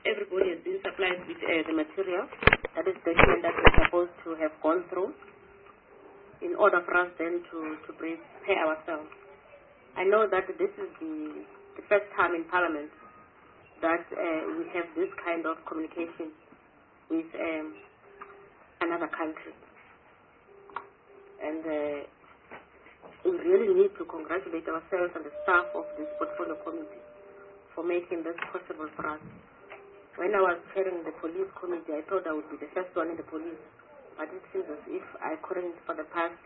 everybody has been supplied with the material, that is document that we're supposed to have gone through in order for us then to prepare ourselves. I know that this is the first time in Parliament that we have this kind of communication with another country. And we really need to congratulate ourselves and the staff of this portfolio committee for making this possible for us. When I was chairing the police committee, I thought I would be the first one in the police, but it seems as if I couldn't for the past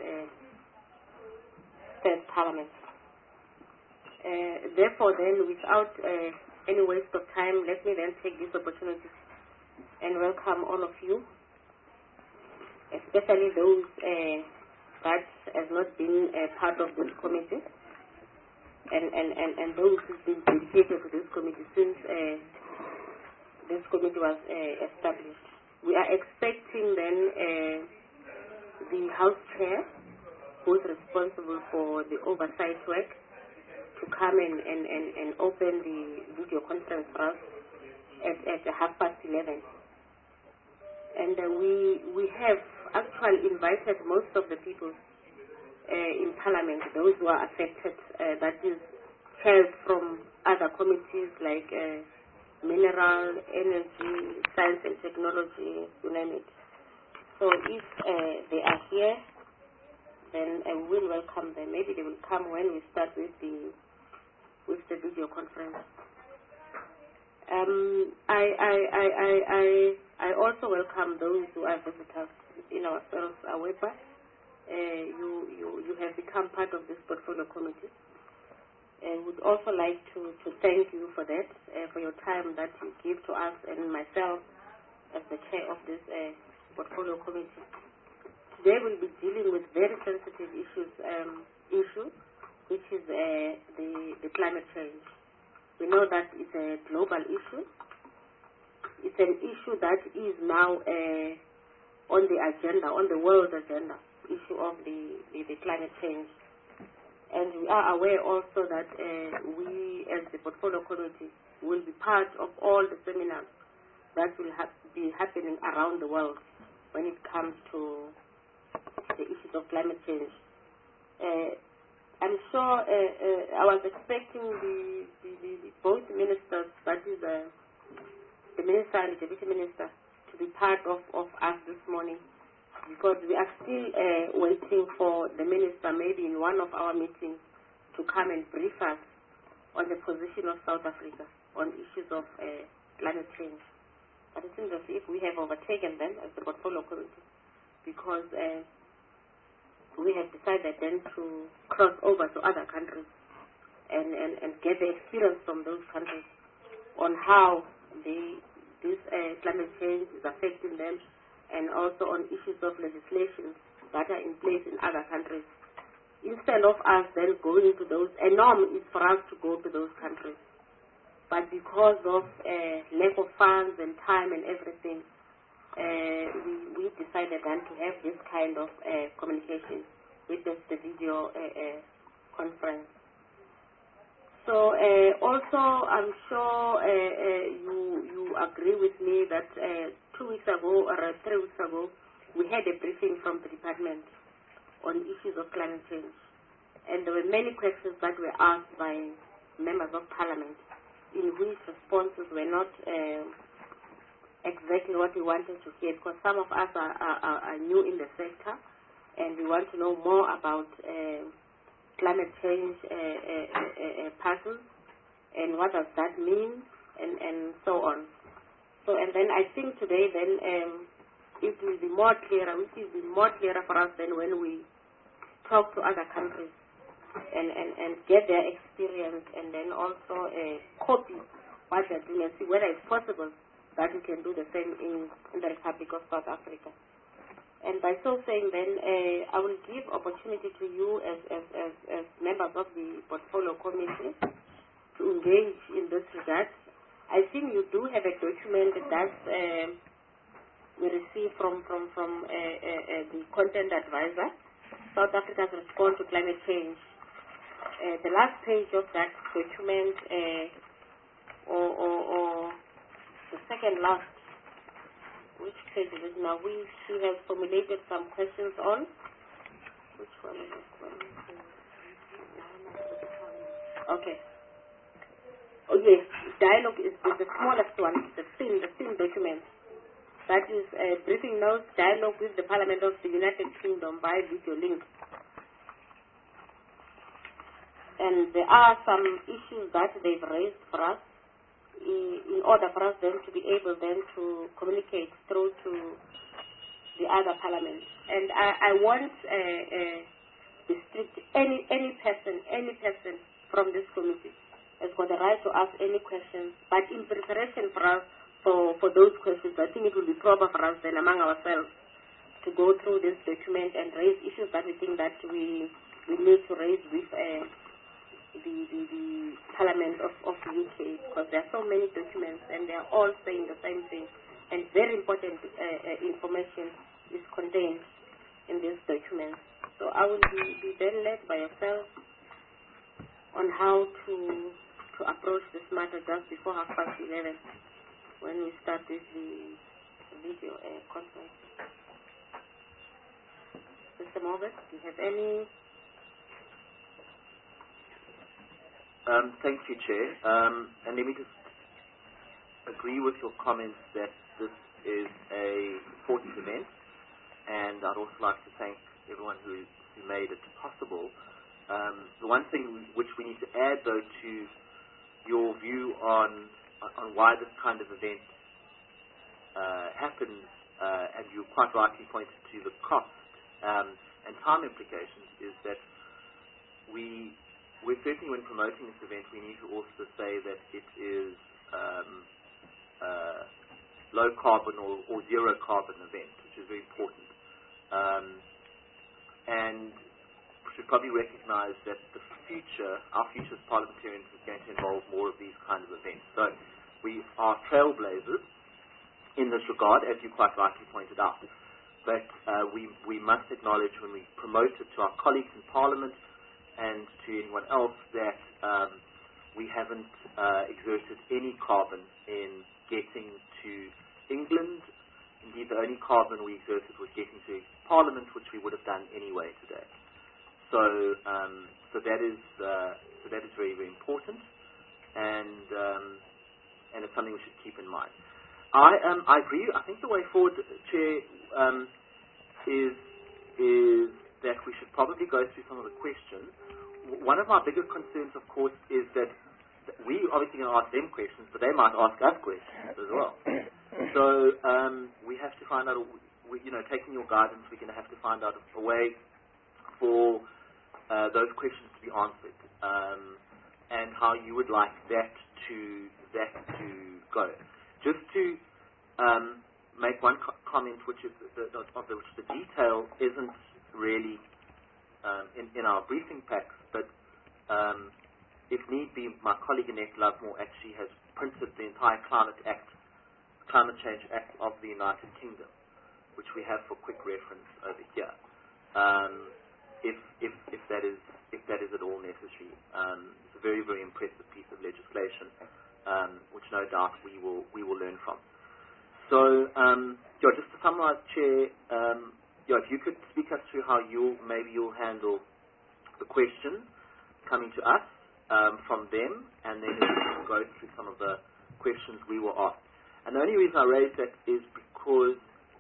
third Parliament. Therefore, then, without any waste of time, let me then take this opportunity and welcome all of you, especially those that have not been part of this committee, and those who've been dedicated to this committee since this committee was established. We are expecting then the House Chair, who is responsible for the oversight work, to come and open the video conference for us at 11:30. And we have actually invited most of the people in Parliament, those who are affected, that is, chairs from other committees like mineral, energy, science and technology, you name it. So if they are here, then I will welcome them. Maybe they will come when we start with the video conference. I also welcome those who are visitors in ourselves, AWEPA. You have become part of this portfolio committee. I would also like to thank you for that, for your time that you give to us and myself as the chair of this portfolio committee. Today we'll be dealing with very sensitive issue, which is the climate change. We know that it's a global issue. It's an issue that is now on the agenda, on the world agenda, issue of the climate change. And we are aware also that we, as the portfolio committee, will be part of all the seminars that will be happening around the world when it comes to the issues of climate change. I'm sure I was expecting the both ministers, that is the minister and the deputy minister, to be part of us this morning, because we are still waiting for the minister, maybe in one of our meetings, to come and brief us on the position of South Africa on issues of climate change. But it seems as if we have overtaken them as the portfolio committee, because we have decided then to cross over to other countries and get the experience from those countries on how this climate change is affecting them, and also on issues of legislation that are in place in other countries. Instead of us then going to those, a norm is for us to go to those countries. But because of lack of funds and time and everything, we decided then to have this kind of communication with the video conference. So also, I'm sure you agree with me that 2 weeks ago or 3 weeks ago, we had a briefing from the department on issues of climate change. And there were many questions that were asked by members of parliament, in which responses were not exactly what we wanted to hear, because some of us are new in the sector, and we want to know more about climate change patterns and what does that mean, and so on. So, and then I think today then it will be more clearer, which will be more clearer for us than when we talk to other countries and get their experience, and then also copy what they're doing and see whether it's possible that we can do the same in the Republic of South Africa. And by so saying then, I will give opportunity to you as members of the portfolio committee to engage in this regard. I think you do have a document that we received from the content advisor, South Africa's response to climate change. The last page of that document, or the second last. Which page is it now? She has formulated some questions on. Which one is it? Okay. Oh yes, dialogue is the smallest one, the thin document. That is a briefing notes, dialogue with the Parliament of the United Kingdom by video link. And there are some issues that they've raised for us in order for us then to be able then to communicate through to the other parliaments. And I want any person from this committee has got the right to ask any questions, but in preparation for us for those questions, I think it will be proper for us then among ourselves to go through this document and raise issues that we think that we need to raise with the Parliament of the UK, because there are so many documents and they are all saying the same thing, and very important information is contained in these documents. So I will be then led by yourself on how to approach this matter just before 11:30 when we start with the video conference. Mr. Morgan, do you have any? Thank you, Chair. And let me just agree with your comments that this is a important event, and I'd also like to thank everyone who made it possible. The one thing which we need to add, though, to your view on why this kind of event happens, and you quite rightly pointed to the cost and time implications, is that we're certainly, when promoting this event, we need to also say that it is low carbon or zero carbon event, which is very important. And we should probably recognize that our future as parliamentarians is going to involve more of these kinds of events. So we are trailblazers in this regard, as you quite rightly pointed out. But we must acknowledge when we promote it to our colleagues in Parliament and to anyone else that we haven't exerted any carbon in getting to England. Indeed, the only carbon we exerted was getting to Parliament, which we would have done anyway today. So that is very, very important, and it's something we should keep in mind. I agree. I think the way forward, Chair, is that we should probably go through some of the questions. One of my biggest concerns, of course, is that we obviously going to ask them questions, but they might ask us questions as well. So we have to find out, taking your guidance, we're going to have to find out a way for those questions to be answered, and how you would like that to go. Just to make one comment, which is which the detail isn't really in our briefing packs, but if need be, my colleague Annette Lovemore actually has printed the entire Climate Change Act of the United Kingdom, which we have for quick reference over here. If that is at all necessary, it's a very, very impressive piece of legislation, which no doubt we will learn from. So, just to summarize, Chair, if you could speak us through how you'll handle the questions coming to us from them, and then we can go through some of the questions we will ask. And the only reason I raise that is because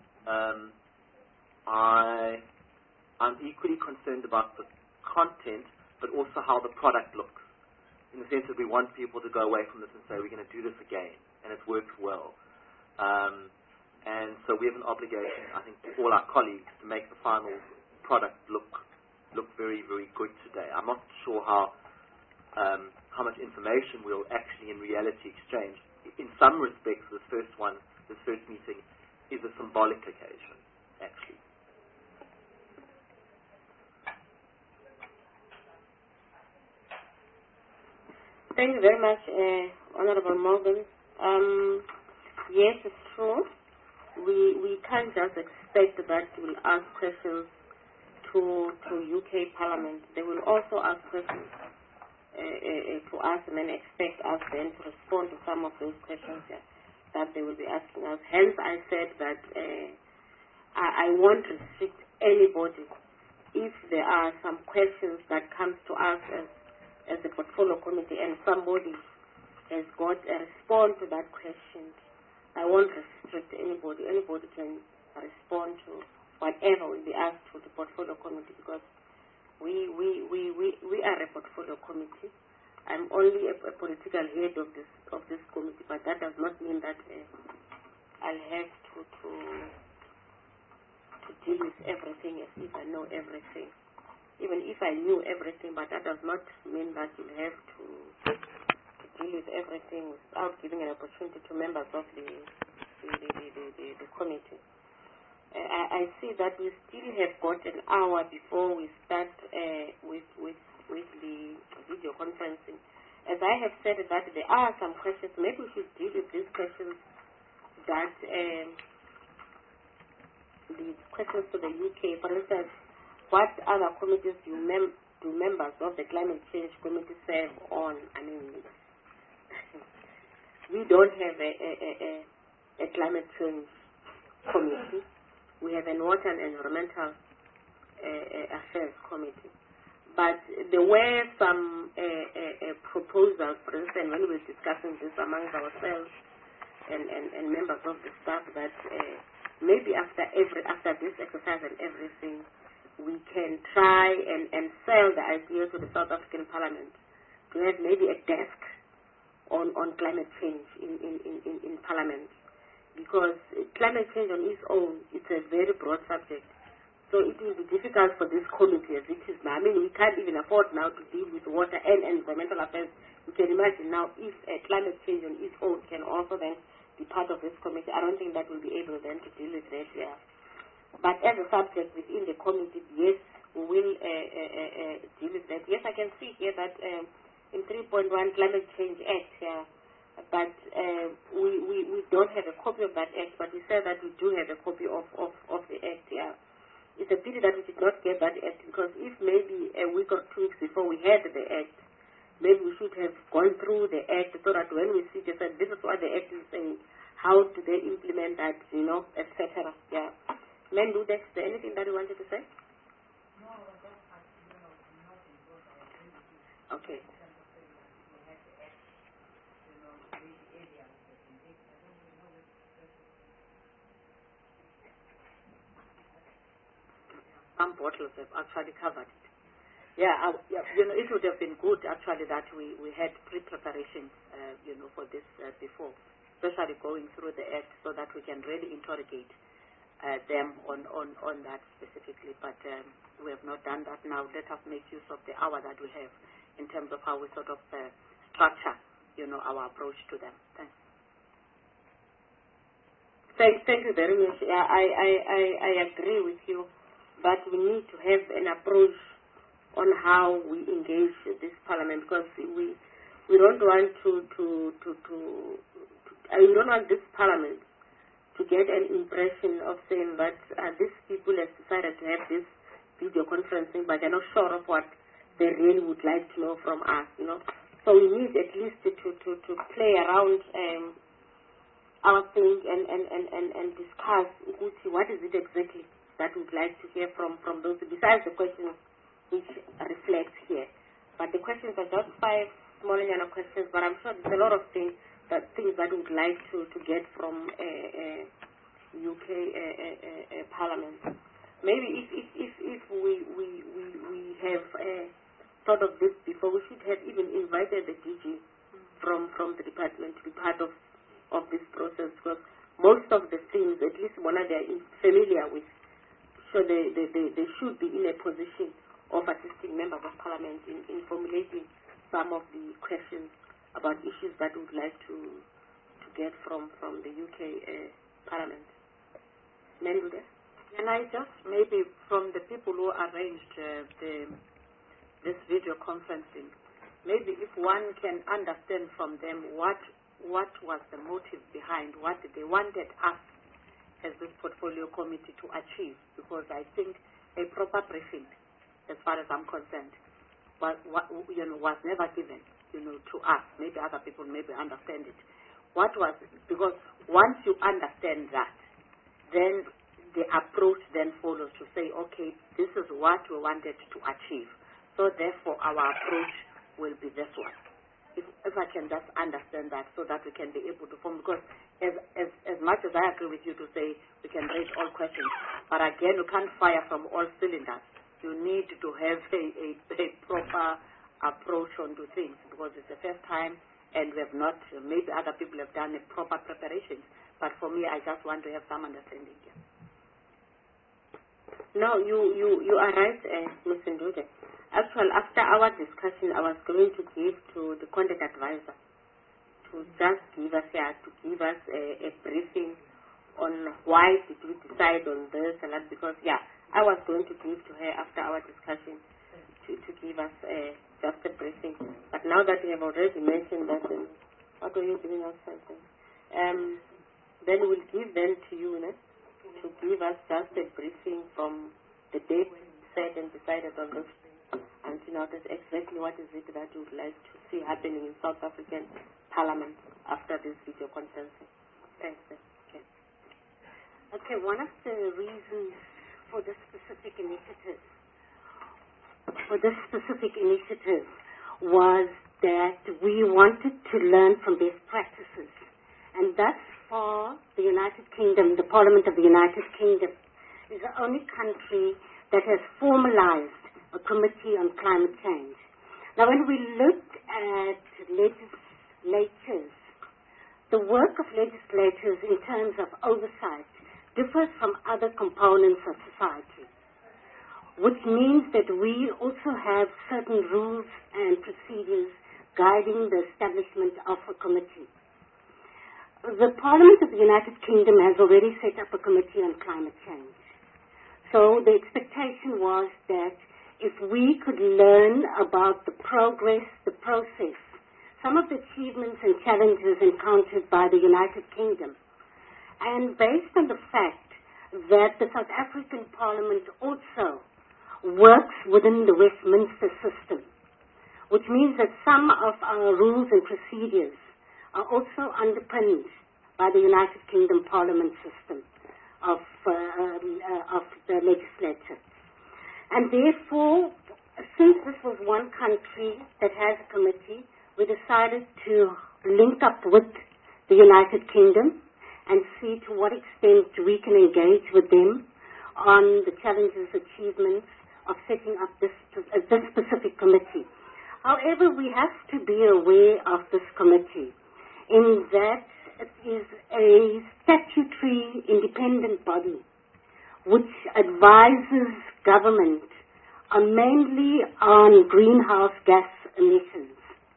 I'm equally concerned about the content, but also how the product looks, in the sense that we want people to go away from this and say, we're going to do this again, and it's worked well. And so we have an obligation, I think, to all our colleagues to make the final product look very, very good today. I'm not sure how much information we'll actually in reality exchange. In some respects, this first meeting is a symbolic occasion, actually. Thank you very much, Honorable Morgan. Yes, it's true. We can't just expect that we will ask questions to UK Parliament. They will also ask questions to us and then expect us then to respond to some of those questions. Yeah. that they will be asking us. Hence, I said that I won't restrict anybody. If there are some questions that comes to us as the portfolio committee and somebody has got a response to that question, I won't restrict anybody. Anybody can respond to whatever will be asked to the portfolio committee, because we are a portfolio committee. I'm only a political head of this committee, but that does not mean that I'll have to deal with everything as if I know everything. Even if I knew everything, but that does not mean that you'll have to deal with everything without giving an opportunity to members of the committee. I see that we still have got an hour before we start with the video conferencing. As I have said that there are some questions, maybe we should deal with these questions that the questions to the UK. For instance, what other committees do members of the Climate Change Committee serve on? I mean, we don't have a climate change committee. We have a water and environmental affairs committee. But there were some proposals, for instance, when we were discussing this amongst ourselves and members of the staff, that maybe after this exercise and everything, we can try and sell the idea to the South African Parliament to have maybe a desk on climate change in Parliament, because climate change on its own, it's a very broad subject. So it will be difficult for this committee as it is now. I mean, we can't even afford now to deal with water and environmental affairs. You can imagine now if climate change on its own can also then be part of this committee. I don't think that will be able then to deal with that here. But as a subject within the committee, yes, we will deal with that. Yes, I can see here that in 3.1 Climate Change Act here, but we don't have a copy of that act, but we said that we do have a copy of the act here. It's a pity that we did not get that act, because if maybe a week or 2 weeks before we had the act, maybe we should have gone through the act so that when we see this, this is what the act is saying, how do they implement that, etc. Yeah. Mendu, is there anything that you wanted to say? No, that's actually nothing. Okay. Some bottles have actually covered it. Yeah, it would have been good actually that we had pre-preparation, for this before, especially going through the act so that we can really interrogate them on that specifically. But we have not done that now. Let us make use of the hour that we have in terms of how we sort of structure, our approach to them. Thanks. Thank you very much. Yeah, I agree with you, but we need to have an approach on how we engage this parliament, because we don't want we don't want this parliament to get an impression of saying that these people have decided to have this video conferencing, but they're not sure of what they really would like to know from us. So we need at least to play around our thing and discuss what is it exactly that we'd like to hear from those, besides the questions which reflect here. But the questions are just 5 small questions, but I'm sure there's a lot of things that we'd like to get from UK Parliament. Maybe if we have thought of this before, we should have even invited the DG from the department to be part of this process, because most of the things, at least one of they're familiar with, so they should be in a position of assisting members of parliament in formulating some of the questions about issues that we would like to get from the UK Parliament. Mendu? Can I just maybe from the people who arranged this video conferencing, maybe if one can understand from them what was the motive behind what they wanted us as this portfolio committee to achieve, because I think a proper briefing, as far as I'm concerned, was never given, to us. Maybe other people maybe understand it. because once you understand that, then the approach then follows to say, okay, this is what we wanted to achieve. So therefore, our approach will be this one. If I can just understand that so that we can be able to form, because as much as I agree with you to say we can raise all questions, but again, you can't fire from all cylinders. You need to have a proper approach onto things, because it's the first time and we have not, maybe other people have done a proper preparation, but for me, I just want to have some understanding here. No, you are right, Ms. Ndude. Actually, after our discussion, I was going to give to the content advisor to just give us a briefing on why did we decide on this and that, because, I was going to give to her after our discussion to give us just a briefing. But now that you have already mentioned that, what are you doing outside then? Then we'll give them to you, to give us just a briefing from the day we said and decided on this, and to notice exactly what is it that you would like to see happening in South African Parliament after this video conferencing. Thanks. Okay, one of the reasons for this specific initiative was that we wanted to learn from best practices, and thus far the United Kingdom, the Parliament of the United Kingdom, is the only country that has formalized a committee on climate change. Now, when we look at legislatures, the work of legislators in terms of oversight differs from other components of society, which means that we also have certain rules and procedures guiding the establishment of a committee. The Parliament of the United Kingdom has already set up a committee on climate change. So the expectation was that if we could learn about the progress, the process, some of the achievements and challenges encountered by the United Kingdom, and based on the fact that the South African Parliament also works within the Westminster system, which means that some of our rules and procedures are also underpinned by the United Kingdom Parliament system of the legislature. And therefore, since this was one country that has a committee, we decided to link up with the United Kingdom and see to what extent we can engage with them on the challenges, achievements of setting up this specific committee. However, we have to be aware of this committee in that it is a statutory independent body which advises government mainly on greenhouse gas emissions.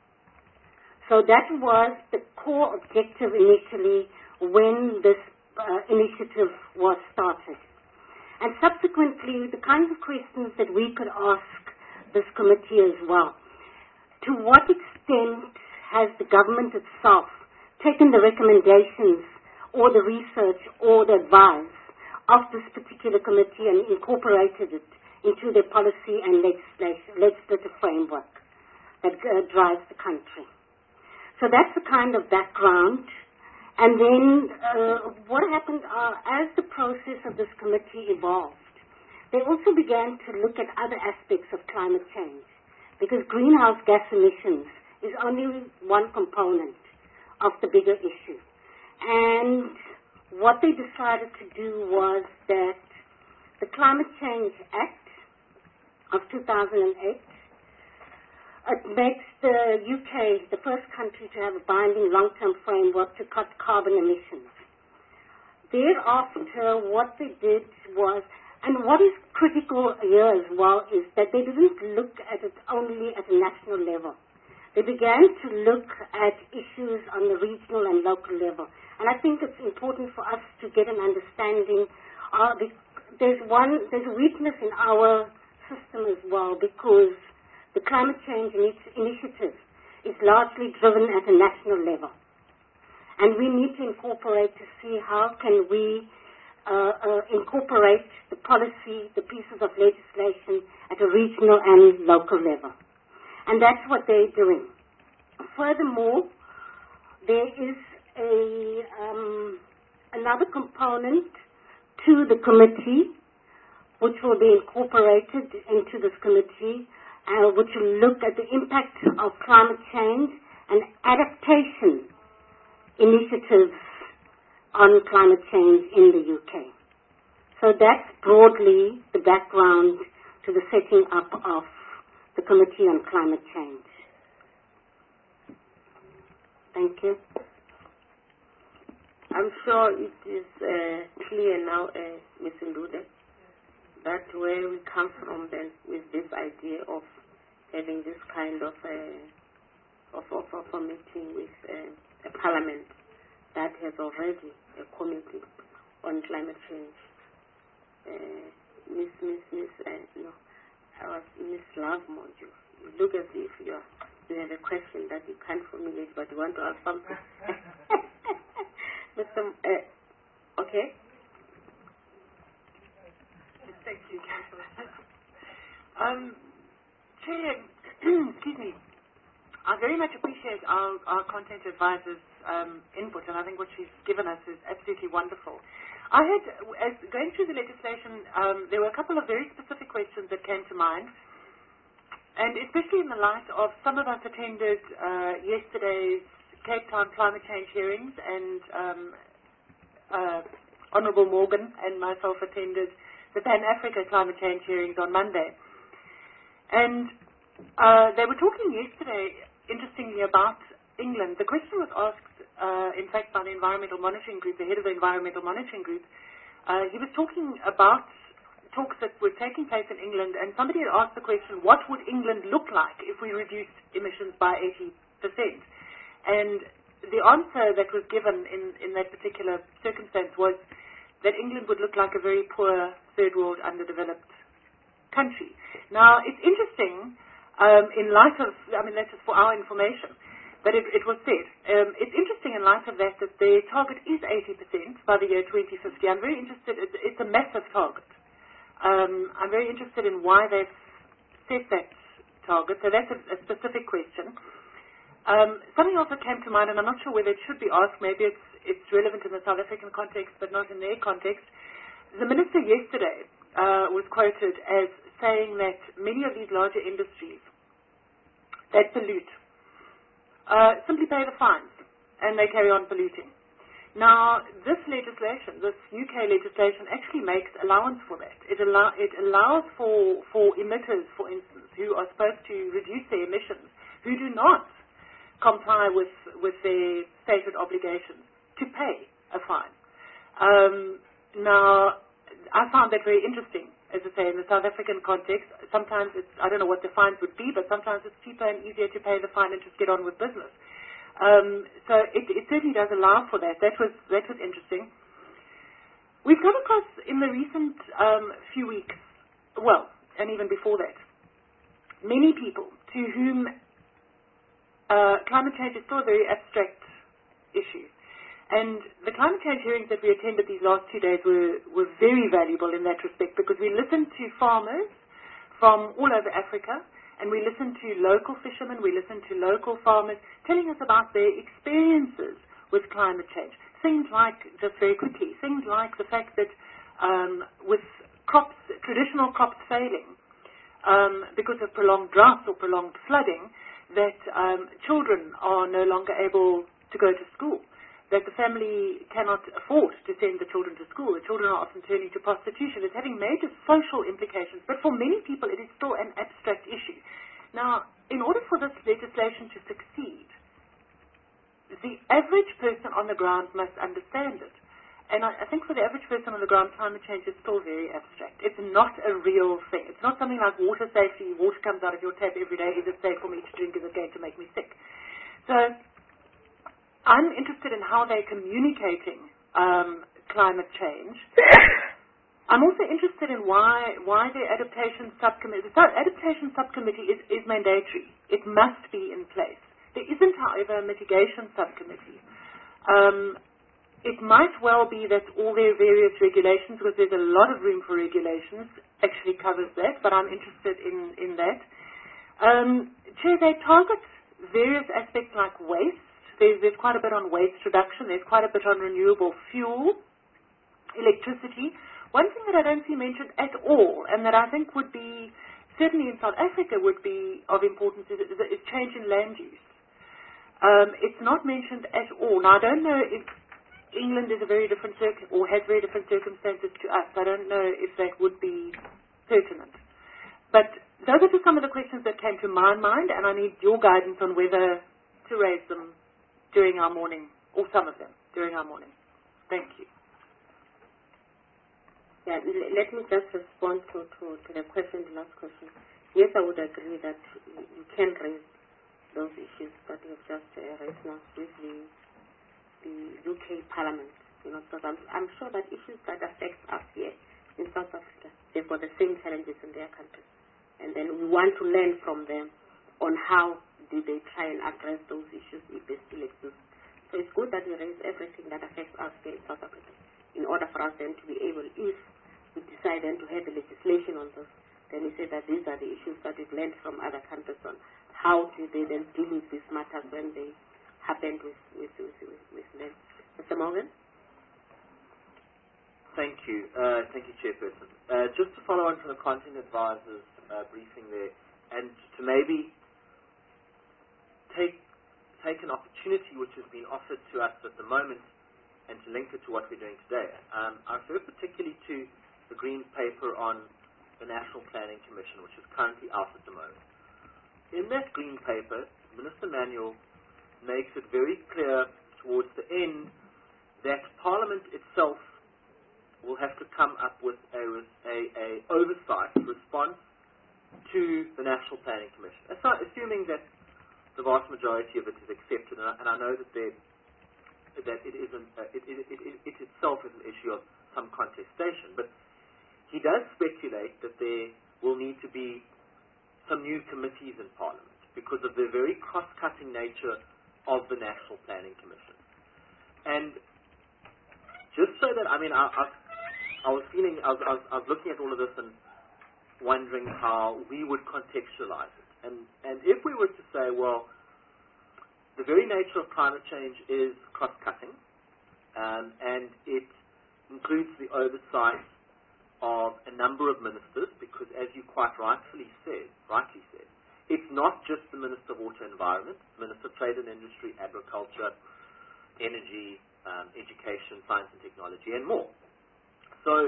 So that was the core objective initially when this initiative was started. And subsequently, the kinds of questions that we could ask this committee as well. To what extent has the government itself taken the recommendations or the research or the advice of this particular committee and incorporated it into their policy and legislative framework that drives the country? So that's the kind of background. And then what happened as the process of this committee evolved, they also began to look at other aspects of climate change, because greenhouse gas emissions is only one component of the bigger issue. And what they decided to do was that the Climate Change Act of 2008, it makes the UK the first country to have a binding long-term framework to cut carbon emissions. Thereafter, what they did was, and what is critical here as well, is that they didn't look at it only at a national level. They began to look at issues on the regional and local level. And I think it's important for us to get an understanding. There's a weakness in our system as well, because the climate change initiative is largely driven at a national level. And we need to incorporate to see how can we incorporate the policy, the pieces of legislation at a regional and local level. And that's what they're doing. Furthermore, there is another component to the committee, which will be incorporated into this committee, which will look at the impact of climate change and adaptation initiatives on climate change in the UK. So that's broadly the background to the setting up of the Committee on Climate Change. Thank you. I'm sure it is clear now, Ms. Ndude, that where we come from then with this idea of having this kind of a meeting with a parliament that has already a committee on climate change. Miss Lovemore, you look as if you have a question that you can't formulate, but you want to ask something. Okay. Thank you, Councillor. Chair, excuse me. I very much appreciate our content advisor's input, and I think what she's given us is absolutely wonderful. I had, as going through the legislation, there were a couple of very specific questions that came to mind, and especially in the light of some of us attended yesterday's Cape Town climate change hearings, and Honourable Morgan and myself attended the Pan-Africa climate change hearings on Monday. And they were talking yesterday, interestingly, about England. The question was asked, in fact, by the Environmental Monitoring Group, the head of the Environmental Monitoring Group. He was talking about talks that were taking place in England, and somebody had asked the question, what would England look like if we reduced emissions by 80%? And the answer that was given in that particular circumstance was that England would look like a very poor, third world, underdeveloped country. Now, it's interesting, in light of, that's just for our information, but it was said. It's interesting in light of that their target is 80% by the year 2050. I'm very interested, it's a massive target. I'm very interested in why they've set that target, so that's a specific question. Something else that came to mind, and I'm not sure whether it should be asked, maybe it's relevant in the South African context, but not in their context. The minister yesterday was quoted as saying that many of these larger industries that pollute simply pay the fines, and they carry on polluting. Now, this legislation, this UK legislation, actually makes allowance for that. It allows for emitters, for instance, who are supposed to reduce their emissions, who do not comply with their stated obligations, to pay a fine. Now, I found that very interesting, as I say, in the South African context. Sometimes I don't know what the fines would be, but sometimes it's cheaper and easier to pay the fine and just get on with business. So it certainly does allow for that. That was interesting. We've come across in the recent few weeks, well, and even before that, many people to whom climate change is still a very abstract issue. And the climate change hearings that we attended these last 2 days were very valuable in that respect, because we listened to farmers from all over Africa, and we listened to local fishermen, we listened to local farmers telling us about their experiences with climate change. Things like, just very quickly, things like the fact that with crops, traditional crops failing because of prolonged droughts or prolonged flooding, that children are no longer able to go to school, that the family cannot afford to send the children to school. The children are often turning to prostitution. It's having major social implications, but for many people it is still an abstract issue. Now, in order for this legislation to succeed, the average person on the ground must understand it. And I think for the average person on the ground, climate change is still very abstract. It's not a real thing. It's not something like water safety. Water comes out of your tap every day. Is it safe for me to drink? Is it going to make me sick? So I'm interested in how they're communicating climate change. I'm also interested in why the adaptation subcommittee. The adaptation subcommittee is mandatory. It must be in place. There isn't, however, a mitigation subcommittee. It might well be that all their various regulations, because there's a lot of room for regulations, actually covers that, but I'm interested in that. Chair, they target various aspects like waste. there's quite a bit on waste reduction. There's quite a bit on renewable fuel, electricity. One thing that I don't see mentioned at all, and that I think would be, certainly in South Africa, would be of importance, is change in land use. It's not mentioned at all. Now, I don't know if England is a very different or has very different circumstances to us. I don't know if that would be pertinent. But those are just some of the questions that came to my mind, and I need your guidance on whether to raise them during our morning, or some of them during our morning. Thank you. Yeah, let me just respond to the question, the last question. Yes, I would agree that you can raise those issues that you have just raised now with the UK Parliament. Because I'm sure that issues that affect us here in South Africa, they've got the same challenges in their countries. And then we want to learn from them on how do they try and address those issues if they still exist. So it's good that we raise everything that affects us here in South Africa in order for us then to be able, if we decide then to have the legislation on this, then we say that these are the issues that we've learned from other countries on how do they then deal with these matters when they happen with them. Mr. Morgan? Thank you. Thank you, Chairperson. Just to follow on from the Content Advisors briefing there, and to maybe take an opportunity which has been offered to us at the moment and to link it to what we're doing today. I refer particularly to the Green Paper on the National Planning Commission, which is currently out at the moment. In that Green Paper, Minister Manuel makes it very clear towards the end that Parliament itself will have to come up with a oversight response to the National Planning Commission. That's not assuming that the vast majority of it is accepted, and I know that it isn't. It itself is an issue of some contestation, but he does speculate that there will need to be some new committees in Parliament because of the very cross-cutting nature of the National Planning Commission. And just so that, I was looking at all of this and wondering how we would contextualize it. And if we were to say, well, the very nature of climate change is cross-cutting, and it includes the oversight of a number of ministers, because as you quite rightly said, it's not just the Minister of Water and Environment, Minister of Trade and Industry, Agriculture, Energy, Education, Science and Technology, and more. So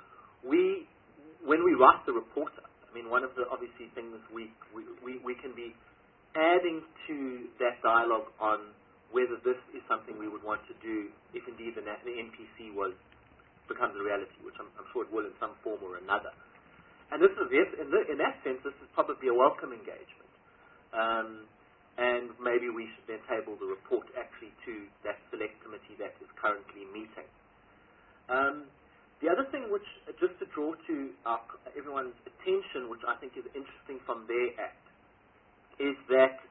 when we write the report up, one of the obviously things we can be adding to that dialogue on whether this is something we would want to do if indeed the NPC becomes a reality, which I'm sure it will in some form or another. And this is, yes, in that sense, this is probably a welcome engagement. And maybe we should then table the report actually to that select committee that is currently meeting. The other thing which, just to draw to everyone's attention, which I think is interesting from their act, is that,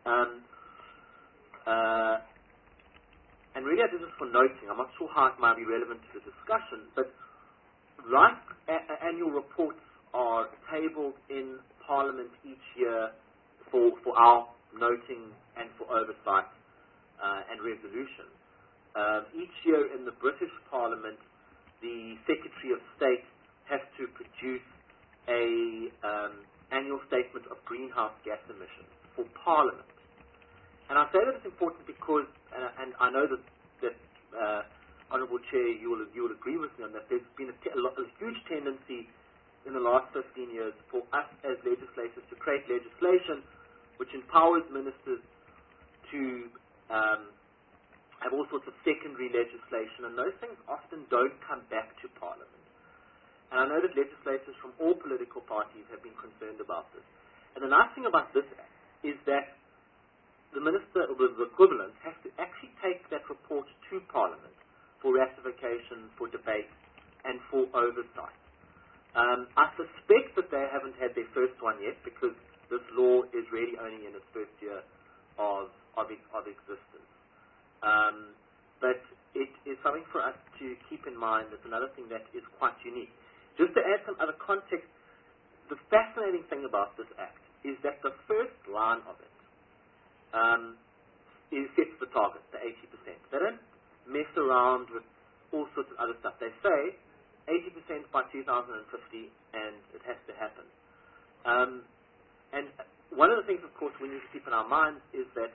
and really I did this for noting, I'm not sure how it might be relevant to the discussion, but like annual reports are tabled in Parliament each year for our noting and for oversight and resolution. Each year in the British Parliament, the Secretary of State has to produce a annual statement of greenhouse gas emissions for Parliament. And I say that it's important because, and I know that Honourable Chair, you will agree with me on that, there's been a huge tendency in the last 15 years for us as legislators to create legislation which empowers ministers to have all sorts of secondary legislation, and those things often don't come back to Parliament. And I know that legislators from all political parties have been concerned about this. And the nice thing about this act is that the minister, or the equivalent, has to actually take that report to Parliament for ratification, for debate, and for oversight. I suspect that they haven't had their first one yet, because this law is really only in its first year of existence. But it is something for us to keep in mind. That's another thing that is quite unique. Just to add some other context, the fascinating thing about this act is that the first line of it sets the target, the 80%. They don't mess around with all sorts of other stuff. They say 80% by 2050, and it has to happen. And one of the things, of course, we need to keep in our minds is that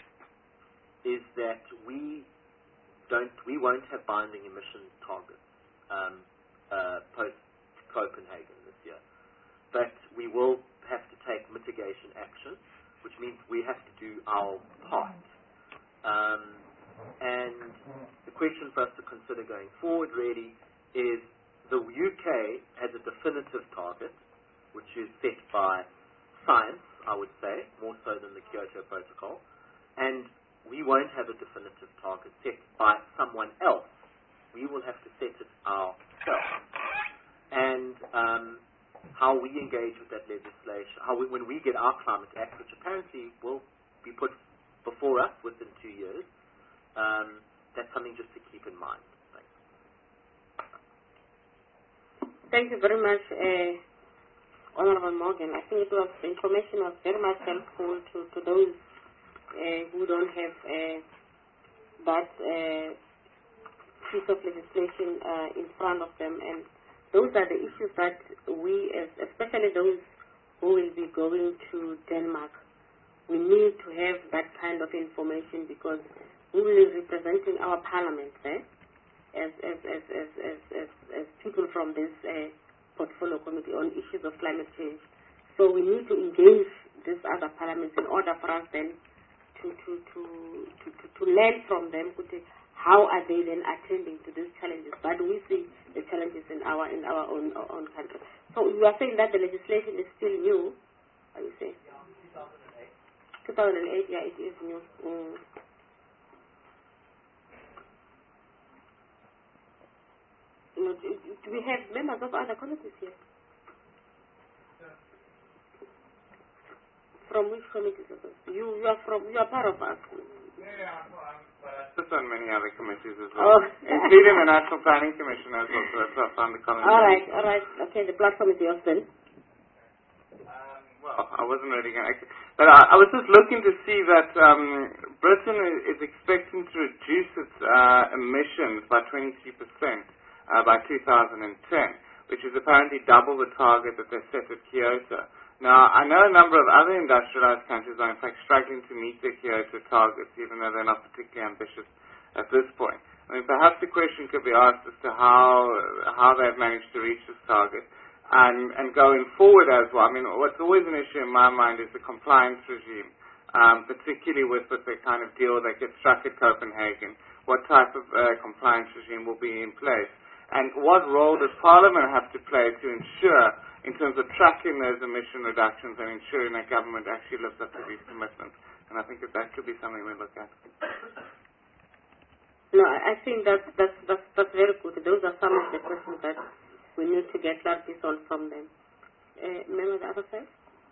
we won't have binding emission targets post Copenhagen this year, but we will have to take mitigation action, which means we have to do our part. And the question for us to consider going forward really is the UK has a definitive target, which is set by science, I would say, more so than the Kyoto Protocol, and we won't have a definitive target set by someone else. We will have to set it ourselves. And how we engage with that legislation, when we get our Climate Act, which apparently will be put before us within 2 years, that's something just to keep in mind. Thanks. Thank you very much, Honorable Morgan. I think the information was very much helpful to those who don't have that piece of legislation in front of them, and those are the issues that we, especially those who will be going to Denmark, we need to have that kind of information because we will be representing our parliament as people from this portfolio committee on issues of climate change. So we need to engage these other parliaments in order for us then to learn from them. How are they then attending to these challenges? But we see the challenges in our own country. So you are saying that the legislation is still new? Are you saying? Yeah, 2008. 2008, yeah, it is new. Do we have members of other committees here? Yeah. From which committees? You are part of us. Yeah, I sit on many other committees as well, including the National Planning Commission as well, so that's on the comment. All right. Okay, the platform is yours then. Well, I wasn't really going to... But I was just looking to see that Britain is expecting to reduce its emissions by 23% by 2010, which is apparently double the target that they set at Kyoto. Now, I know a number of other industrialized countries are in fact struggling to meet their Kyoto targets, even though they're not particularly ambitious at this point. I mean, perhaps the question could be asked as to how they've managed to reach this target. And going forward as well, I mean, what's always an issue in my mind is the compliance regime, particularly with the kind of deal that gets struck at Copenhagen. What type of compliance regime will be in place? And what role does Parliament have to play to ensure, in terms of tracking those emission reductions and ensuring that government actually lives up to these commitments? And I think that could be something we look at. No, I think that's very good. Those are some of the questions that we need to get clarity on from them. Remember the other side?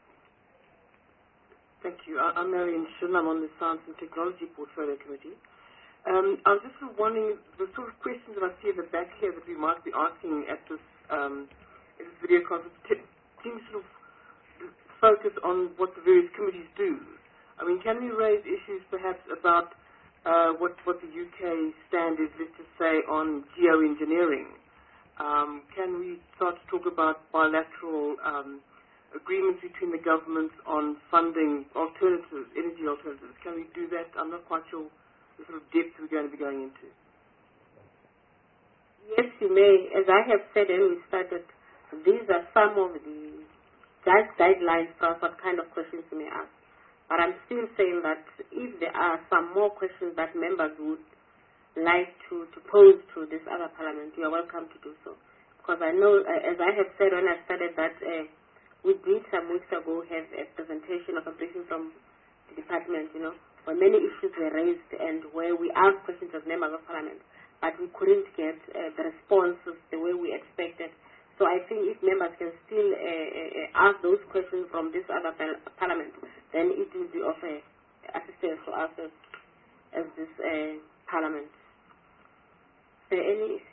Thank you. I'm Marion Shin. I'm on the Science and Technology Portfolio Committee. I was just sort of wondering the sort of questions that I see at the back here that we might be asking at this video conference seem to sort of focus on what the various committees do. I mean, can we raise issues perhaps about what the UK stand is, let's just say, on geoengineering? Can we start to talk about bilateral agreements between the governments on funding alternatives, energy alternatives? Can we do that? I'm not quite sure the sort of depth we're going to be going into. Yes, you may. As I have said when we started, these are some of the guidelines for what kind of questions you may ask. But I'm still saying that if there are some more questions that members would like to pose to this other parliament, you are welcome to do so. Because I know, as I have said when I started, that we did some weeks ago have a presentation of a briefing from the department, where many issues were raised and where we asked questions as members of parliament, but we couldn't get the responses the way we expected. So I think if members can still ask those questions from this other parliament, then it will be of assistance to us as this parliament. Any?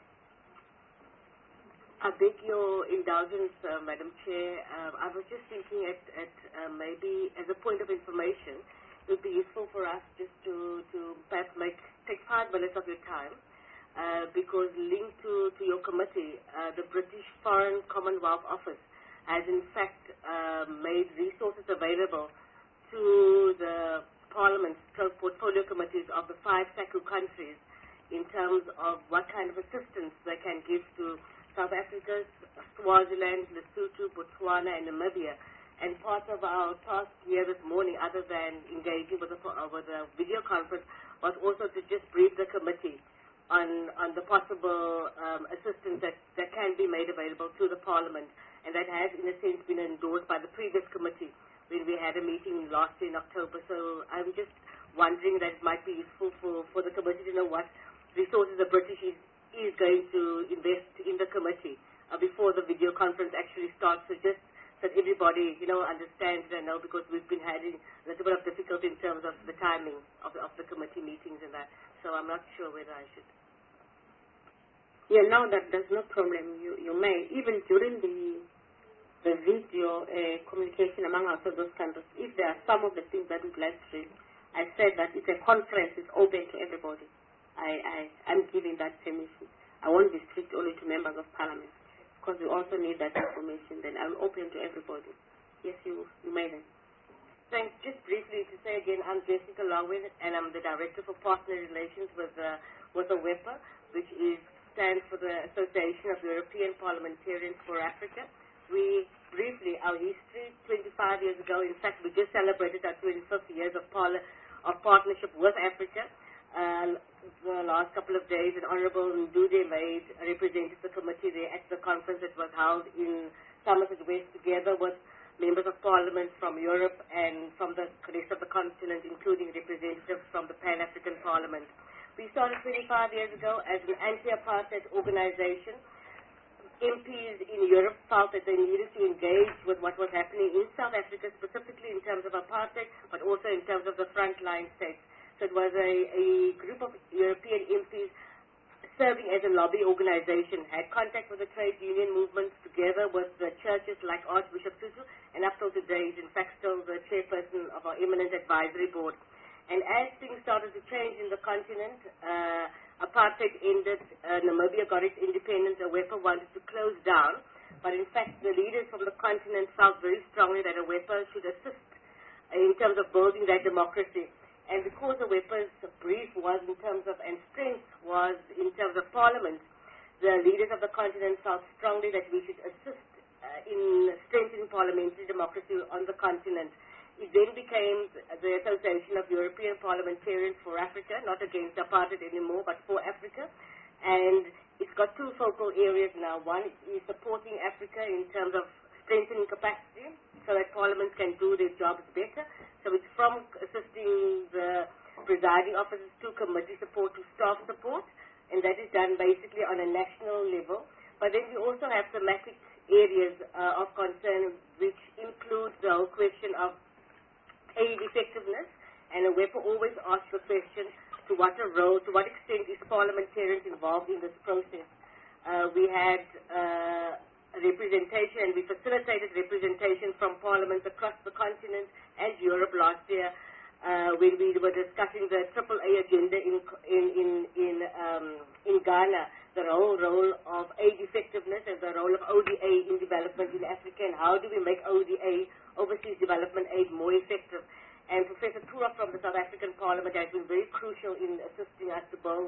I beg your indulgence, Madam Chair. I was just thinking at maybe as a point of information, it would be useful for us just to perhaps take 5 minutes of your time, because linked to your committee, the British Foreign Commonwealth Office has in fact made resources available to the Parliament stroke portfolio committees of the 5 SACU countries in terms of what kind of assistance they can give to South Africa, Swaziland, Lesotho, Botswana, and Namibia. And part of our task here this morning, other than engaging with a video conference, was also to just brief the committee on the possible assistance that can be made available to the Parliament, and that has, in a sense, been endorsed by the previous committee when we had a meeting last year in October. So I'm just wondering that it might be useful for the committee to know what resources the British is going to invest in the committee before the video conference actually starts. So just that everybody, understands and know, because we've been having a little bit of difficulty in terms of the timing of the committee meetings and that. So I'm not sure whether I should. Yeah, no, there's no problem. You may, even during the video communication among ourselves, those countries, if there are some of the things that we'd like to raise, I said that it's a conference, it's open to everybody. I'm giving that permission. I won't be strict only to members of Parliament, because we also need that information. Then I'm open to everybody. Yes, you may then. Thanks. Just briefly to say again, I'm Jessica Longwin, and I'm the Director for Partner Relations with the WEPA, which stands for the Association of European Parliamentarians for Africa. We briefly, our history, 25 years ago, in fact, we just celebrated our 25th years of partnership with Africa. The last couple of days, an Honourable Ndude Maid represented the committee there at the conference that was held in Somerset West, together with members of Parliament from Europe and from the rest of the continent, including representatives from the Pan-African Parliament. We started 25 years ago as an anti-apartheid organization. MPs in Europe felt that they needed to engage with what was happening in South Africa, specifically in terms of apartheid, but also in terms of the frontline states. So it was a group of European MPs serving as a lobby organization, had contact with the trade union movements together with the churches like Archbishop Tutu, and up till today is in fact still the chairperson of our eminent advisory board. And as things started to change in the continent, apartheid ended, Namibia got its independence, WEPA wanted to close down, but in fact the leaders from the continent felt very strongly that WEPA should assist in terms of building that democracy. And because the WEPA's brief was in terms of, and strength was in terms of Parliament, the leaders of the continent felt strongly that we should assist in strengthening parliamentary democracy on the continent. It then became the Association of European Parliamentarians for Africa, not against apartheid anymore, but for Africa. And it's got 2 focal areas now. One is supporting Africa in terms of strengthening capacity so that parliaments can do their jobs better. So it's from assisting the presiding officers to committee support to staff support, and that is done basically on a national level. But then we also have thematic areas of concern, which includes the whole question of aid effectiveness, and WEPA always asks the question, to what extent is parliamentarians involved in this process? We had representation, and we facilitated representation from parliaments across the continent and Europe last year when we were discussing the AAA agenda in Ghana, the whole role of aid effectiveness and the role of ODA in development in Africa, and how do we make ODA, overseas development aid, more effective. And Professor Tura from the South African Parliament has been very crucial in assisting us to build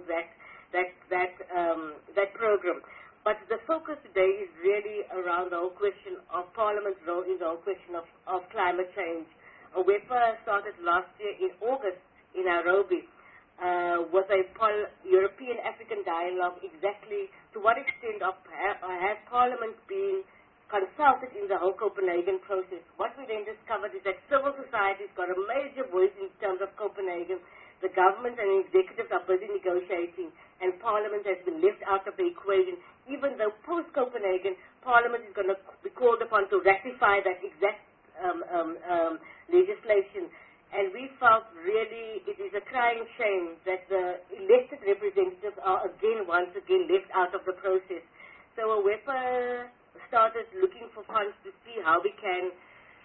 that program. But the focus today is really around the whole question of Parliament's role in the whole question of climate change. WEPA started last year in August in Nairobi with a European-African dialogue, exactly to what extent has Parliament been consulted in the whole Copenhagen process. What we then discovered is that civil society's got a major voice in terms of Copenhagen. The government and executives are busy negotiating, and Parliament has been left out of the equation, even though post-Copenhagen, Parliament is going to be called upon to ratify that exact legislation. And we felt really it is a crying shame that the elected representatives are once again left out of the process. So WEPA started looking for funds to see how we can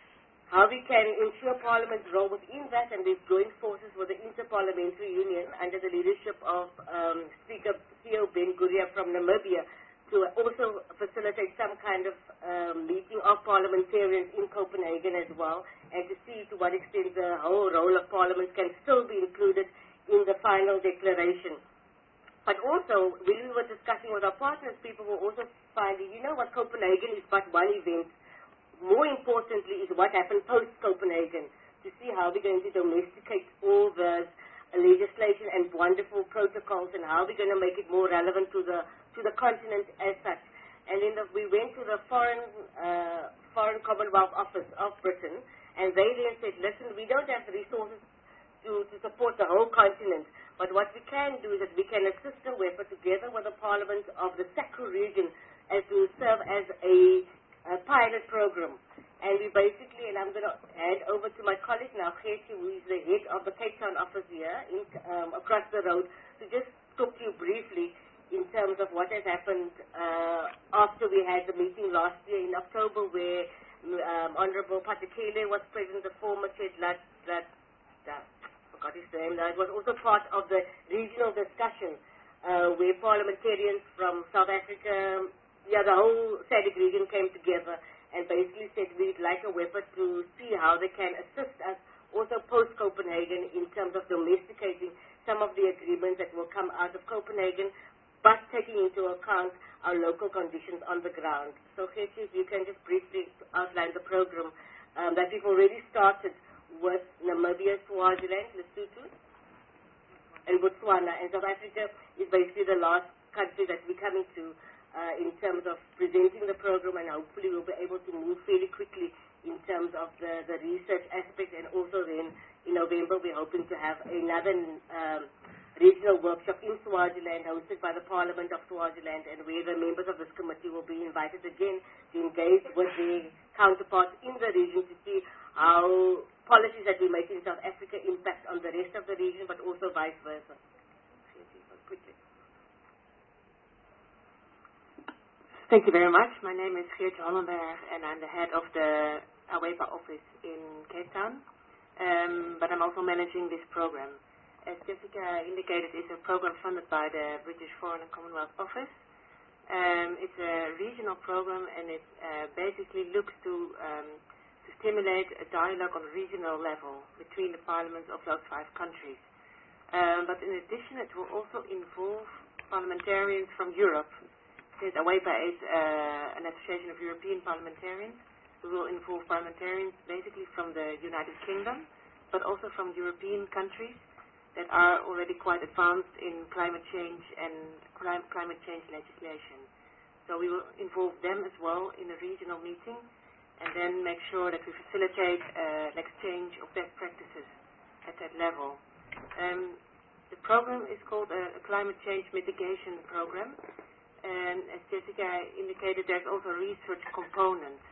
how we can ensure Parliament's role within that, and we've joined forces with the Inter-Parliamentary Union under the leadership of Speaker Theo Ben-Guria from Namibia to also facilitate some kind of meeting of parliamentarians in Copenhagen as well, and to see to what extent the whole role of Parliament can still be included in the final declaration. But also, when we were discussing with our partners, people were also finding, what, Copenhagen is but one event. More importantly is what happened post-Copenhagen, to see how we're going to domesticate all the legislation and wonderful protocols, and how we're going to make it more relevant to the continent as such. And then we went to the Foreign Commonwealth Office of Britain, and they then said, listen, we don't have the resources to support the whole continent, but what we can do is that we can assist the WEPA together with the Parliament of the SACU region as to serve as a pilot program. And we basically, and I'm going to hand over to my colleague now, Geertje, who is the head of the Cape Town office here across the road, to just talk to you briefly in terms of what has happened after we had the meeting last year in October, where Honorable Patekele was present, the former chair, forgot his name. It was also part of the regional discussion where parliamentarians from South Africa, the whole SADC region came together and basically said we'd like a WEPA to see how they can assist us also post-Copenhagen in terms of domesticating some of the agreements that will come out of Copenhagen, but taking into account our local conditions on the ground. So, Geertje, if you can just briefly outline the program that we've already started with Namibia, Swaziland, Lesotho, and Botswana. And South Africa is basically the last country that we're coming to in terms of presenting the program, and hopefully we'll be able to move fairly quickly in terms of the research aspect. And also then in November we're hoping to have another regional workshop in Swaziland hosted by the Parliament of Swaziland, and where the members of this committee will be invited again to engage with their counterparts in the region to see how policies that we make in South Africa impact on the rest of the region, but also vice versa. Quickly. Thank you very much. My name is Geertje Hollenberg, and I'm the head of the AWEPA office in Cape Town, but I'm also managing this program. As Jessica indicated, it's a program funded by the British Foreign and Commonwealth Office. It's a regional program, and it basically looks to stimulate a dialogue on a regional level between the parliaments of those 5 countries. But in addition, it will also involve parliamentarians from Europe. Since AWEPA is an association of European parliamentarians, we will involve parliamentarians basically from the United Kingdom, but also from European countries that are already quite advanced in climate change and climate change legislation. So we will involve them as well in a regional meeting, and then make sure that we facilitate an exchange of best practices at that level. The program is called a Climate Change Mitigation Program, and as Jessica indicated, there's also a research component.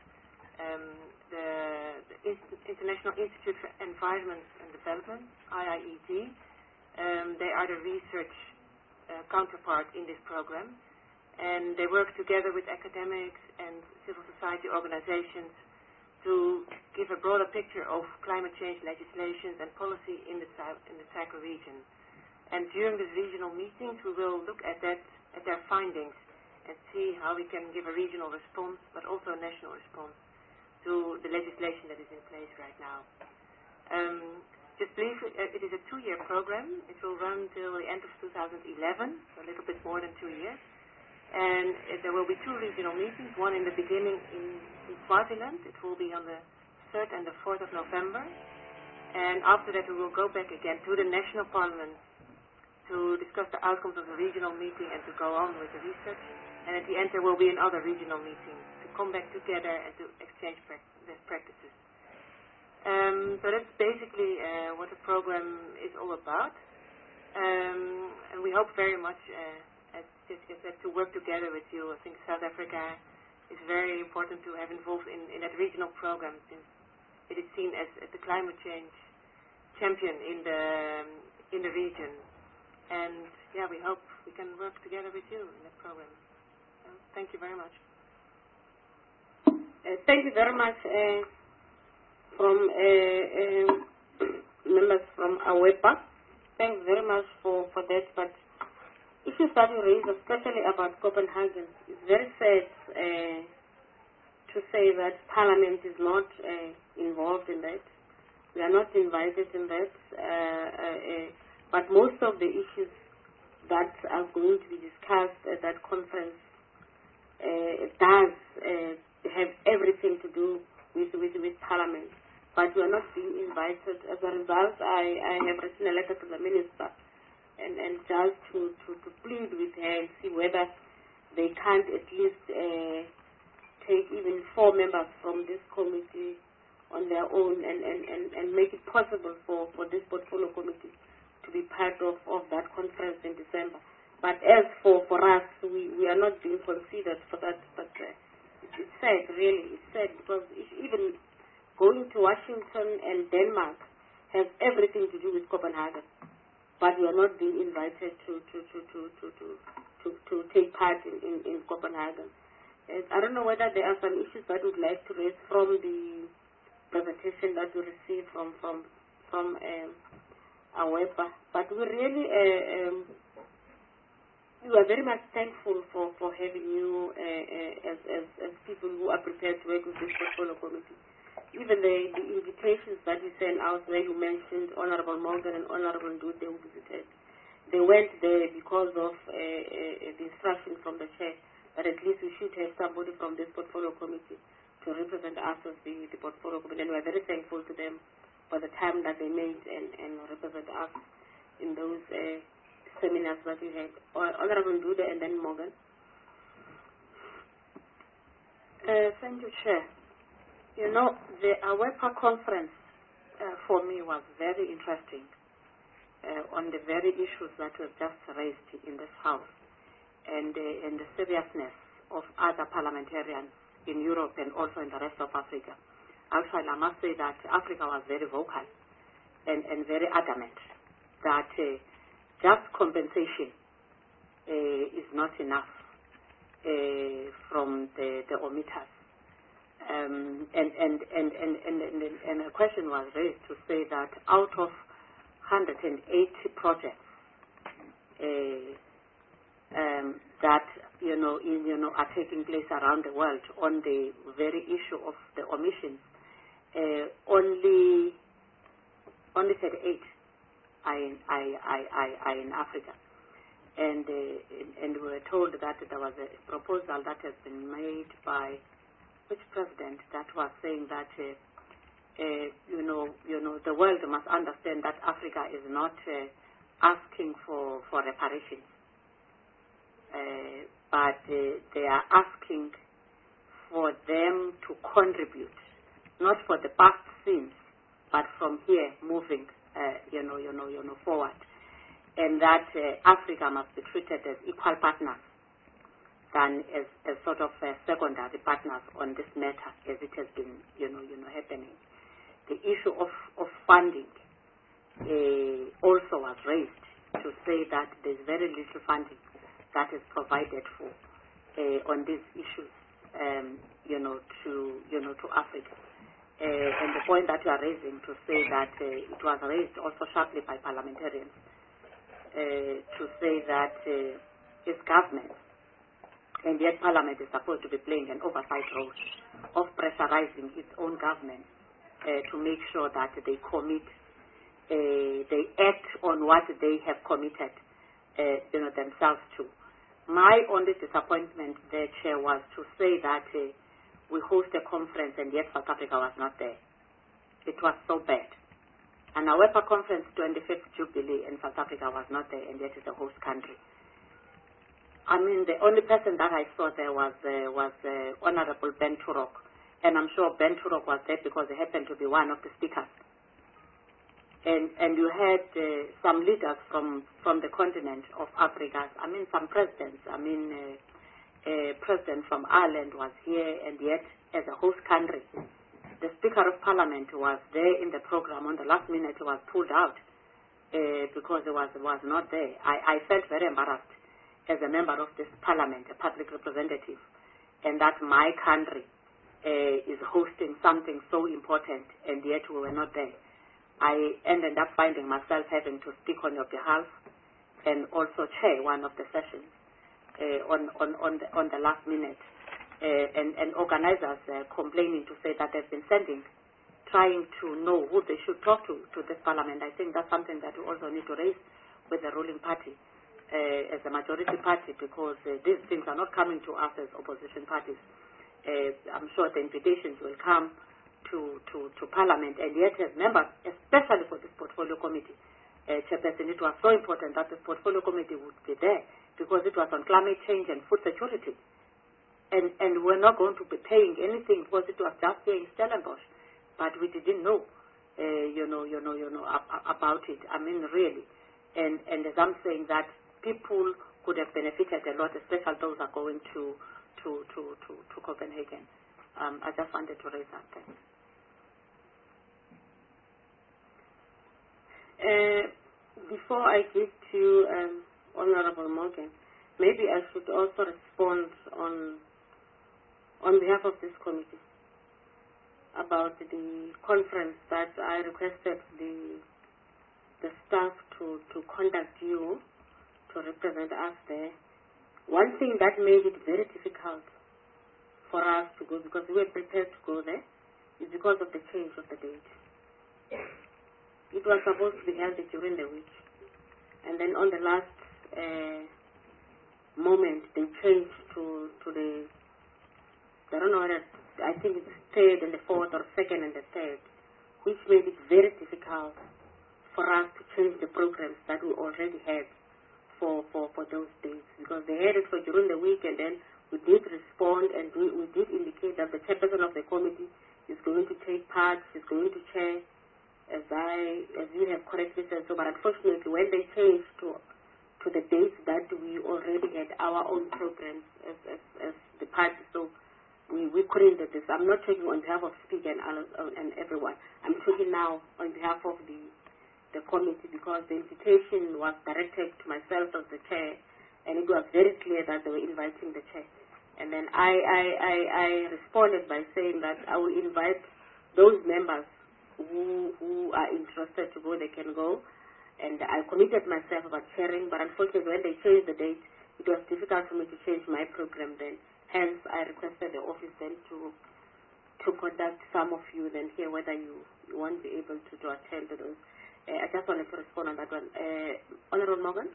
The International Institute for Environment and Development, IIED, they are the research counterpart in this program, and they work together with academics and civil society organizations to give a broader picture of climate change legislation and policy in the SACU region. And during these regional meetings, we will look at their findings and see how we can give a regional response, but also a national response to the legislation that is in place right now. Just briefly, it is a 2-year program. It will run till the end of 2011, so a little bit more than 2 years. And there will be 2 regional meetings, one in the beginning in Swaziland. It will be on the 3rd and the 4th of November. And after that, we will go back again to the national parliament to discuss the outcomes of the regional meeting and to go on with the research. And at the end, there will be another regional meeting to come back together and to exchange best practices. So that's basically what the program is all about. And we hope very much, as Jessica said, to work together with you. I think South Africa is very important to have involved in that regional program, since it is seen as the climate change champion in the region. And yeah, we hope we can work together with you in that program. So, thank you very much. Thank you very much, from members from AWEPA. Thanks very much for that. But issues that you raise, especially about Copenhagen, it's very sad to say that Parliament is not involved in that. We are not invited in that. But most of the issues that are going to be discussed at that conference does have everything to do with Parliament. But we are not being invited. As a result, I have written a letter to the Minister and just to plead with her and see whether they can't at least take even 4 members from this committee on their own and make it possible for this portfolio committee to be part of that conference in December. But as for us, we are not being considered for that. But it's sad, really. It's sad because even going to Washington and Denmark has everything to do with Copenhagen. But we are not being invited to take part in Copenhagen. I don't know whether there are some issues that we'd like to raise from the presentation that we received from AWEPA. But we really we are very much thankful for having you as people who are prepared to work with this portfolio committee. Even the invitations that you sent out where you mentioned Honorable Morgan and Honorable Ndude who visited, they went there because of the instruction from the chair that at least we should have somebody from this portfolio committee to represent us as the portfolio committee. And we are very thankful to them for the time that they made and represent us in those seminars that we had. Honorable Ndude and then Morgan. Thank you, Chair. You know, the AWEPA conference for me was very interesting on the very issues that were just raised in this House and the seriousness of other parliamentarians in Europe and also in the rest of Africa. Actually, I must say that Africa was very vocal and very adamant that just compensation is not enough from the omitters. And a question was raised to say that out of 180 projects that are taking place around the world on the very issue of the omissions, only 38 are in Africa. And we were told that there was a proposal that has been made by which president that was saying that the world must understand that Africa is not asking for reparations, but they are asking for them to contribute, not for the past sins, but from here moving, forward, and that Africa must be treated as equal partners than as sort of secondary partners on this matter, as it has been, happening. The issue of funding also was raised to say that there's very little funding that is provided for on these issues, to Africa. And the point that you are raising to say that it was raised also sharply by parliamentarians to say that it's government, and yet Parliament is supposed to be playing an oversight role of pressurizing its own government to make sure that they commit, they act on what they have committed, themselves to. My only disappointment there, Chair, was to say that we host a conference and yet South Africa was not there. It was so bad. And our AWEPA conference 25th Jubilee in South Africa was not there, and yet it's the host country. I mean, the only person that I saw there was Honorable Ben Turok. And I'm sure Ben Turok was there because he happened to be one of the speakers. And you had some leaders from the continent of Africa. I mean, some presidents. I mean, a president from Ireland was here, and yet, as a host country, the Speaker of Parliament was there in the program. On the last minute, he was pulled out because he was not there. I felt very embarrassed as a member of this parliament, a public representative, and that my country is hosting something so important, and yet we were not there. I ended up finding myself having to speak on your behalf and also chair one of the sessions on the last minute, and organizers complaining to say that they've been trying to know who they should talk to this parliament. I think that's something that we also need to raise with the ruling party as a majority party, because these things are not coming to us as opposition parties. I'm sure the invitations will come to Parliament, and yet as members, especially for this portfolio committee, Chairperson, it was so important that this portfolio committee would be there, because it was on climate change and food security. And we're not going to be paying anything because it was just here in Stellenbosch, but we didn't know, about it. I mean, really. And as I'm saying, that people could have benefited a lot, especially those who are going to Copenhagen. I just wanted to raise that. Thanks. Before I give to Honorable Morgan, maybe I should also respond on behalf of this committee about the conference that I requested the staff to contact you to represent us there. One thing that made it very difficult for us to go, because we were prepared to go there, is because of the change of the date. It was supposed to be held during the week, and then on the last moment they changed to the, I don't know, I think it's the 3rd and the 4th, or 2nd and the 3rd, which made it very difficult for us to change the programs that we already had for those days, because they had it for during the week, and then we did respond, and we did indicate that the chairperson of the committee is going to take part, she's going to chair, as you have correctly said so. But unfortunately, when they changed to the dates that we already had our own programs as the party, so we couldn't do this. I'm not talking on behalf of Speaker and everyone. I'm talking now on behalf of the committee, because the invitation was directed to myself as the chair, and it was very clear that they were inviting the chair. And then I responded by saying that I will invite those members who are interested to go, they can go. And I committed myself about chairing, but unfortunately when they changed the date, it was difficult for me to change my program then. Hence, I requested the office then to contact some of you, then hear whether you won't be able to attend to those. I just wanted to respond on that one. Honorable Morgan?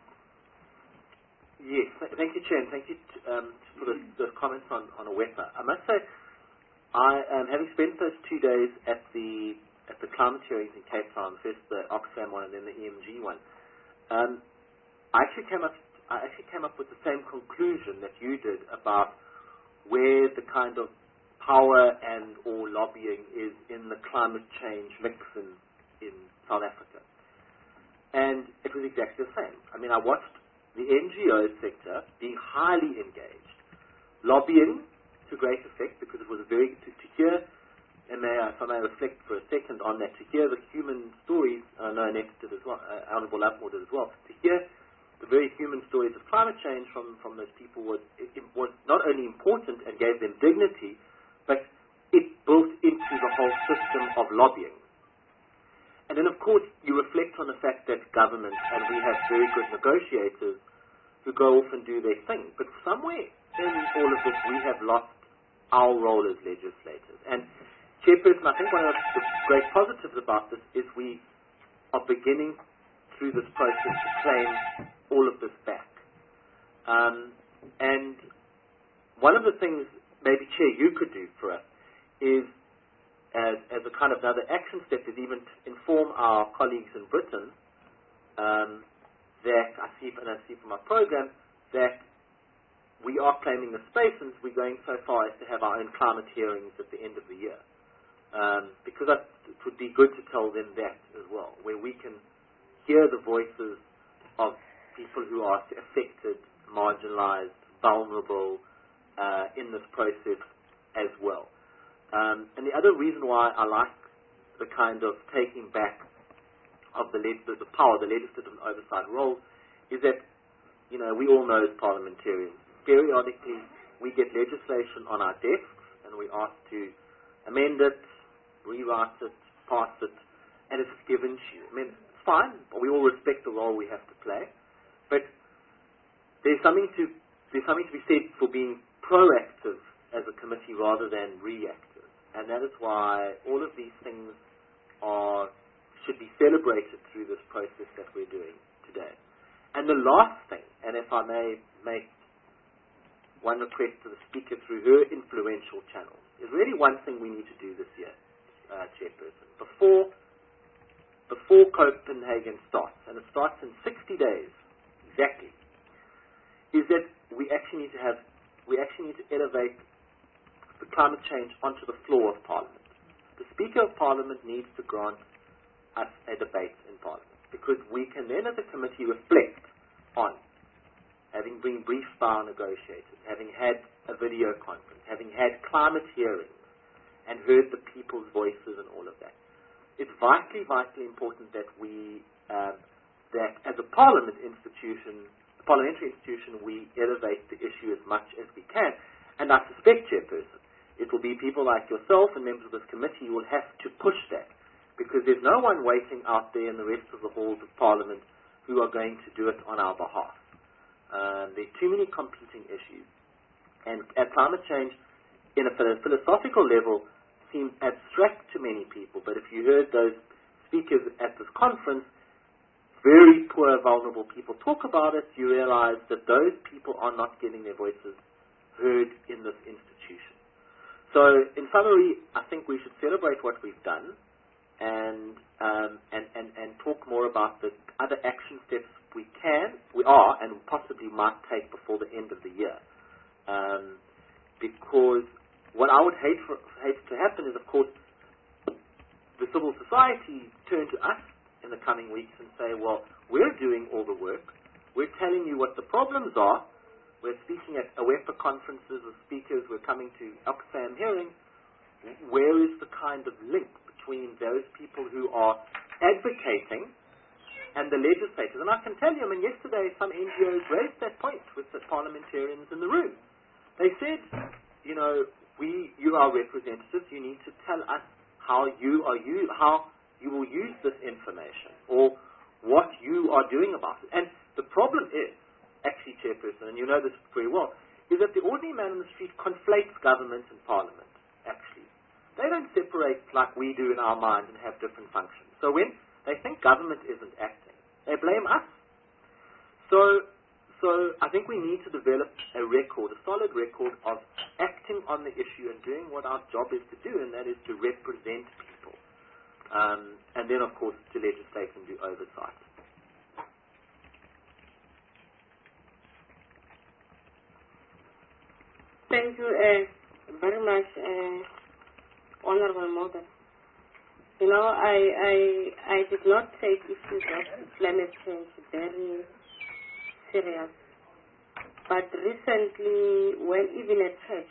Yes, thank you, Chair, and thank you for the comments on AWEPA. I must say, having spent those 2 days at the climate hearings in Cape Town, first the Oxfam one and then the EMG one, I actually came up with the same conclusion that you did about where the kind of power and or lobbying is in the climate change mix in South Africa. And it was exactly the same. I mean, I watched the NGO sector being highly engaged, lobbying to great effect, because it was to hear, and if I may reflect for a second on that, to hear the human stories, I know Annette did as well, Honourable Lovemore did as well, to hear the very human stories of climate change from those people was not only important and gave them dignity, but it built into the whole system of lobbying. And then, of course, you reflect on the fact that government, and we have very good negotiators who go off and do their thing. But somewhere in all of this, we have lost our role as legislators. And, Chairperson, I think one of the great positives about this is we are beginning through this process to claim all of this back. And one of the things, maybe, Chair, you could do for us is, as a kind of another action step, is even to inform our colleagues in Britain that I see from our program that we are claiming the space, and we're going so far as to have our own climate hearings at the end of the year. Because it would be good to tell them that as well, where we can hear the voices of people who are affected, marginalized, vulnerable in this process as well. And the other reason why I like the kind of taking back of the power, the legislative and oversight role, is that, we all know as parliamentarians, periodically we get legislation on our desks, and and we're asked to amend it, rewrite it, pass it, and it's given to you. I mean, it's fine, but we all respect the role we have to play, but there's something to be said for being proactive as a committee rather than reactive, and that is why all of these things should be celebrated through this process that we're doing today. And the last thing, and if I may make one request to the Speaker through her influential channels, is really one thing we need to do this year, Chairperson, before Copenhagen starts, and it starts in 60 days exactly, is that we actually need to elevate the climate change onto the floor of Parliament. The Speaker of Parliament needs to grant us a debate in Parliament, because we can then as a committee reflect on having been briefed by our negotiators, having had a video conference, having had climate hearings and heard the people's voices and all of that. It's vitally important that we, that as a parliamentary institution, we elevate the issue as much as we can. And I suspect, Chairperson, it will be people like yourself and members of this committee who will have to push that, because there's no one waiting out there in the rest of the halls of Parliament who are going to do it on our behalf. There are too many competing issues. And climate change, in a philosophical level, seems abstract to many people. But if you heard those speakers at this conference, very poor, vulnerable people, talk about it, you realize that those people are not getting their voices heard in this institution. So, in summary, I think we should celebrate what we've done and talk more about the other action steps we are, and possibly might take before the end of the year. Because what I would hate to happen is, of course, the civil society turn to us in the coming weeks and say, well, we're doing all the work. We're telling you what the problems are. We're speaking at AWEPA conferences with speakers. We're coming to Oxfam hearings. Where is the kind of link between those people who are advocating and the legislators? And I can tell you, I mean, yesterday some NGOs raised that point with the parliamentarians in the room. They said, you know, you are representatives. You need to tell us how you will use this information, or what you are doing about it. And the problem is, actually, Chairperson, and you know this very well, is that the ordinary man on the street conflates government and Parliament, actually. They don't separate like we do in our minds and have different functions. So when they think government isn't acting, they blame us. So I think we need to develop a solid record of acting on the issue and doing what our job is to do, and that is to represent people. And then, of course, to legislate and do oversight. Thank you very much, Honorable Morgan. You know, I did not take issues of climate change very serious. But recently, when even at church,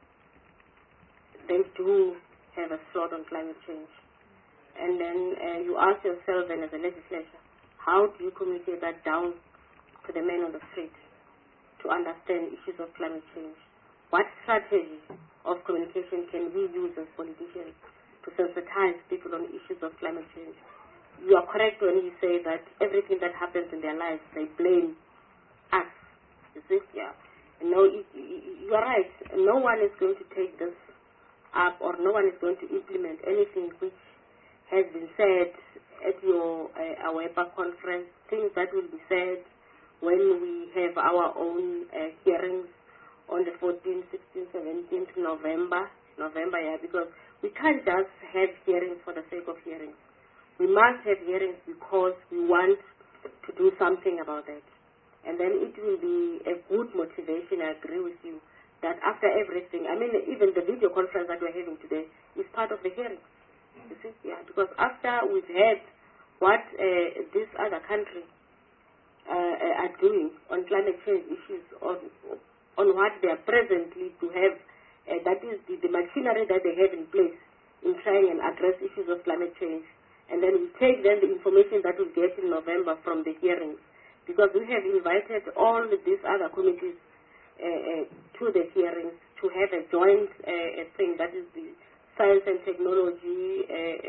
they do have a slot on climate change. And then you ask yourself, and as a legislator, how do you communicate that down to the men on the street to understand issues of climate change? What strategy of communication can we use as politicians to sensitize people on issues of climate change? You are correct when you say that everything that happens in their lives, they blame us. Is it? Yeah. No, you are right. No one is going to take this up, or no one is going to implement anything which has been said at your AWEPA conference, things that will be said when we have our own hearings on the 14th, 16th, 17th November, because we can't just have hearings for the sake of hearings. We must have hearings because we want to do something about it. And then it will be a good motivation, I agree with you, that after everything, I mean, even the video conference that we're having today is part of the hearing. You see? Yeah, because after we've had what this other country are doing on climate change issues, on what they are presently to have, that is the machinery that they have in place in trying and address issues of climate change. And then we take then the information that we get in November from the hearings, because we have invited all these other committees to the hearings, to have a joint thing, that is the science and technology,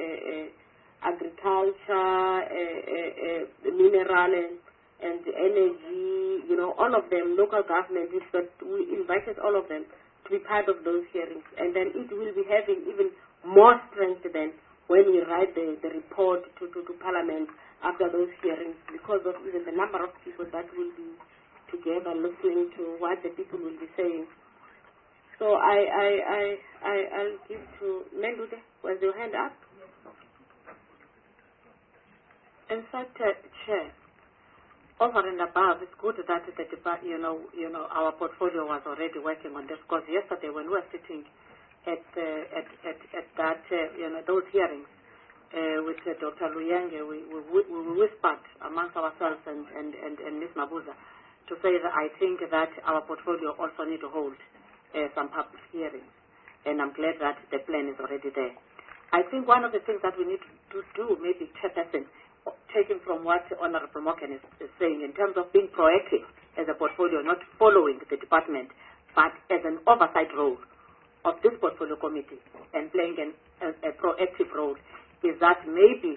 agriculture, mineral and energy, all of them, local government, but we invited all of them to be part of those hearings. And then it will be having even more strength then when we write the report to Parliament after those hearings, because of even the number of people that will be together listening to what the people will be saying. So I'll give to Mendude. Was your hand up? In fact, Chair, over and above, it's good that our portfolio was already working on this, because yesterday when we were sitting at that those hearings with Dr. Luyenge, we whispered amongst ourselves and Ms. Mabuza to say that I think that our portfolio also need to hold some public hearings, and I'm glad that the plan is already there. I think one of the things that we need to do, maybe Chairperson, taking from what Honorable Morgan is saying, in terms of being proactive as a portfolio, not following the department, but as an oversight role of this portfolio committee and playing a proactive role, is that maybe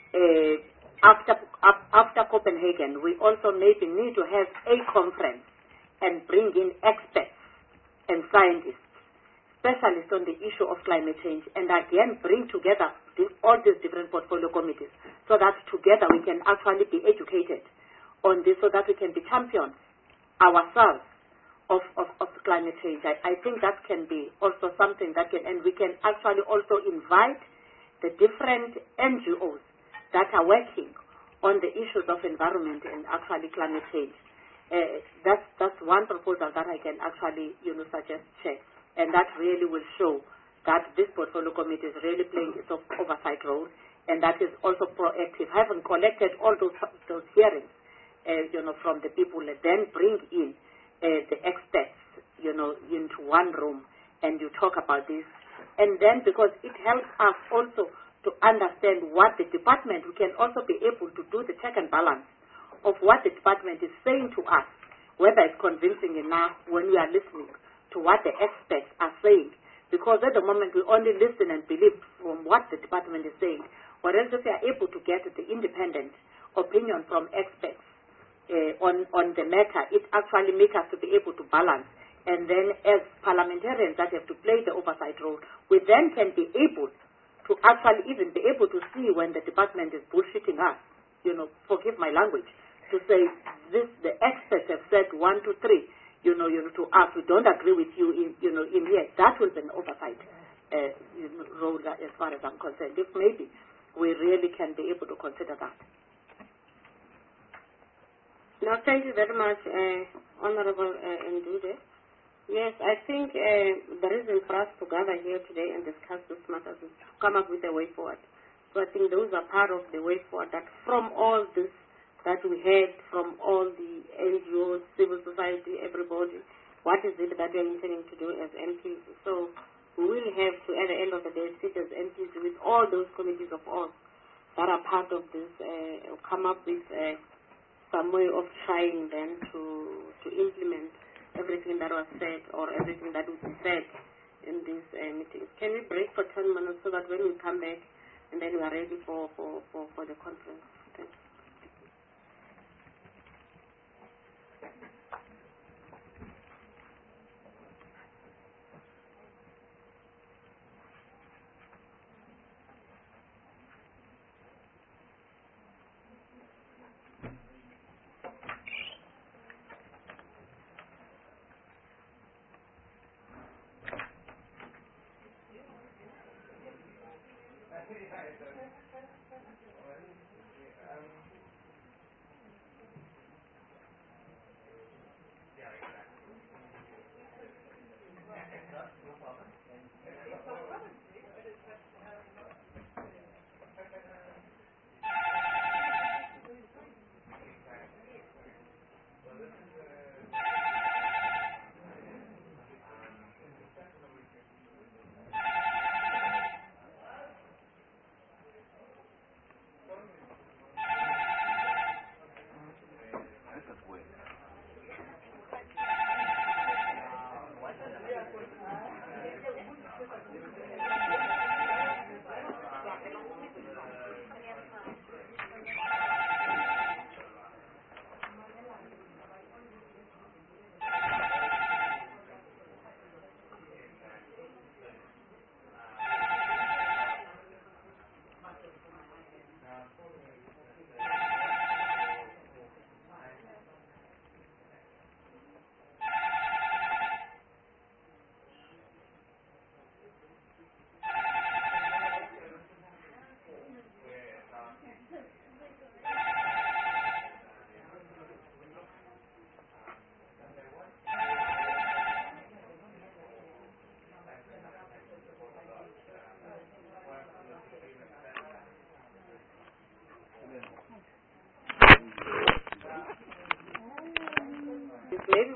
after Copenhagen, we also maybe need to have a conference and bring in experts and scientists, specialists on the issue of climate change, and again bring together all these different portfolio committees so that together we can actually be educated on this, so that we can be champions ourselves of climate change. I think that can be also something that can, and we can actually also invite the different NGOs that are working on the issues of environment and actually climate change. That's one proposal that I can actually suggest, Chair, and that really will show that this portfolio committee is really playing its oversight role, and that is also proactive. Having collected all those hearings, from the people, and then bring in the experts, into one room, and you talk about this, and then because it helps us also to understand what the department, we can also be able to do the check and balance of what the department is saying to us, whether it's convincing enough when we are listening to what the experts are saying. Because at the moment we only listen and believe from what the department is saying, whereas if we are able to get the independent opinion from experts on the matter, it actually makes us to be able to balance. And then as parliamentarians that have to play the oversight role, we then can be able to actually even be able to see when the department is bullshitting us, forgive my language, to say this, the experts have said 1, 2, 3, to us, we don't agree with you in here. That will be an oversight role as far as I'm concerned. If maybe we really can be able to consider that. Now, thank you very much, Honorable Ndude. Yes, I think the reason for us to gather here today and discuss this matter is to come up with a way forward. So I think those are part of the way forward, that from all this that we had, from all the NGOs, civil society, everybody, what is it that we are intending to do as MPs? So we will have to, at the end of the day, sit as MPs with all those committees of all that are part of this, come up with some way of trying then to implement everything that was said or everything that will be said in these meetings. Can we break for 10 minutes so that when we come back and then we are ready for the conference? Thank you.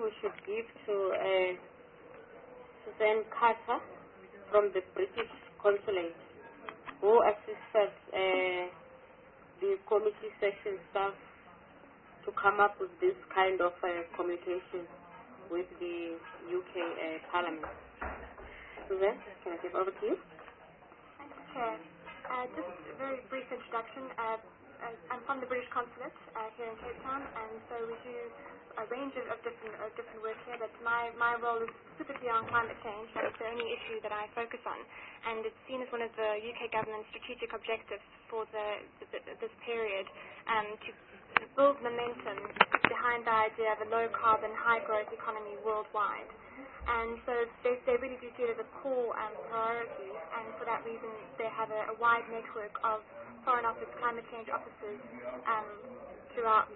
we should give to Suzanne Carter from the British Consulate, who assisted the committee session staff to come up with this kind of communication with the UK Parliament. Suzanne, can I give over to you? Thank you, Chair. Just a very brief introduction. I'm from the British Consulate here in Cape Town, and so we do a range of different work here, but my role is specifically on climate change, and it's the only issue that I focus on. And it's seen as one of the UK government's strategic objectives for this period to build momentum behind the idea of a low-carbon, high-growth economy worldwide. And so they really do see it as a core priority, and for that reason they have a wide network of Foreign Office climate change officers throughout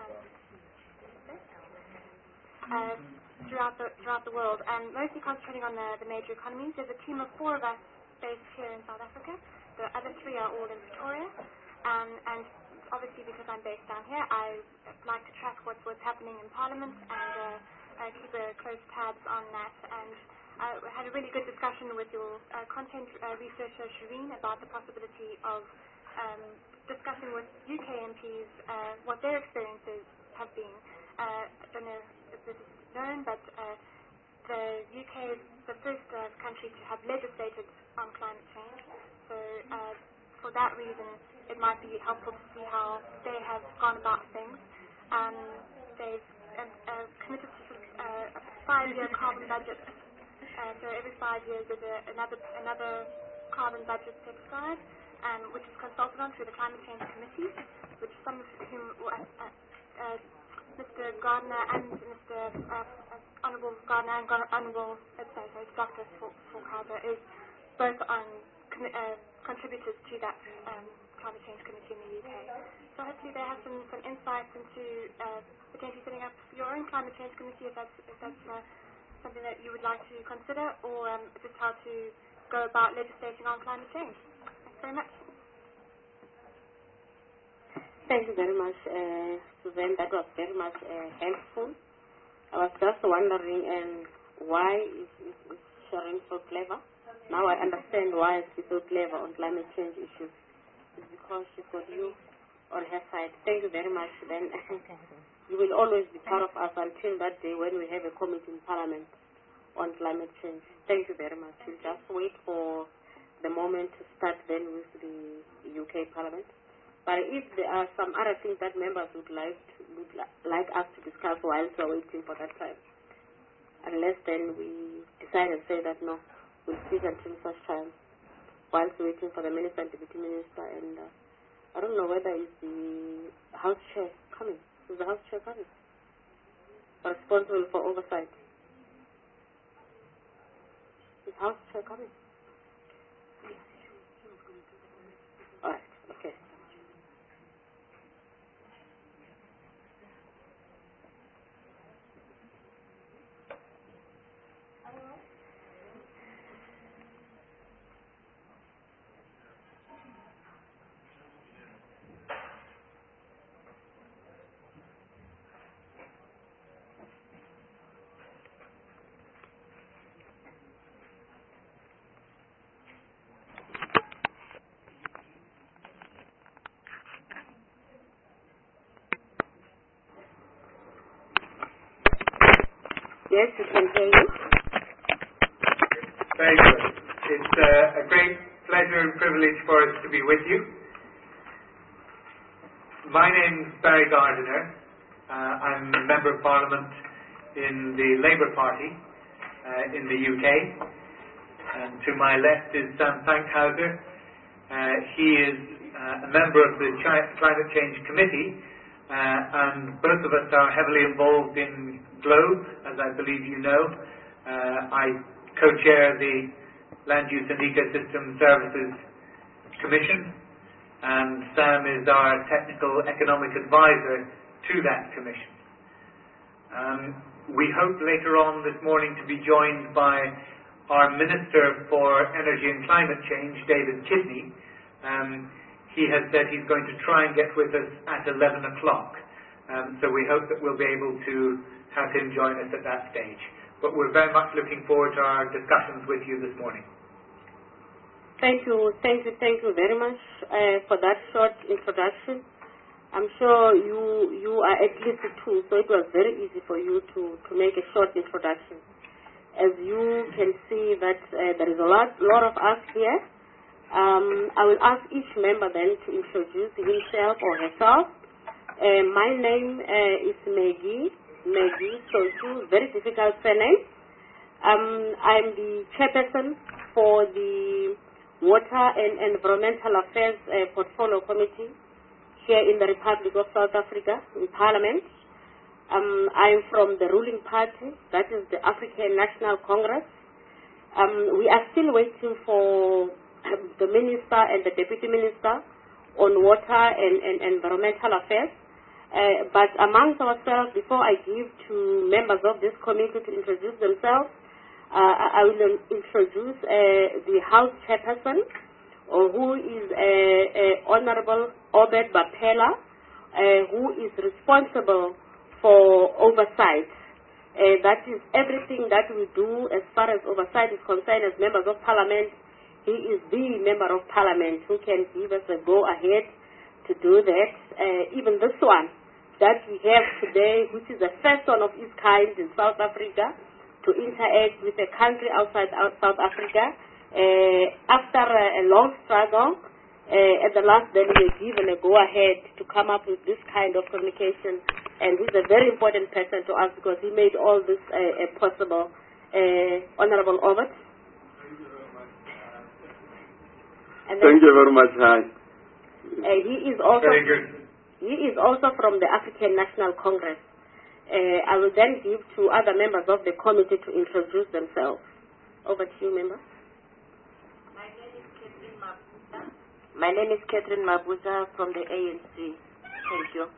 the world, and mostly concentrating on the major economies. There's a team of 4 of us based here in South Africa. The other 3 are all in Victoria, and obviously because I'm based down here, I like to track what's happening in Parliament and keep a close tabs on that. And I had a really good discussion with your content researcher Shireen about the possibility of discussing with UK MPs what their experiences have been. I don't know if this is known, but the UK is the first country to have legislated on climate change. So for that reason, it might be helpful to see how they have gone about things. They've committed to a 5-year carbon budget. So every 5 years there's another carbon budget set aside, which is consulted on through the Climate Change Committee, which some of whom, Mr. Gardner and Mr. Honourable Gardner and Honourable Dr. Fulkhauser is both on contributors to that Climate Change Committee in the UK. So hopefully they have some insights into potentially setting up your own Climate Change Committee if that's something that you would like to consider, or just how to go about legislating on climate change. Thanks very much. Thank you very much, Suzanne. That was very much helpful. I was just wondering why is Sharon so clever? Now I understand why she's so clever on climate change issues. It's because she's got you on her side. Thank you very much. Then you will always be part of us until that day when we have a committee in Parliament on climate change. Thank you very much. We'll just wait for the moment to start then with the UK Parliament. But if there are some other things that members would like us to discuss while we're waiting for that time, unless then we decide and say that no, we'll speak until such time whilst waiting for the Minister and Deputy Minister. And I don't know whether is the House Chair coming. Is the House Chair coming? Responsible for oversight. Is House Chair coming? All right. Okay. Yes, we can hear you. Very good. It's a great pleasure and privilege for us to be with you. My name's Barry Gardiner. I'm a Member of Parliament in the Labour Party in the UK. And to my left is Sam Fankhauser. He is a member of the Climate Change Committee, and both of us are heavily involved in GLOBE, as I believe you know. I co-chair the Land Use and Ecosystem Services Commission, and Sam is our technical economic advisor to that commission. We hope later on this morning to be joined by our Minister for Energy and Climate Change, David Kidney. He has said he's going to try and get with us at 11 o'clock. So we hope that we'll be able to have him join us at that stage. But we're very much looking forward to our discussions with you this morning. Thank you very much for that short introduction. I'm sure you are at least two, so it was very easy for you to make a short introduction. As you can see that there is a lot of us here. I will ask each member then to introduce himself or herself. My name is Maggie Sosu, very difficult surname. I'm the chairperson for the Water and Environmental Affairs Portfolio Committee here in the Republic of South Africa in Parliament. I'm from the ruling party, that is the African National Congress. We are still waiting for the Minister and the Deputy Minister on Water and Environmental Affairs. But amongst ourselves, before I give to members of this committee to introduce themselves, I will introduce the House Chairperson, who is Honorable Obed Bapela, who is responsible for oversight. That is everything that we do as far as oversight is concerned as members of Parliament. He is the Member of Parliament who can give us a go-ahead to do that. Even this one that we have today, which is the first one of its kind in South Africa, to interact with a country outside South Africa. After a long struggle, at the last day we were given a go-ahead to come up with this kind of communication. And he's a very important person to us because he made all this possible. Honorable Obed. Thank you very much. Hi. He is also very good. He is also from the African National Congress. I will then give to other members of the committee to introduce themselves. Over to you, member. My name is Catherine Mabuza from the ANC. Thank you.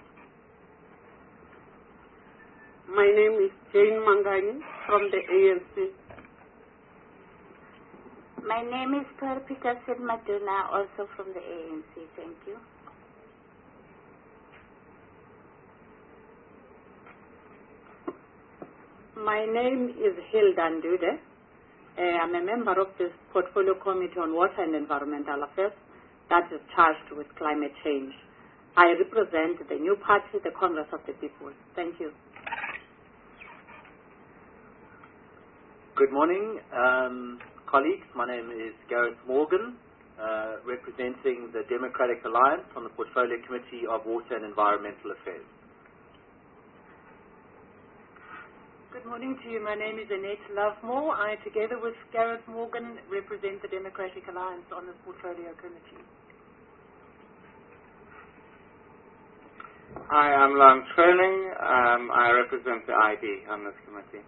My name is Jane Mangani from the ANC. My name is Per Peterson Maduna, also from the ANC. Thank you. My name is Hilda Ndude. I'm a member of the Portfolio Committee on Water and Environmental Affairs that is charged with climate change. I represent the new party, the Congress of the People. Thank you. Good morning, colleagues. My name is Gareth Morgan, representing the Democratic Alliance on the Portfolio Committee of Water and Environmental Affairs. Good morning to you. My name is Annette Lovemore. I, together with Gareth Morgan, represent the Democratic Alliance on the Portfolio Committee. Hi, I'm Lan Trailing. I represent the IB on this committee.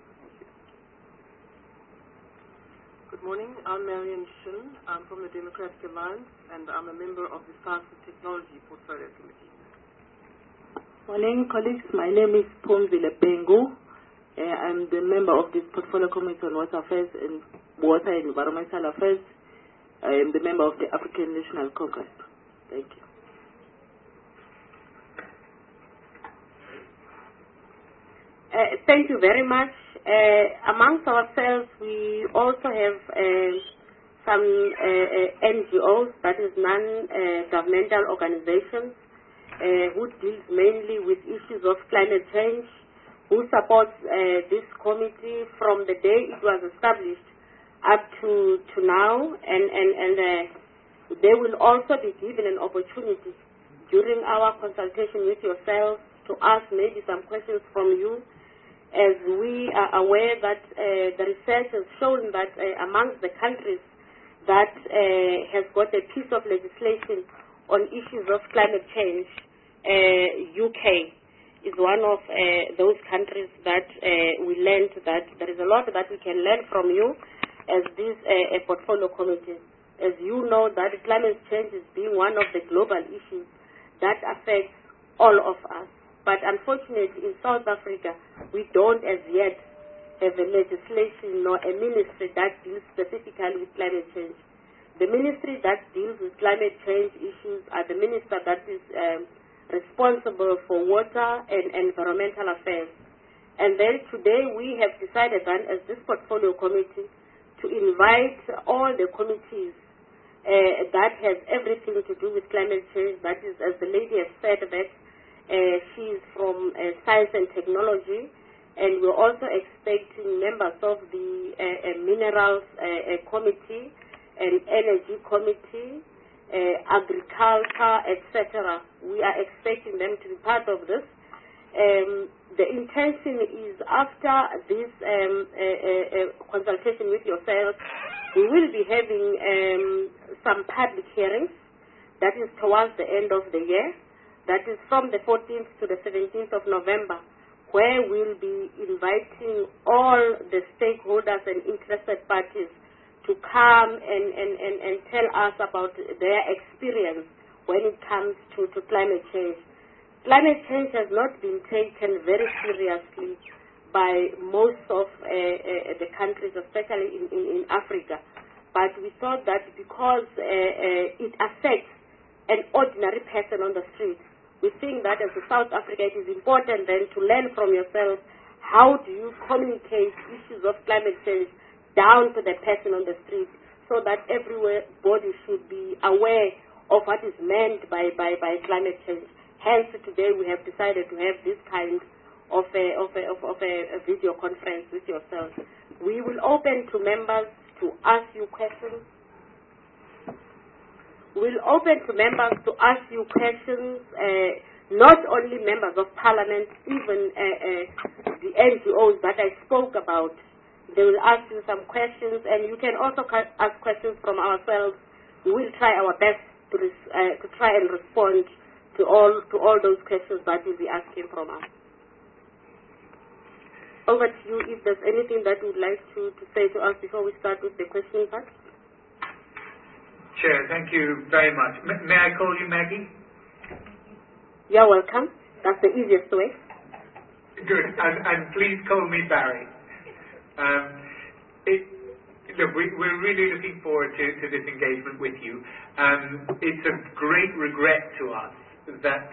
Good morning. I'm Marion Shin. I'm from the Democratic Alliance, and I'm a member of the Science and Technology Portfolio Committee. Morning, colleagues. My name is Phumzile Pengu. I'm the member of this Portfolio Committee on Water Affairs and Water and Environmental Affairs. I am the member of the African National Congress. Thank you. Thank you very much. Amongst ourselves, we also have some NGOs, that is non-governmental organizations, who deals mainly with issues of climate change, who supports this committee from the day it was established up to now, and they will also be given an opportunity during our consultation with yourselves to ask maybe some questions from you, as we are aware that the research has shown that amongst the countries that has got a piece of legislation on issues of climate change, UK is one of those countries that we learned that there is a lot that we can learn from you as this portfolio committee. As you know, that climate change is being one of the global issues that affects all of us. But unfortunately, in South Africa, we don't as yet have a legislation nor a ministry that deals specifically with climate change. The ministry that deals with climate change issues are the minister that is responsible for water and environmental affairs. And then today we have decided then as this portfolio committee to invite all the committees that has everything to do with climate change. That is, as the lady has said, that she's from science and technology, and we're also expecting members of the minerals committee and energy committee, agriculture, etc. We are expecting them to be part of this. The intention is after this consultation with yourselves, we will be having some public hearings. That is towards the end of the year. That is from the 14th to the 17th of November, where we'll be inviting all the stakeholders and interested parties to come and tell us about their experience when it comes to climate change. Climate change has not been taken very seriously by most of the countries, especially in Africa. But we thought that because it affects an ordinary person on the street, we think that as a South Africa, it is important then to learn from yourself how do you communicate issues of climate change down to the person on the street, so that everybody should be aware of what is meant by climate change. Hence, today we have decided to have this kind of a video conference with yourselves. We will open to members to ask you questions. We'll open to members to ask you questions, not only members of parliament, even the NGOs that I spoke about. They will ask you some questions, and you can also ask questions from ourselves. We will try our best to try and respond to all those questions that you'll be asking from us. Over to you if there's anything that you'd like to say to us before we start with the question part. Chair, thank you very much. May I call you Maggie? You're welcome. That's the easiest way. Good. And please call me Barry. Look, we're really looking forward to this engagement with you. It's a great regret to us that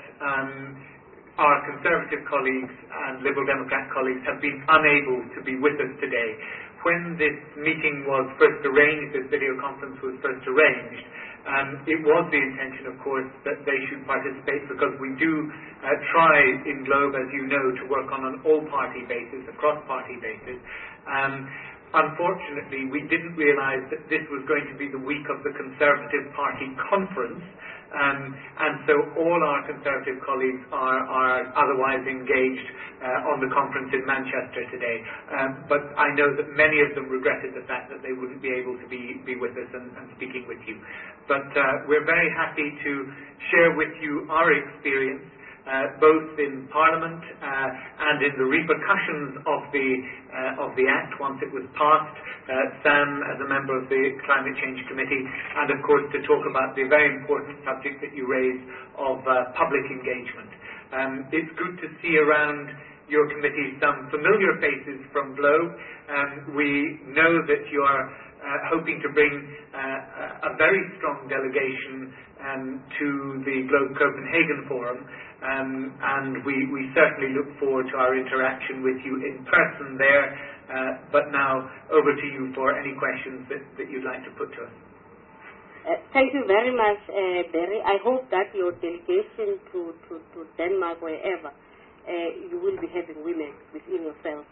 our Conservative colleagues and Liberal Democrat colleagues have been unable to be with us today. When this meeting was first arranged, this video conference was first arranged, it was the intention, of course, that they should participate, because we do try in Globe, as you know, to work on an all-party basis, a cross-party basis. Unfortunately, we didn't realise that this was going to be the week of the Conservative Party conference, and so all our Conservative colleagues are otherwise engaged on the conference in Manchester today. But I know that many of them regretted the fact that they wouldn't be able to be with us and speaking with you. But we're very happy to share with you our experience, both in Parliament and in the repercussions of the Act once it was passed, Sam as a member of the Climate Change Committee, and of course to talk about the very important subject that you raised of public engagement. It's good to see around your committee some familiar faces from Globe. We know that you are hoping to bring a very strong delegation to the Globe Copenhagen Forum, and we certainly look forward to our interaction with you in person there. But now over to you for any questions that you'd like to put to us. Thank you very much, Barry. I hope that your delegation to Denmark, wherever, you will be having women within yourself.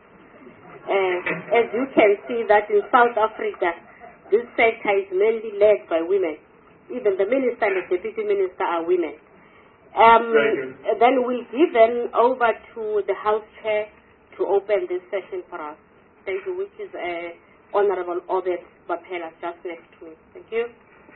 As you can see that in South Africa, this sector is mainly led by women. Even the minister and the deputy minister are women. Then we'll give them over to the House Chair to open this session for us. Thank you, which is Honorable Obed Bapela, just next to me. Thank you.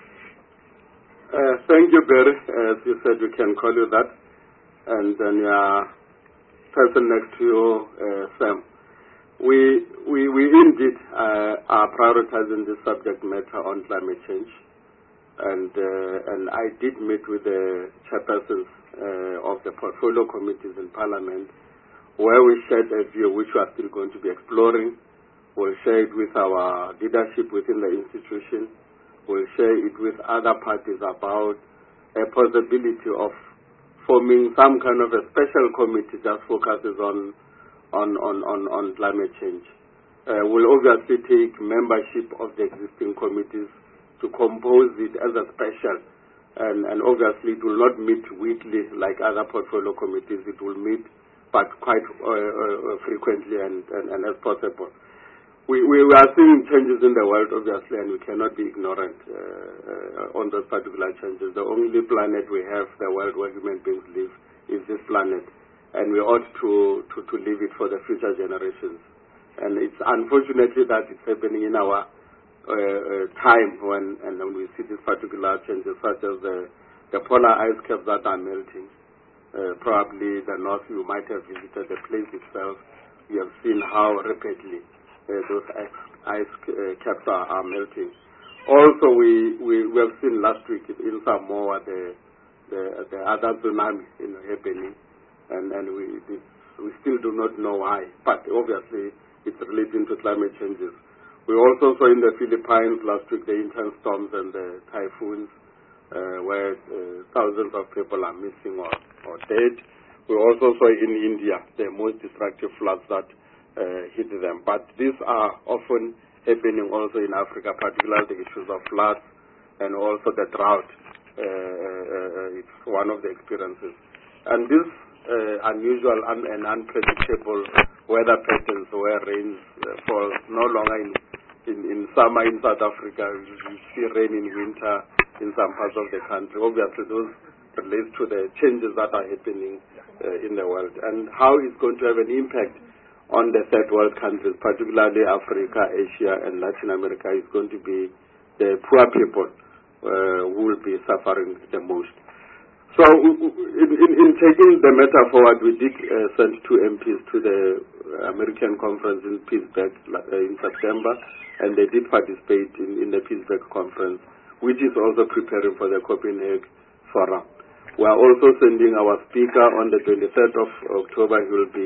Thank you, Barry. As you said, we can call you that. And then person next to you, Sam. We indeed are prioritizing the subject matter on climate change. And I did meet with the chairpersons of the portfolio committees in Parliament, where we shared a view which we are still going to be exploring. We'll share it with our leadership within the institution. We'll share it with other parties about a possibility of forming some kind of a special committee that focuses on on climate change. We'll obviously take membership of the existing committees to compose it as a special, and obviously it will not meet weekly like other portfolio committees. It will meet, but quite frequently and as possible. We are seeing changes in the world, obviously, and we cannot be ignorant on those particular changes. The only planet we have, the world where human beings live, is this planet, and we ought to leave it for the future generations. And it's unfortunately that it's happening in our time when we see these particular changes, such as the polar ice caps that are melting. Probably the north, you might have visited the place itself. You have seen how rapidly those ice caps are melting. Also, we have seen last week in Samoa the other tsunami happening, and we still do not know why, but obviously it's relating to climate changes. We also saw in the Philippines last week the intense storms and the typhoons, where thousands of people are missing or dead. We also saw in India the most destructive floods that hit them. But these are often happening also in Africa, particularly the issues of floods and also the drought. It's one of the experiences. And this unusual and unpredictable weather patterns where rains fall no longer in summer in South Africa, you see rain in winter in some parts of the country. Obviously, those relate to the changes that are happening in the world, and how it's going to have an impact on the third world countries, particularly Africa, Asia, and Latin America, is going to be the poor people who will be suffering the most. So, in taking the matter forward, we did send 2 MPs to the American conference in Pittsburgh in September, and they did participate in the Pittsburgh conference, which is also preparing for the Copenhagen Forum. We are also sending our speaker on the 23rd of October. He will be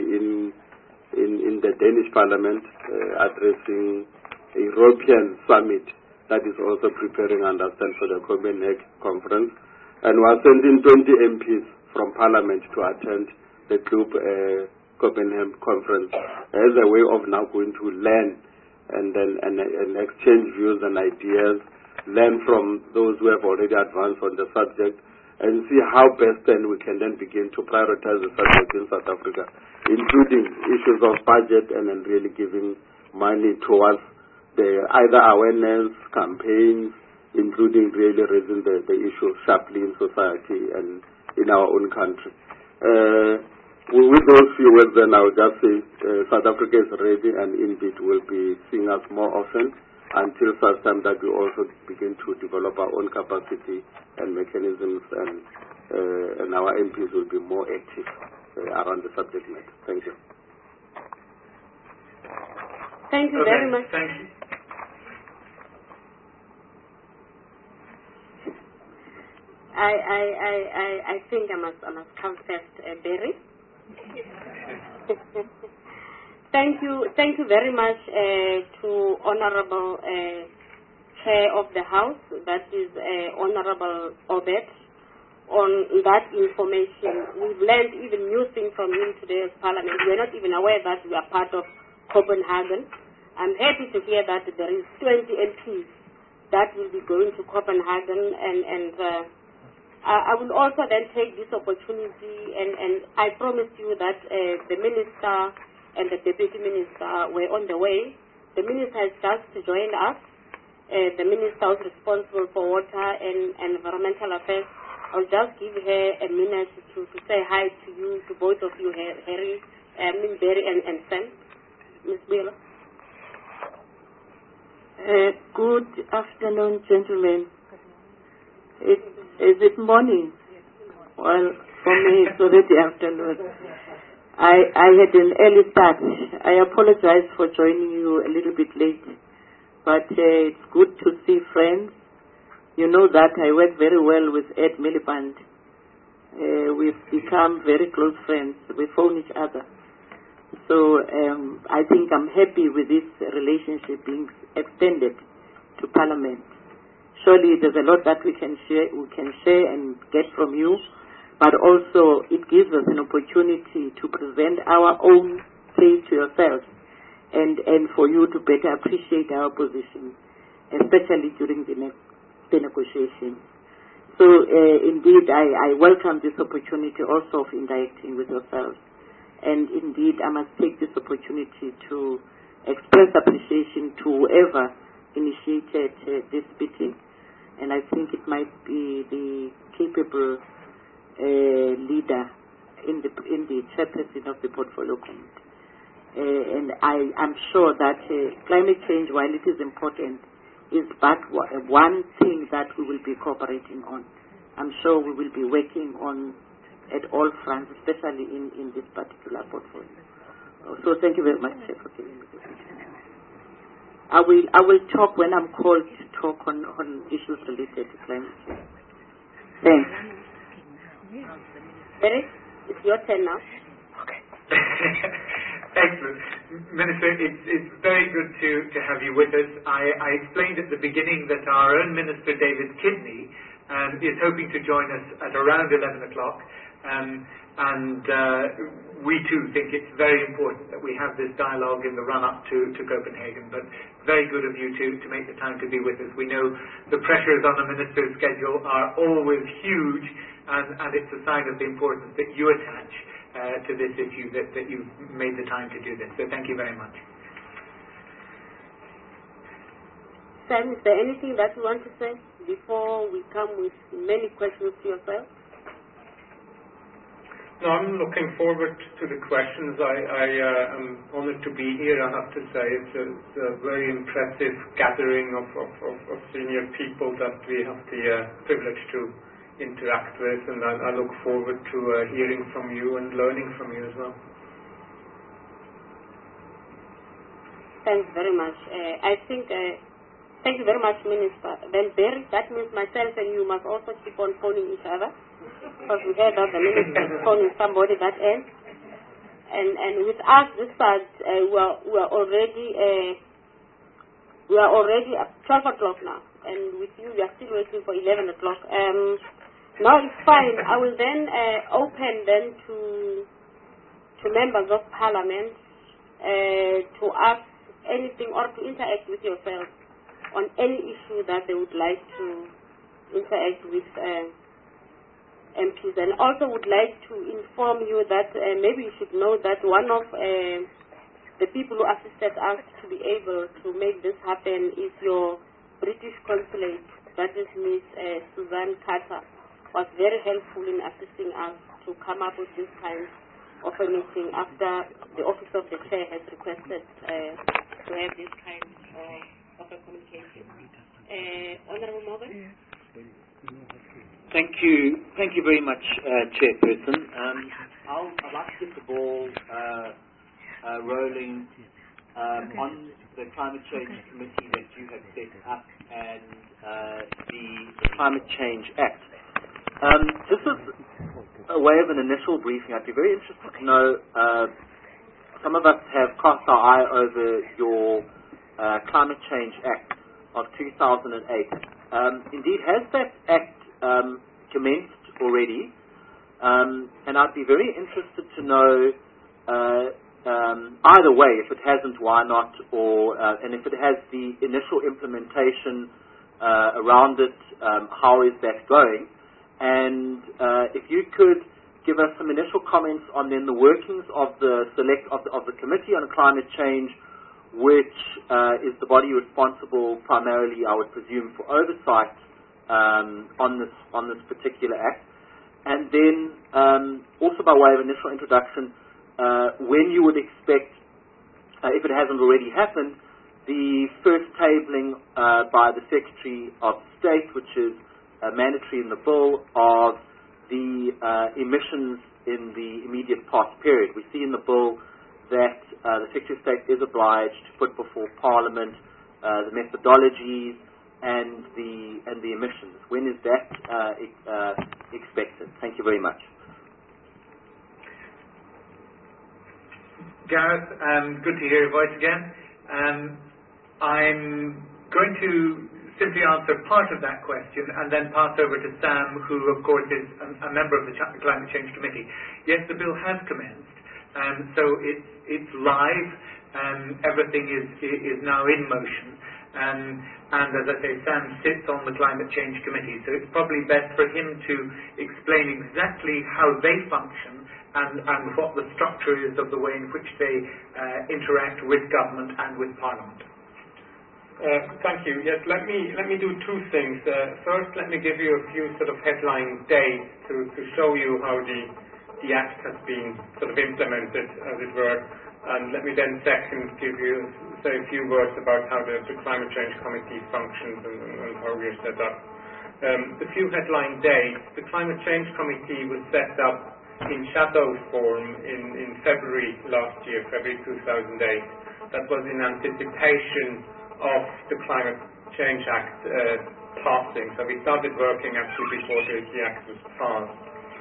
in the Danish Parliament addressing a European summit that is also preparing, understand, for the Copenhagen conference. And we are sending 20 MPs from Parliament to attend the Club Copenhagen conference as a way of now going to learn and exchange views and ideas, learn from those who have already advanced on the subject, and see how best then we can then begin to prioritize the subject in South Africa, including issues of budget and then really giving money towards the either awareness campaigns, including really raising the issue sharply in society and in our own country. With those few words, then I will just say South Africa is ready, and indeed will be seeing us more often until such time that we also begin to develop our own capacity and mechanisms, and our MPs will be more active around the subject matter. Thank you. Thank you very much. Thank you. I think I must come first, Barry. Thank you very much to Honorable Chair of the House, that is Honorable Obed, on that information. We've learned even new things from him today as Parliament. We're not even aware that we are part of Copenhagen. I'm happy to hear that there is 20 MPs that will be going to Copenhagen, and I will also then take this opportunity, and I promise you that the Minister and the Deputy Minister were on the way. The Minister has just joined us. The Minister was responsible for water and environmental affairs. I'll just give her a minute to say hi to you, to both of you, Barry and Sam. Ms. Wheeler. Good afternoon, gentlemen. Is it morning? Well, for me it's already afternoon. I had an early start. I apologize for joining you a little bit late, but it's good to see friends. You know that I work very well with Ed Miliband. We've become very close friends. We phone each other. So I think I'm happy with this relationship being extended to Parliament. Surely there's a lot that we can share and get from you, but also it gives us an opportunity to present our own say to yourselves and for you to better appreciate our position, especially during the negotiations. So indeed, I welcome this opportunity also of interacting with yourselves. And indeed, I must take this opportunity to express appreciation to whoever initiated this meeting. And I think it might be the capable leader in the chairperson of the portfolio committee. And I'm sure that climate change, while it is important, is but one thing that we will be cooperating on. I'm sure we will be working on at all fronts, especially in this particular portfolio. So thank you very much, Chair, for giving me this opportunity. I will talk when I'm called to talk on issues related to climate change. Thanks. Eric, it's your turn now. Okay. Excellent. Minister, it's very good to have you with us. I explained at the beginning that our own Minister, David Kidney, is hoping to join us at around 11 o'clock. We too think it's very important that we have this dialogue in the run-up to Copenhagen, but very good of you to make the time to be with us. We know the pressures on the minister's schedule are always huge, and it's a sign of the importance that you attach to this issue that you've made the time to do this. So thank you very much. Sam, is there anything that you want to say before we come with many questions to yourself? No, I'm looking forward to the questions. I am honored to be here, I have to say. It's a very impressive gathering of senior people that we have the privilege to interact with, and I look forward to hearing from you and learning from you as well. Thanks very much. I think, thank you very much, Minister. Then Barry, that means myself and you must also keep on phoning each other, because we heard that the Minister is phoning somebody that end. And with us this side, we are already at 12 o'clock now, and with you we are still waiting for 11 o'clock. Now it's fine. I will then open then to members of Parliament to ask anything or to interact with yourselves on any issue that they would like to interact with MPs. And also would like to inform you that maybe you should know that one of the people who assisted us to be able to make this happen is your British consulate, that is Miss Suzanne Carter, was very helpful in assisting us to come up with this kind of a meeting after the Office of the Chair has requested to have this kind of a communication. Honorable Morgan? Thank you very much, Chairperson. I'd like to get the ball rolling on the Climate Change Committee that you have set up and the Climate Change Act. This is a way of an initial briefing. I'd be very interested to know, some of us have cast our eye over your Climate Change Act of 2008. Indeed, has that Act commenced already? And I'd be very interested to know, either way, if it hasn't, why not, or and if it has the initial implementation around it, how is that going? And if you could give us some initial comments on then the workings of the Committee on Climate Change, which is the body responsible primarily, I would presume, for oversight on this particular act, and then also by way of initial introduction, when you would expect, if it hasn't already happened, the first tabling by the Secretary of State, which is mandatory in the bill, of the emissions in the immediate past period. We see in the bill that the Secretary of State is obliged to put before Parliament the methodologies and the emissions. When is that expected? Thank you very much. Gareth, good to hear your voice again. I'm going to simply answer part of that question and then pass over to Sam, who of course is a member of the Climate Change Committee. Yes, the bill has commenced. So it's live, everything is now in motion. And as I say, Sam sits on the Climate Change Committee, so it's probably best for him to explain exactly how they function and what the structure is of the way in which they interact with government and with Parliament. Thank you. Yes, let me do two things. First, let me give you a few sort of headline dates to show you how the Act has been sort of implemented, as it were. And let me then second say a few words about how the Climate Change Committee functions and how we are set up. The few headline dates. The Climate Change Committee was set up in shadow form in February last year, February 2008. That was in anticipation of the Climate Change Act passing. So we started working actually before the Act was passed.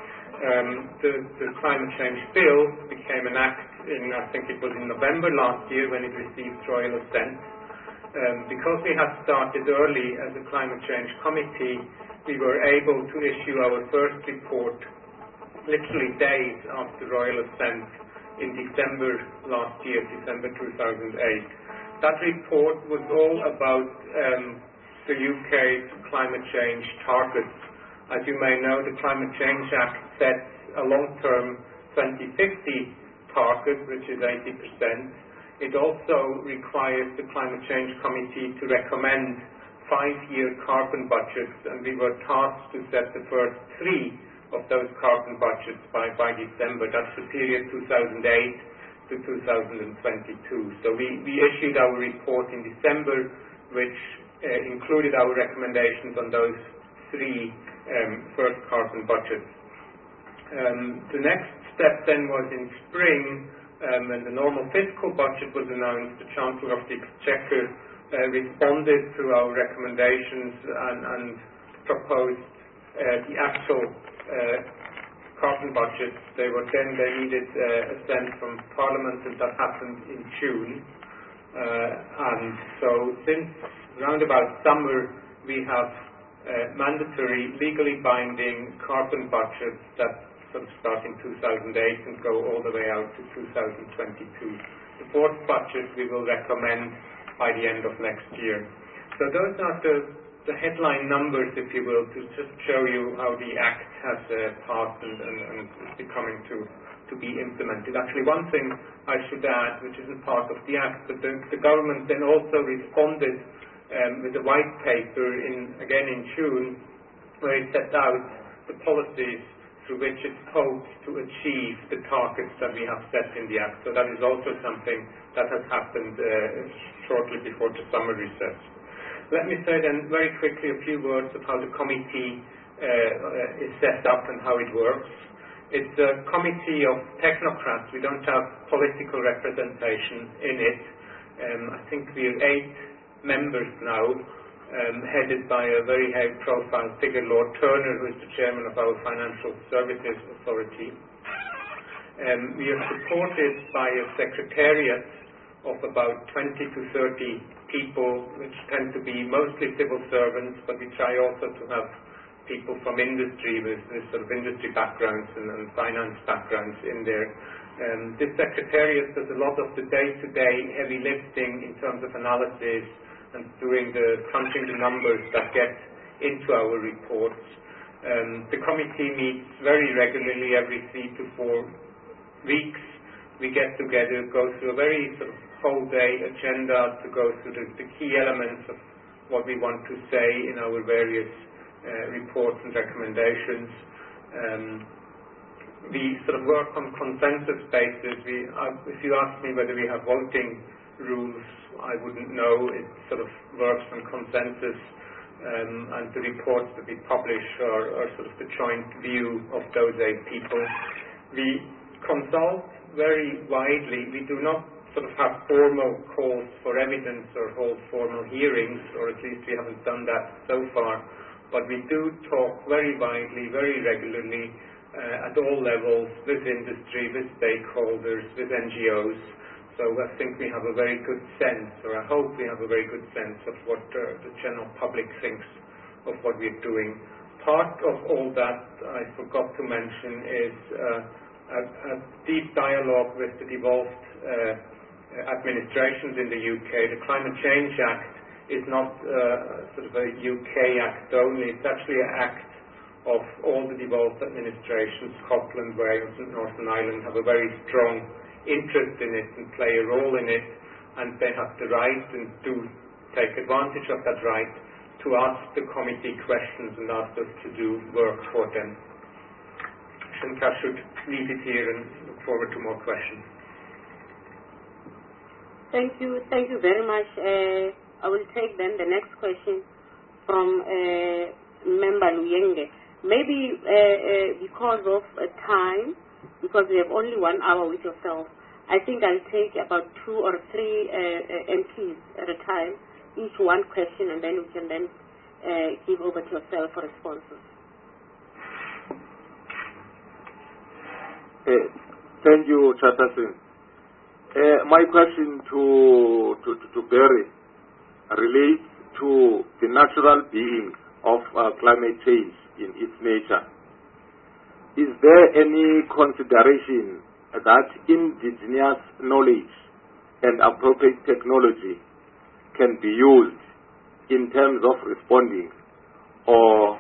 The Climate Change Bill became an Act I think it was in November last year when it received royal assent. Because we had started early as a Climate Change Committee, we were able to issue our first report literally days after royal assent in December last year, December 2008. That report was all about the UK's climate change targets. As you may know, the Climate Change Act sets a long-term 2050 target, which is 80%. It also requires the Climate Change Committee to recommend 5-year carbon budgets, and we were tasked to set the first 3 of those carbon budgets by December. That's the period 2008 to 2022. So we issued our report in December, which included our recommendations on those 3 first carbon budgets. The next step then was in spring, when the normal fiscal budget was announced. The Chancellor of the Exchequer responded to our recommendations and proposed the actual carbon budget. They needed assent from Parliament, and that happened in June. And so since around about summer, we have mandatory, legally binding carbon budgets that sort of start in 2008 and go all the way out to 2022. The fourth budget we will recommend by the end of next year. So those are the headline numbers, if you will, to just show you how the Act has passed and is becoming to be implemented. Actually, one thing I should add, which isn't part of the Act, but the government then also responded with a white paper again in June, where it set out the policies through which it hopes to achieve the targets that we have set in the Act. So that is also something that has happened shortly before the summer recess. Let me say then very quickly a few words of how the committee is set up and how it works. It's a committee of technocrats. We don't have political representation in it. I think we have 8 members now, headed by a very high-profile figure, Lord Turner, who is the chairman of our Financial Services Authority. We are supported by a secretariat of about 20 to 30 people, which tend to be mostly civil servants, but we try also to have people from industry with sort of industry backgrounds and finance backgrounds in there. This secretariat does a lot of the day-to-day heavy lifting in terms of analysis and crunching the numbers that get into our reports. The committee meets very regularly, every 3 to 4 weeks. We get together, go through a very sort of whole-day agenda to go through the key elements of what we want to say in our various reports and recommendations. We sort of work on consensus basis. If you ask me whether we have voting rules, I wouldn't know. It sort of works on consensus, and the reports that we publish are sort of the joint view of those 8 people. We consult very widely. We do not sort of have formal calls for evidence or hold formal hearings, or at least we haven't done that so far. But we do talk very widely, very regularly, at all levels, with industry, with stakeholders, with NGOs. So I think we have a very good sense, or I hope we have a very good sense of what the general public thinks of what we're doing. Part of all that I forgot to mention is a deep dialogue with the devolved administrations in the UK. The Climate Change Act is not sort of a UK act only. It's actually an act of all the devolved administrations. Scotland, Wales and Northern Ireland have a very strong interest in it and play a role in it, and they have the right and do take advantage of that right to ask the committee questions and ask us to do work for them. I think I should leave it here and look forward to more questions. Thank you very much. I will take then the next question from Member Luyenge. Maybe because of time, because we have only 1 hour with yourself, I think I'll take about 2 or 3 MPs at a time, each one question, and then we can then give over to yourself for responses. Thank you, Chairperson. My question to Barry relates to the natural being of climate change in its nature. Is there any consideration that indigenous knowledge and appropriate technology can be used in terms of responding or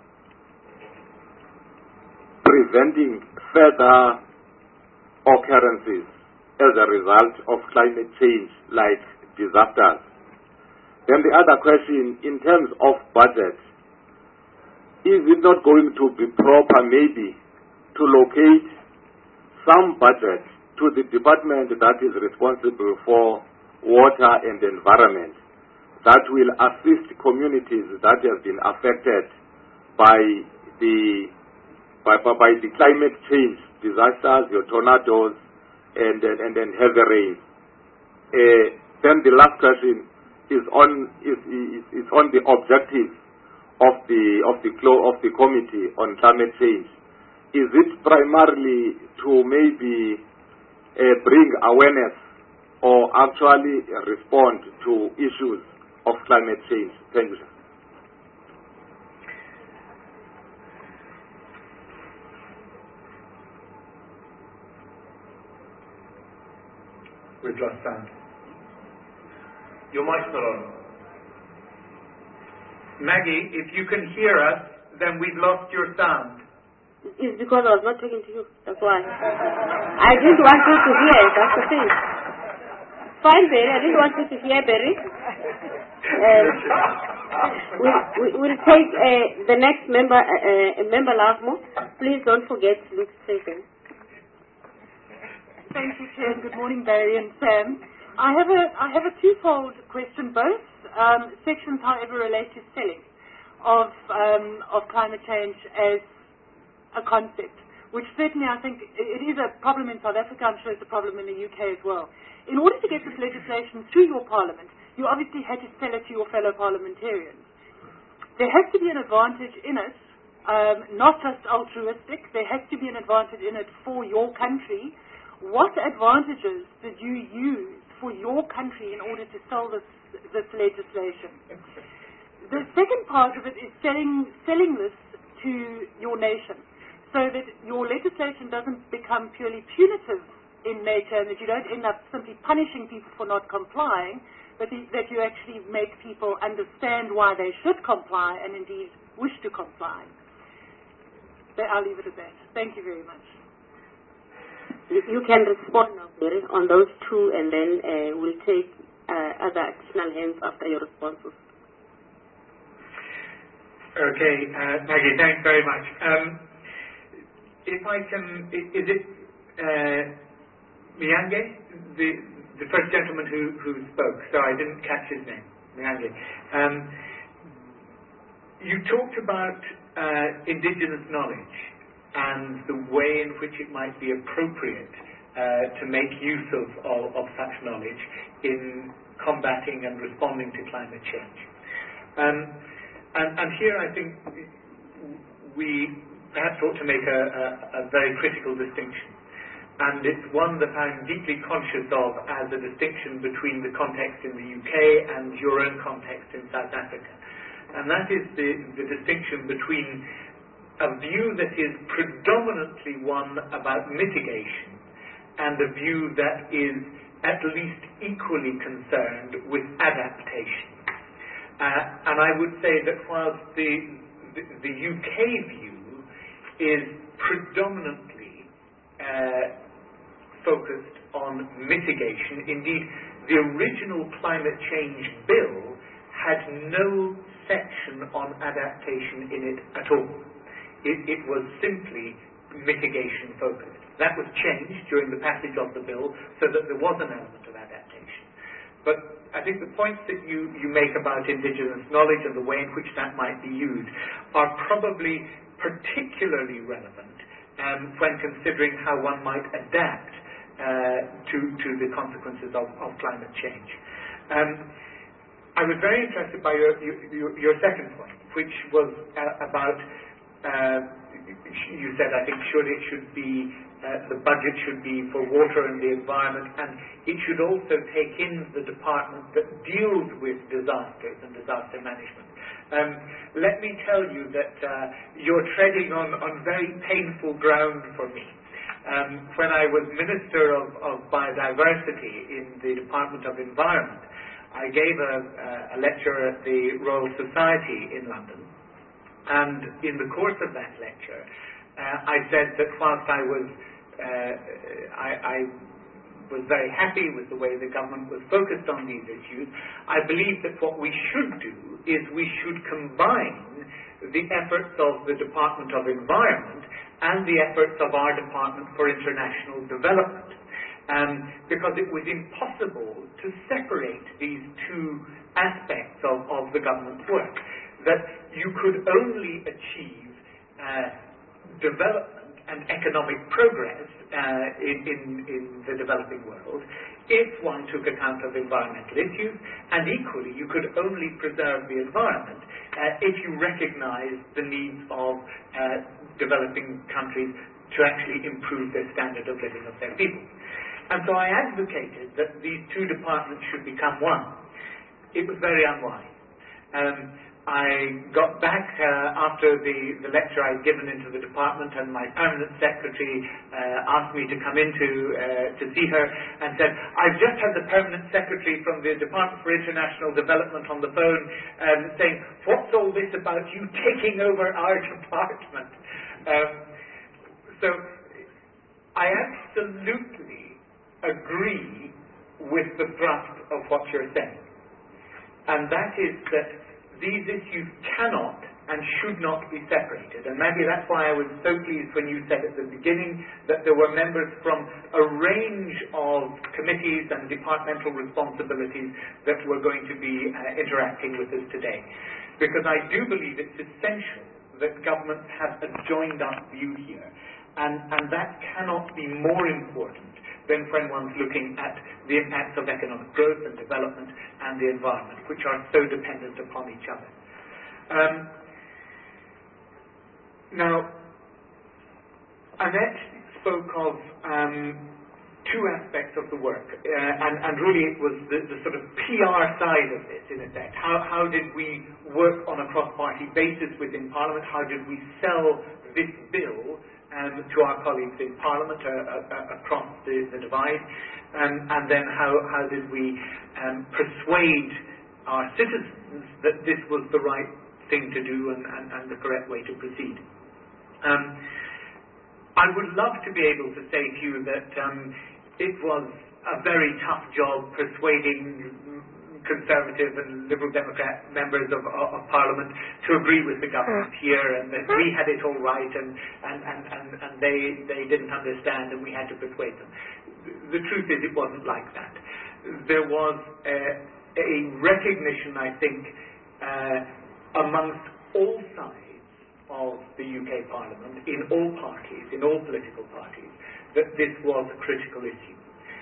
preventing further occurrences as a result of climate change, like disasters? Then the other question, in terms of budget, is it not going to be proper maybe to locate some budget to the department that is responsible for water and environment that will assist communities that have been affected by the climate change disasters, your tornadoes, and then heavy rain? Then the last question is on the objectives of the committee on climate change. Is it primarily to maybe bring awareness or actually respond to issues of climate change? Thank you, sir. We've lost sound. Your mic's not on. Maggie, if you can hear us, then we've lost your sound. It's because I was not talking to you. That's why. I didn't want you to hear it. That's the thing. Fine, Barry. I didn't want you to hear, Barry. We'll take the next member, Member Lavmo. Please don't forget Luke Sagan. Thank you, Chair. Good morning, Barry and Sam. I have a twofold question. Both sections, however, relate to selling of climate change as a concept, which certainly I think it is a problem in South Africa. I'm sure it's a problem in the UK as well. In order to get this legislation through your parliament, you obviously had to sell it to your fellow parliamentarians. There has to be an advantage in it, not just altruistic. There has to be an advantage in it for your country. What advantages did you use for your country in order to sell this legislation? The second part of it is selling this to your nation, so that your legislation doesn't become purely punitive in nature and that you don't end up simply punishing people for not complying, but that you actually make people understand why they should comply and indeed wish to comply. So I'll leave it at that. Thank you very much. You can respond now, Barry, on those two, and then we'll take other additional hands after your responses. Okay, Maggie, thanks very much. If I can, is it Miange, the first gentleman who spoke? Sorry, I didn't catch his name. Miange. You talked about indigenous knowledge and the way in which it might be appropriate to make use of such knowledge in combating and responding to climate change. And here I think we perhaps ought to make a very critical distinction. And it's one that I'm deeply conscious of as a distinction between the context in the UK and your own context in South Africa. And that is the distinction between a view that is predominantly one about mitigation and a view that is at least equally concerned with adaptation. And I would say that whilst the UK view is predominantly focused on mitigation, indeed the original climate change bill had no section on adaptation in it at all. It was simply mitigation focused. That was changed during the passage of the bill so that there was an element of adaptation. But I think the points that you make about indigenous knowledge and the way in which that might be used are probably particularly relevant when considering how one might adapt to the consequences of climate change. I was very interested by your second point, which was about, you said, I think, it should be, the budget should be for water and the environment, and it should also take in the department that deals with disasters and disaster management. Let me tell you that you're treading on very painful ground for me. When I was Minister of Biodiversity in the Department of Environment, I gave a lecture at the Royal Society in London, and in the course of that lecture, I said that whilst I was very happy with the way the government was focused on these issues, I believe that what we should do is we should combine the efforts of the Department of Environment and the efforts of our Department for International Development. Because it was impossible to separate these two aspects of the government's work. That you could only achieve development and economic progress in the developing world if one took account of environmental issues, and equally you could only preserve the environment if you recognize the needs of developing countries to actually improve their standard of living of their people. And so I advocated that these two departments should become one. It was very unwise. I got back after the lecture I'd given into the department, and my permanent secretary asked me to come in to see her and said, I've just had the permanent secretary from the Department for International Development on the phone saying, what's all this about you taking over our department? So I absolutely agree with the thrust of what you're saying. And that is that these issues cannot and should not be separated. And maybe that's why I was so pleased when you said at the beginning that there were members from a range of committees and departmental responsibilities that were going to be interacting with us today. Because I do believe it's essential that governments have a joined-up view here. And that cannot be more important than when one's looking at the impacts of economic growth and development and the environment, which are so dependent upon each other. Now, Annette spoke of two aspects of the work, and really it was the sort of PR side of this, in effect. How did we work on a cross-party basis within Parliament? How did we sell this bill to our colleagues in Parliament across the divide, and then how did we persuade our citizens that this was the right thing to do and the correct way to proceed. I would love to be able to say to you that it was a very tough job persuading Conservative and Liberal Democrat members of Parliament to agree with the government here, and that we had it all right, and they didn't understand, and we had to persuade them. The truth is, it wasn't like that. There was a recognition, I think, amongst all sides of the UK Parliament, in all parties, in all political parties, that this was a critical issue.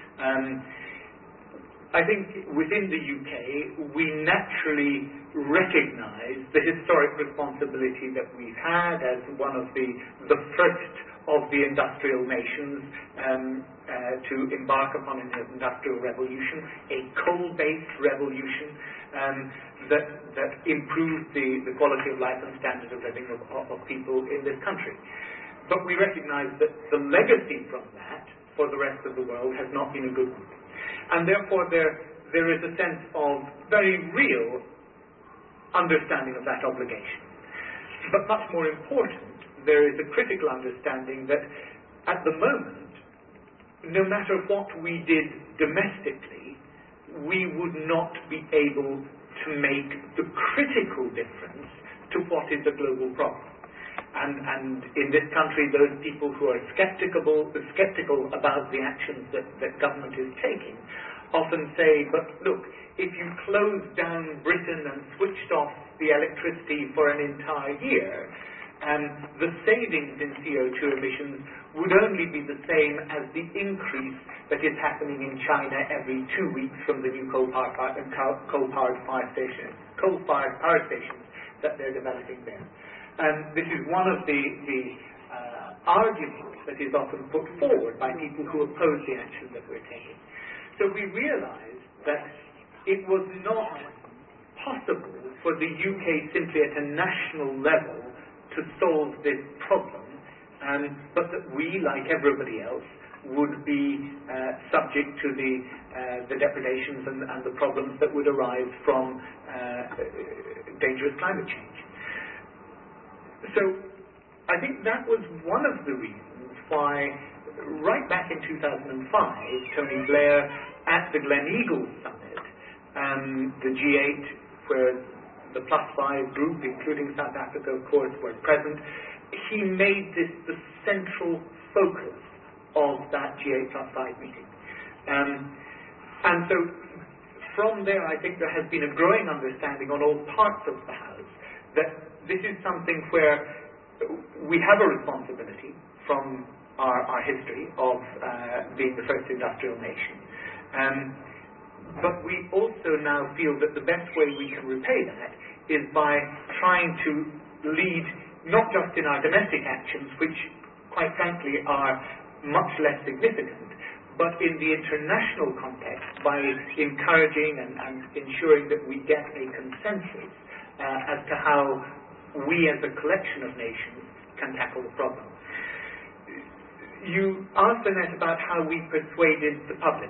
I think within the UK, we naturally recognise the historic responsibility that we've had as one of the first of the industrial nations to embark upon an industrial revolution, a coal-based revolution, that improve the quality of life and standard of living of people in this country. But we recognize that the legacy from that for the rest of the world has not been a good one. And therefore there is a sense of very real understanding of that obligation. But much more important, there is a critical understanding that at the moment, no matter what we did domestically, we would not be able to make the critical difference to what is a global problem. And in this country, those people who are skeptical about the actions that government is taking often say, but look, if you closed down Britain and switched off the electricity for an entire year, the savings in CO2 emissions would only be the same as the increase that is happening in China every 2 weeks from the new coal-fired power stations that they're developing there. This is one of the arguments that is often put forward by people who oppose the action that we're taking. So we realized that it was not possible for the UK simply at a national level to solve this problem, but that we, like everybody else, would be subject to the depredations and the problems that would arise from dangerous climate change. So I think that was one of the reasons why, right back in 2005, Tony Blair at the Gleneagles Summit, the G8, where the +5 group, including South Africa, of course, were present, he made this the central focus of that G8 +5 meeting. And so from there, I think there has been a growing understanding on all parts of the House that this is something where we have a responsibility from our history of being the first industrial nation. But we also now feel that the best way we can repay that is by trying to lead not just in our domestic actions, which quite frankly are much less significant, but in the international context by encouraging and ensuring that we get a consensus as to how we as a collection of nations can tackle the problem. You asked, Annette, about how we persuaded the public.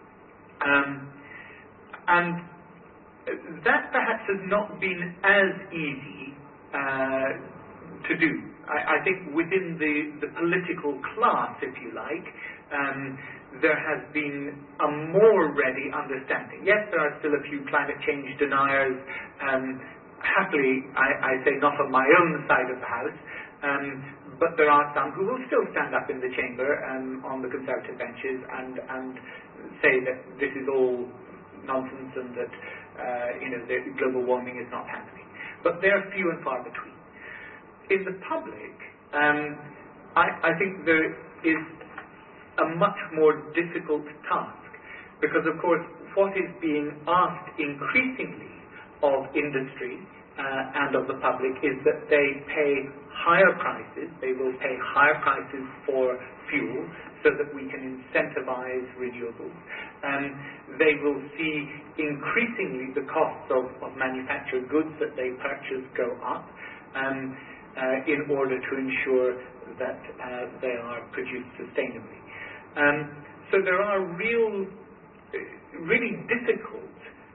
And that perhaps has not been as easy to do. I think within the political class, if you like, there has been a more ready understanding. Yes, there are still a few climate change deniers, happily, I say not on my own side of the House, but there are some who will still stand up in the chamber on the Conservative benches and say that this is all nonsense and that the global warming is not happening. But they are few and far between. In the public, I think there is a much more difficult task because, of course, what is being asked increasingly of industry and of the public is that they pay higher prices. They will pay higher prices for fuel so that we can incentivize renewables. They will see increasingly the costs of manufactured goods that they purchase go up in order to ensure that they are produced sustainably. So there are really difficult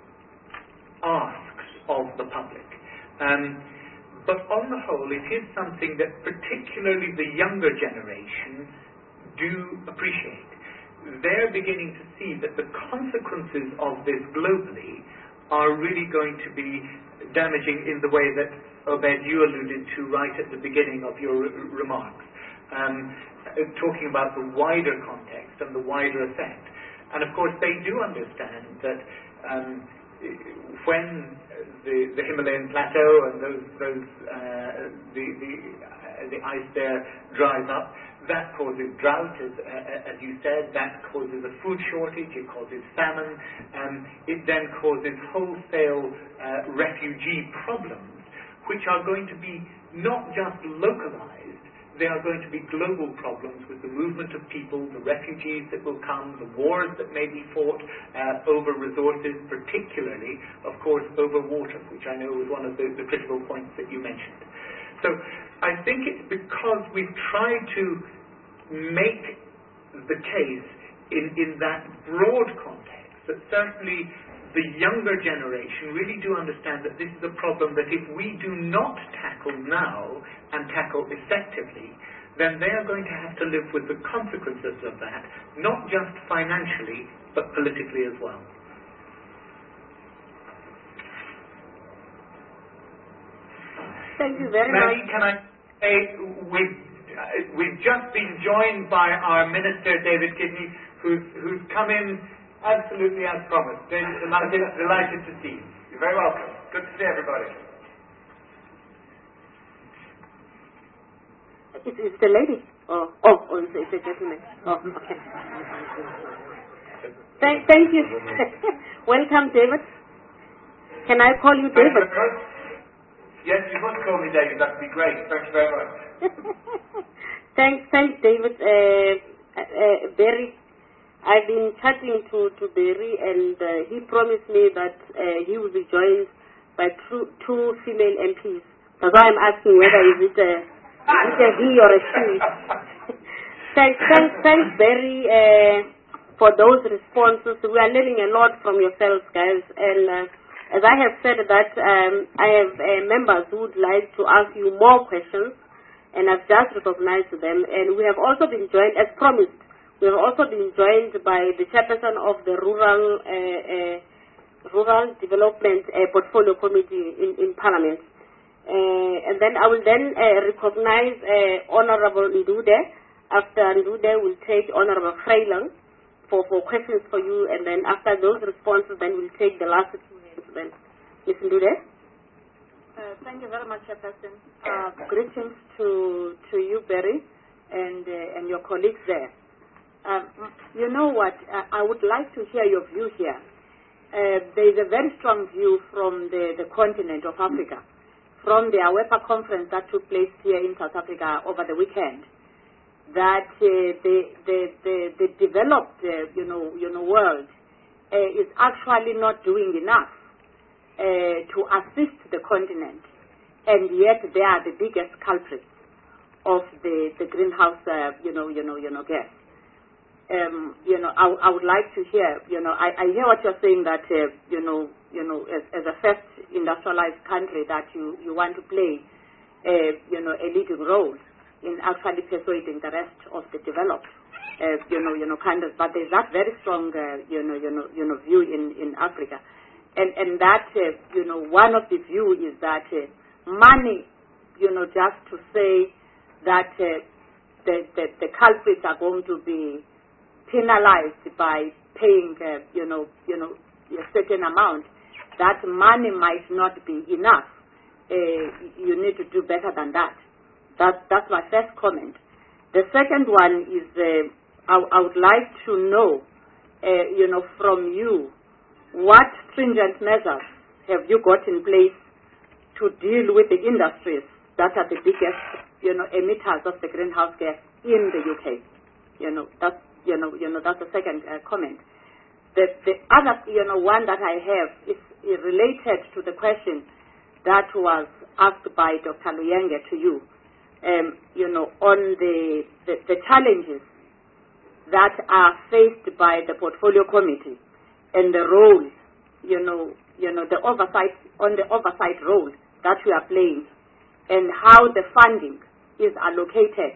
asks of the public. But on the whole, it is something that particularly the younger generation do appreciate. They're beginning to see that the consequences of this globally are really going to be damaging in the way that, Obed, you alluded to right at the beginning of your remarks, talking about the wider context and the wider effect. And of course, they do understand that when the Himalayan plateau and the ice there dries up, that causes drought, as you said. That causes a food shortage. It causes famine. It then causes wholesale refugee problems, which are going to be not just localized they are going to be global problems with the movement of people, the refugees that will come, the wars that may be fought over resources, particularly, of course, over water, which I know was one of the critical points that you mentioned. So I think it's because we've tried to make the case in that broad context that certainly the younger generation really do understand that this is a problem that if we do not tackle now and tackle effectively, then they are going to have to live with the consequences of that, not just financially, but politically as well. Thank you very Maggie, much. can I say, we've just been joined by our Minister, David Kidney, who's come in absolutely as promised. Delighted to see you. You're very welcome. Good to see everybody. It's the lady. Oh, it's a gentleman. Oh, okay. Thank you. Welcome, David. Can I call you David? Yes, you must call me David. That would be great. Thank you very much. Thanks, David. Barry, I've been chatting to Barry, and he promised me that he will be joined by two female MPs. That's why I'm asking whether is it a he or a she. Thanks, Barry, for those responses. We are learning a lot from yourselves, guys. And as I have said that I have members who would like to ask you more questions, and I've just recognized them. And we have also been joined, as promised, we have also been joined by the chairperson of the Rural Development Portfolio Committee in Parliament. And then I will then recognize Honorable Ndude. After Ndude, will take Honorable Freilang for questions for you. And then after those responses, then we'll take the last 2 minutes. Then, Ms. Ndude. Thank you very much, Chairperson. Greetings to you, Barry, and your colleagues there. You know what? I would like to hear your view here. There is a very strong view from the continent of Africa, from the AWEPA conference that took place here in South Africa over the weekend, that the developed world is actually not doing enough to assist the continent, and yet they are the biggest culprits of the greenhouse gas. I would like to hear, I hear what you're saying that, as a first industrialized country that you want to play, a leading role in actually persuading the rest of the developed, countries. But there's that very strong, view in Africa. And that, one of the view is that money, just to say that the culprits are going to be penalized by paying, a certain amount, that money might not be enough. You need to do better than that. That's my first comment. The second one is I would like to know, from you, what stringent measures have you got in place to deal with the industries that are the biggest, emitters of the greenhouse gas in the UK? That's the second comment. The other, one that I have is related to the question that was asked by Dr. Luyenge to you, on the challenges that are faced by the Portfolio Committee and the role, the oversight role that we are playing, and how the funding is allocated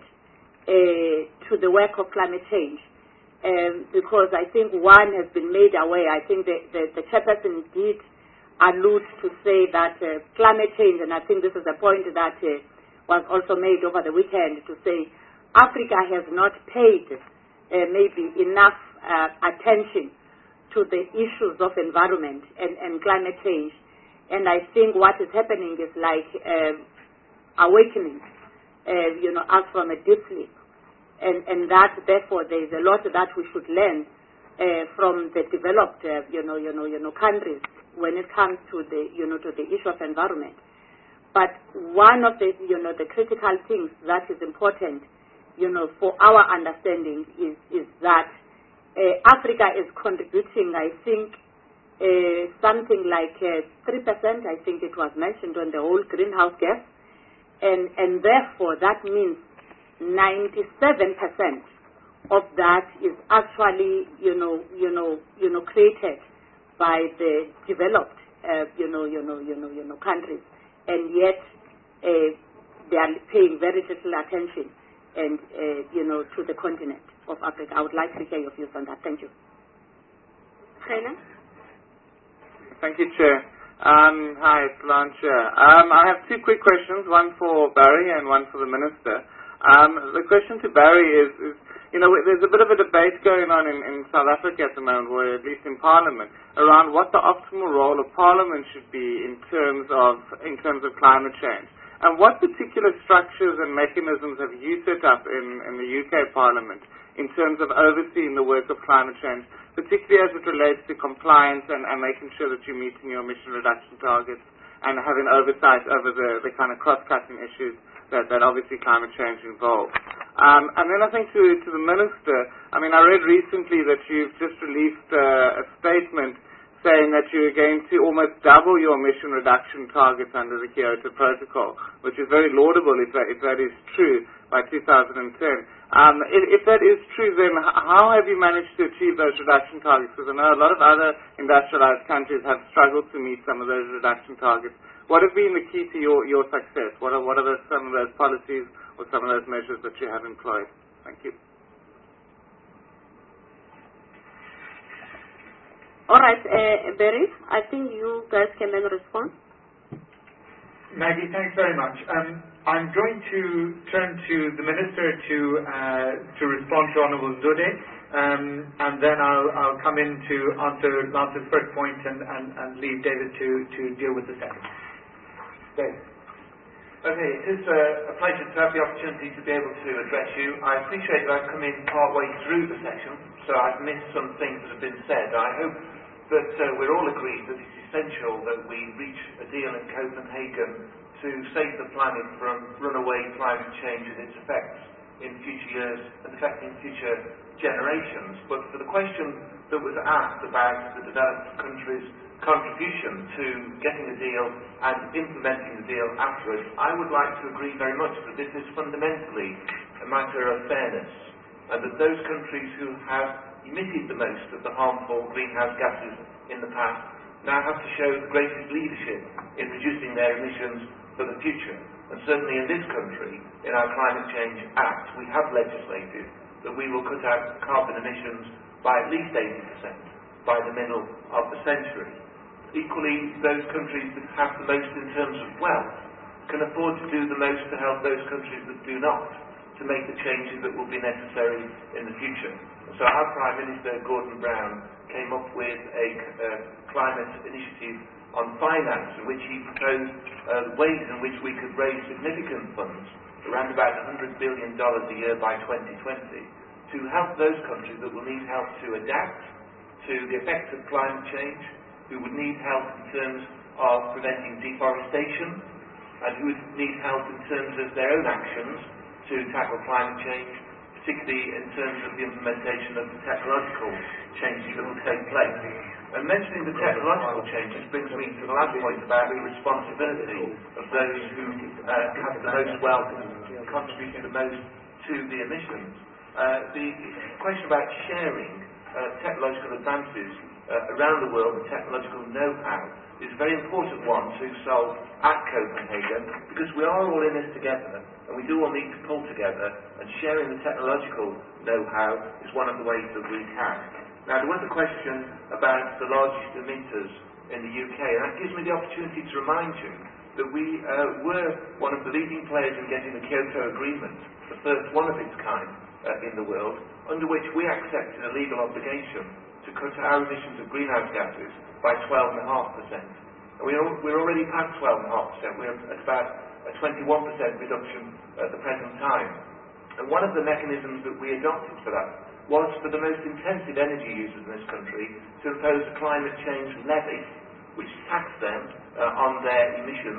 to the work of climate change. Because I think one has been made aware, I think the chairperson did allude to say that climate change, and I think this is a point that was also made over the weekend, to say Africa has not paid maybe enough attention to the issues of environment and climate change. And I think what is happening is like awakening, us from a deep sleep. And that, therefore, there is a lot that we should learn from the developed, countries when it comes to the, to the issue of environment. But one of the, the critical things that is important, for our understanding is that Africa is contributing, I think, something like 3%, I think it was mentioned, on the whole greenhouse gas. And therefore, that means 97% of that is actually, created by the developed, countries, and yet they are paying very little attention, and to the continent of Africa. I would like to hear your views on that. Thank you. Thank you, Chair. Hi, it's Lance here. I have two quick questions, one for Barry and one for the Minister. The question to Barry is there's a bit of a debate going on in South Africa at the moment, or at least in Parliament, around what the optimal role of Parliament should be in terms of climate change. And what particular structures and mechanisms have you set up in the UK Parliament in terms of overseeing the work of climate change, particularly as it relates to compliance and making sure that you're meeting your emission reduction targets and having oversight over the kind of cross-cutting issues that obviously climate change involves. And then I think to the Minister, I read recently that you've just released a statement saying that you're going to almost double your emission reduction targets under the Kyoto Protocol, which is very laudable if that is true by 2010. If that is true, then how have you managed to achieve those reduction targets? Because I know a lot of other industrialized countries have struggled to meet some of those reduction targets. What have been the key to your success? What are some of those policies or some of those measures that you have employed? Thank you. All right, Barry, I think you guys can then respond. Maggie, thanks very much. I'm going to turn to the Minister to respond to Honourable Zode, and then I'll come in to answer Lance's first point and leave David to deal with the second. David. Okay, it is a pleasure to have the opportunity to be able to address you. I appreciate that I've come in partway through the session, so I've missed some things that have been said. I hope that we're all agreed that it's essential that we reach a deal in Copenhagen to save the planet from runaway climate change and its effects in future years and affecting future generations. But for the question that was asked about the developed countries' contribution to getting a deal and implementing the deal afterwards, I would like to agree very much that this is fundamentally a matter of fairness, and that those countries who have emitted the most of the harmful greenhouse gases in the past now have to show the greatest leadership in reducing their emissions for the future. And certainly in this country, in our Climate Change Act, we have legislated that we will cut out carbon emissions by at least 80% by the middle of the century. Equally, those countries that have the most in terms of wealth can afford to do the most to help those countries that do not, to make the changes that will be necessary in the future. So our Prime Minister, Gordon Brown, came up with a climate initiative on finance, in which he proposed ways in which we could raise significant funds, around about $100 billion a year by 2020, to help those countries that will need help to adapt to the effects of climate change, who would need help in terms of preventing deforestation, and who would need help in terms of their own actions to tackle climate change, particularly in terms of the implementation of the technological changes that will take place. And mentioning the technological changes brings me to the last point about the responsibility of those who have the most wealth and contribute the most to the emissions. The question about sharing technological advances around the world and technological know-how is a very important one to solve at Copenhagen, because we are all in this together and we do all need to pull together, and sharing the technological know-how is one of the ways that we can. Now, there was a question about the largest emitters in the UK, and that gives me the opportunity to remind you that we were one of the leading players in getting the Kyoto Agreement, the first one of its kind in the world, under which we accepted a legal obligation to cut our emissions of greenhouse gases by 12.5%. And we're already past 12.5%. We're at about a 21% reduction at the present time. And one of the mechanisms that we adopted for that was for the most intensive energy users in this country to impose a climate change levy, which taxed them on their emissions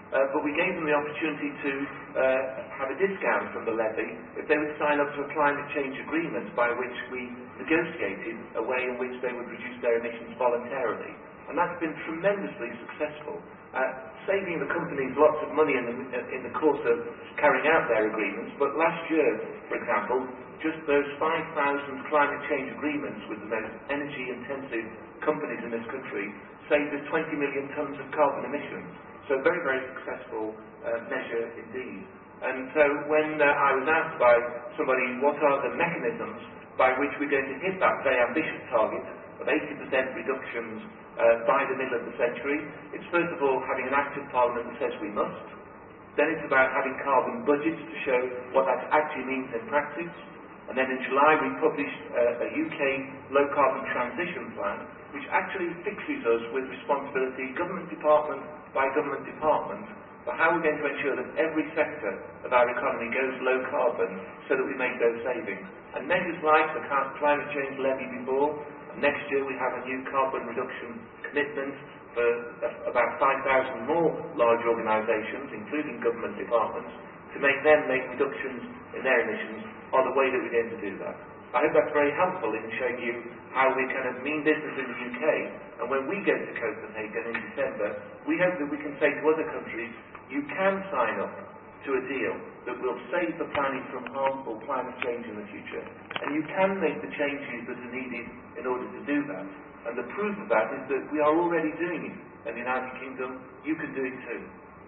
but we gave them the opportunity to have a discount from the levy if they would sign up to a climate change agreement by which we negotiated a way in which they would reduce their emissions voluntarily. And that's been tremendously successful, saving the companies lots of money in the course of carrying out their agreements. But last year, for example, just those 5,000 climate change agreements with the most energy-intensive companies in this country saved us 20 million tonnes of carbon emissions. So a very, very successful measure indeed. And so when I was asked by somebody what are the mechanisms by which we're going to hit that very ambitious target of 80% reductions by the middle of the century, it's first of all having an active parliament that says we must. Then it's about having carbon budgets to show what that actually means in practice. And then in July we published a UK low carbon transition plan, which actually fixes us with responsibility, government department by government department, for how we're going to ensure that every sector of our economy goes low carbon so that we make those savings. And measures like the climate change levy before, and next year we have a new carbon reduction commitment for about 5,000 more large organisations, including government departments, to make them make reductions in their emissions, are the way that we're going to do that. I hope that's very helpful in showing you how we kind of mean business in the UK, and when we go to Copenhagen in December, we hope that we can say to other countries, you can sign up to a deal that will save the planet from harmful climate change in the future, and you can make the changes that are needed in order to do that. And the proof of that is that we are already doing it in the United Kingdom. You can do it too.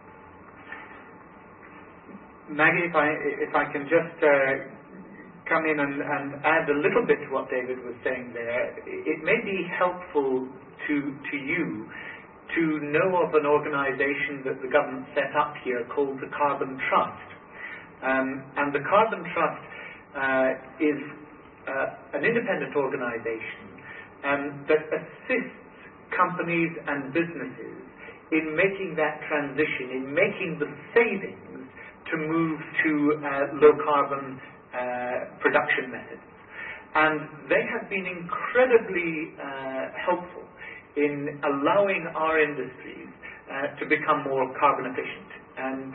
Maggie, if I can just come in and add a little bit to what David was saying there. It may be helpful to you to know of an organization that the government set up here called the Carbon Trust. And the Carbon Trust is an independent organization that assists companies and businesses in making that transition, in making the savings to move to low carbon production methods. And they have been incredibly helpful in allowing our industries to become more carbon efficient. And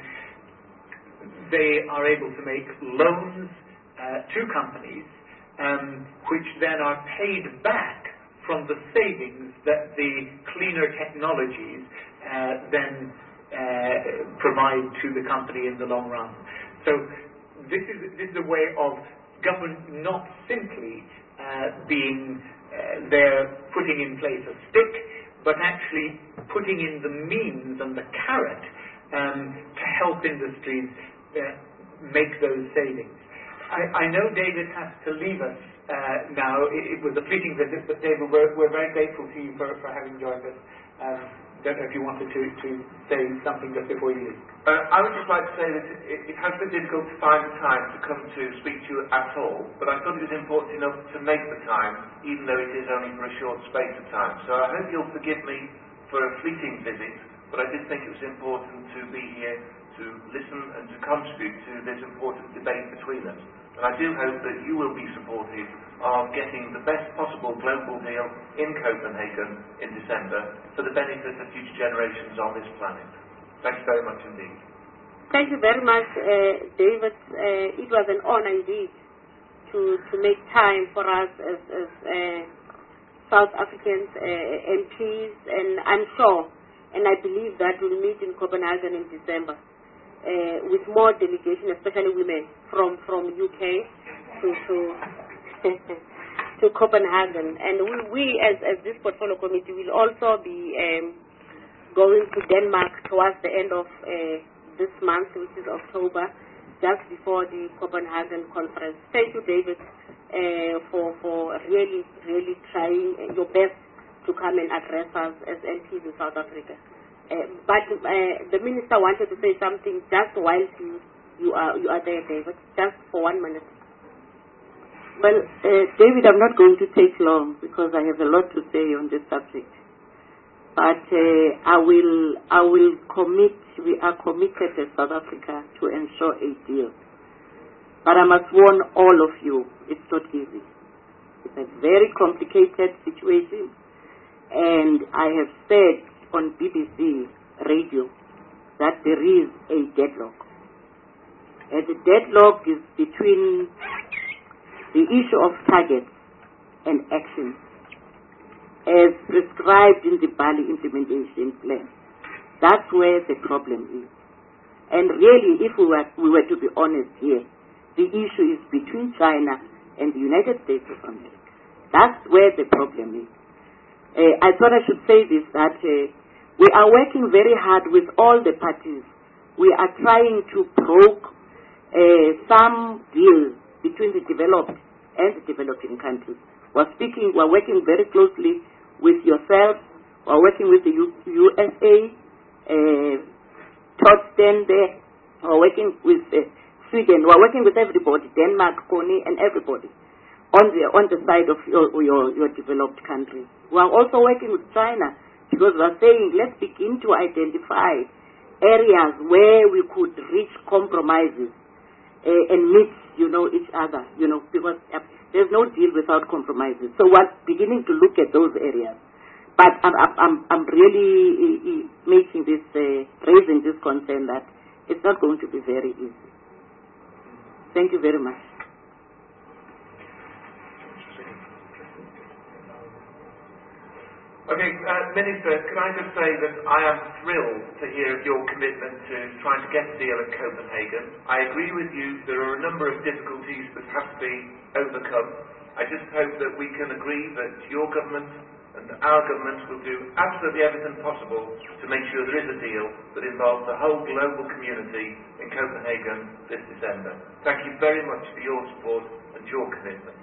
they are able to make loans to companies which then are paid back from the savings that the cleaner technologies then provide to the company in the long run. So this is a way of government not simply being there putting in place a stick, but actually putting in the means and the carrot to help industries make those savings. I know David has to leave us now. It was a fleeting visit, but David, we're very grateful to you for having joined us. Don't know if you wanted to say something just before you leave. I would just like to say that it has been difficult to find the time to come to speak to you at all, but I thought it was important enough to make the time, even though it is only for a short space of time. So I hope you'll forgive me for a fleeting visit, but I did think it was important to be here to listen and to contribute to this important debate between us. And I do hope that you will be supportive of getting the best possible global deal in Copenhagen in December for the benefit of future generations on this planet. Thanks very much indeed. Thank you very much, David. It was an honor indeed to make time for us as South Africans, MPs, and I'm sure, and I believe that we'll meet in Copenhagen in December. With more delegation, especially women from UK to Copenhagen, and we as this portfolio committee will also be going to Denmark towards the end of this month, which is October, just before the Copenhagen conference. Thank you, David, for really trying your best to come and address us as MPs in South Africa. But the minister wanted to say something just while you are there, David, just for 1 minute. Well, David, I'm not going to take long because I have a lot to say on this subject. But I will commit. We are committed as South Africa to ensure a deal. But I must warn all of you, it's not easy. It's a very complicated situation, and I have said on BBC radio that there is a deadlock. And the deadlock is between the issue of targets and actions as prescribed in the Bali implementation plan. That's where the problem is. And really, if we were to be honest here, the issue is between China and the United States of America. That's where the problem is. I thought I should say this, that we are working very hard with all the parties. We are trying to broker some deal between the developed and the developing countries. We're working very closely with yourself. We're working with the USA, Todd Sten there. We're working with Sweden. We're working with everybody, Denmark, Coney, and everybody on the side of your developed countries. We're also working with China because we're saying let's begin to identify areas where we could reach compromises and meet, each other, because there's no deal without compromises. So we're beginning to look at those areas. But I'm really making this, raising this concern that it's not going to be very easy. Thank you very much. Okay, Minister, can I just say that I am thrilled to hear of your commitment to trying to get a deal at Copenhagen. I agree with you, there are a number of difficulties that have to be overcome. I just hope that we can agree that your government and our government will do absolutely everything possible to make sure there is a deal that involves the whole global community in Copenhagen this December. Thank you very much for your support and your commitment.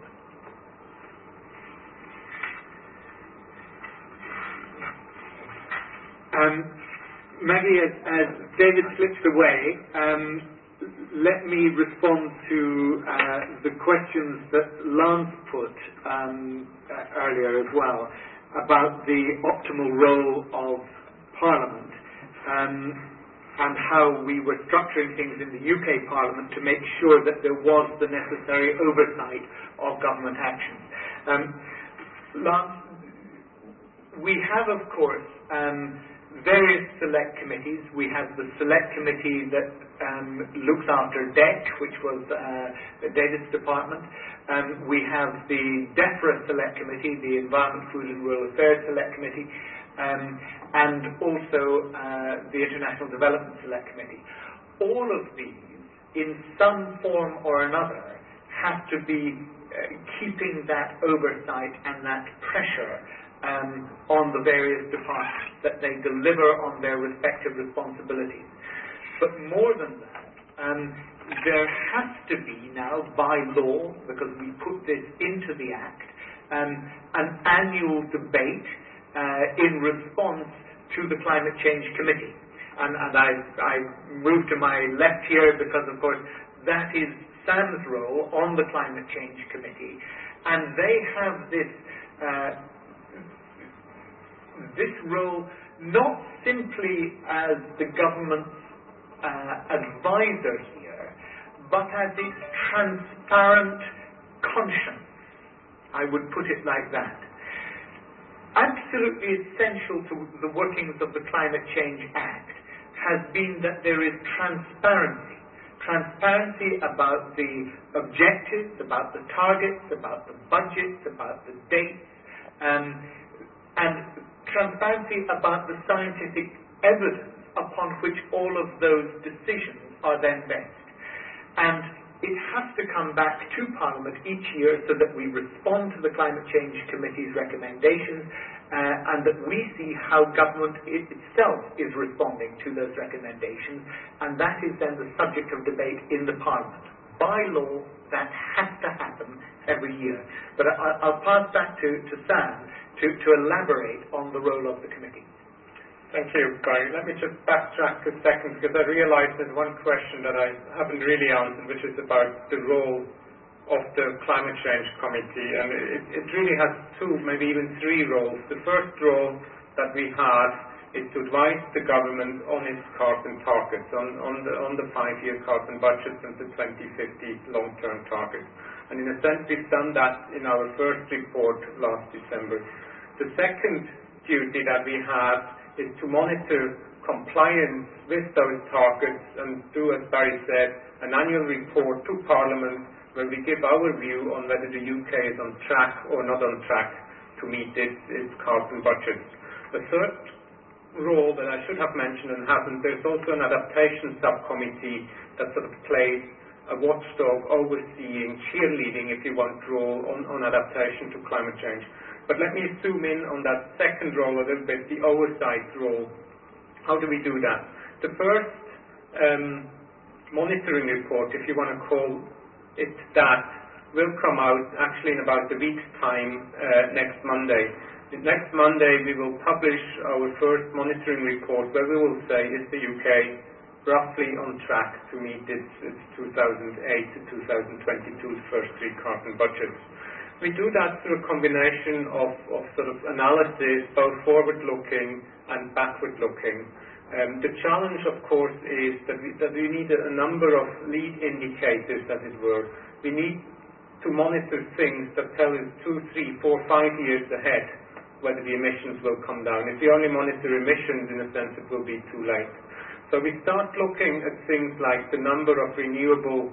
Maggie, as David slips away, let me respond to the questions that Lance put earlier as well about the optimal role of Parliament and how we were structuring things in the UK Parliament to make sure that there was the necessary oversight of government actions. Lance, we have, of course, various select committees. We have the select committee that looks after DEC, which was David's department. We have the DEFRA select committee, the Environment, Food and Rural Affairs select committee, and also the International Development select committee. All of these, in some form or another, have to be keeping that oversight and that pressure on the various departments, that they deliver on their respective responsibilities. But more than that, there has to be now, by law, because we put this into the Act, an annual debate in response to the Climate Change Committee. And I move to my left here because, of course, that is Sam's role on the Climate Change Committee. And they have this role not simply as the government's advisor here, but as its transparent conscience. I would put it like that. Absolutely essential to the workings of the Climate Change Act has been that there is transparency. Transparency about the objectives, about the targets, about the budgets, about the dates, and transparency about the scientific evidence upon which all of those decisions are then based. And it has to come back to Parliament each year so that we respond to the Climate Change Committee's recommendations and that we see how government itself is responding to those recommendations, and that is then the subject of debate in the Parliament. By law, that has to happen every year. But I'll pass back to Sam to elaborate on the role of the committee. Thank you, Guy. Let me just backtrack a second, because I realized there's one question that I haven't really answered, which is about the role of the Climate Change Committee. And it really has two, maybe even three roles. The first role that we have is to advise the government on its carbon targets, on the 5-year carbon budgets and the 2050 long-term targets. And in a sense, we've done that in our first report last December. The second duty that we have is to monitor compliance with those targets and do, as Barry said, an annual report to Parliament where we give our view on whether the UK is on track or not on track to meet its carbon budgets. The third role that I should have mentioned and haven't, there's also an adaptation subcommittee that sort of plays a watchdog, overseeing, cheerleading, if you want, role on adaptation to climate change. But let me zoom in on that second role a little bit, the oversight role. How do we do that? The first monitoring report, if you want to call it that, will come out actually in about a week's time next Monday. Next Monday we will publish our first monitoring report where we will say, is the UK roughly on track to meet its 2008 to 2022 first three carbon budgets. We do that through a combination of sort of analysis, both forward-looking and backward-looking. The challenge, of course, is that we need a number of lead indicators, as it were. We need to monitor things that tell us 2, 3, 4, 5 years ahead whether the emissions will come down. If we only monitor emissions, in a sense, it will be too late. So we start looking at things like the number of renewable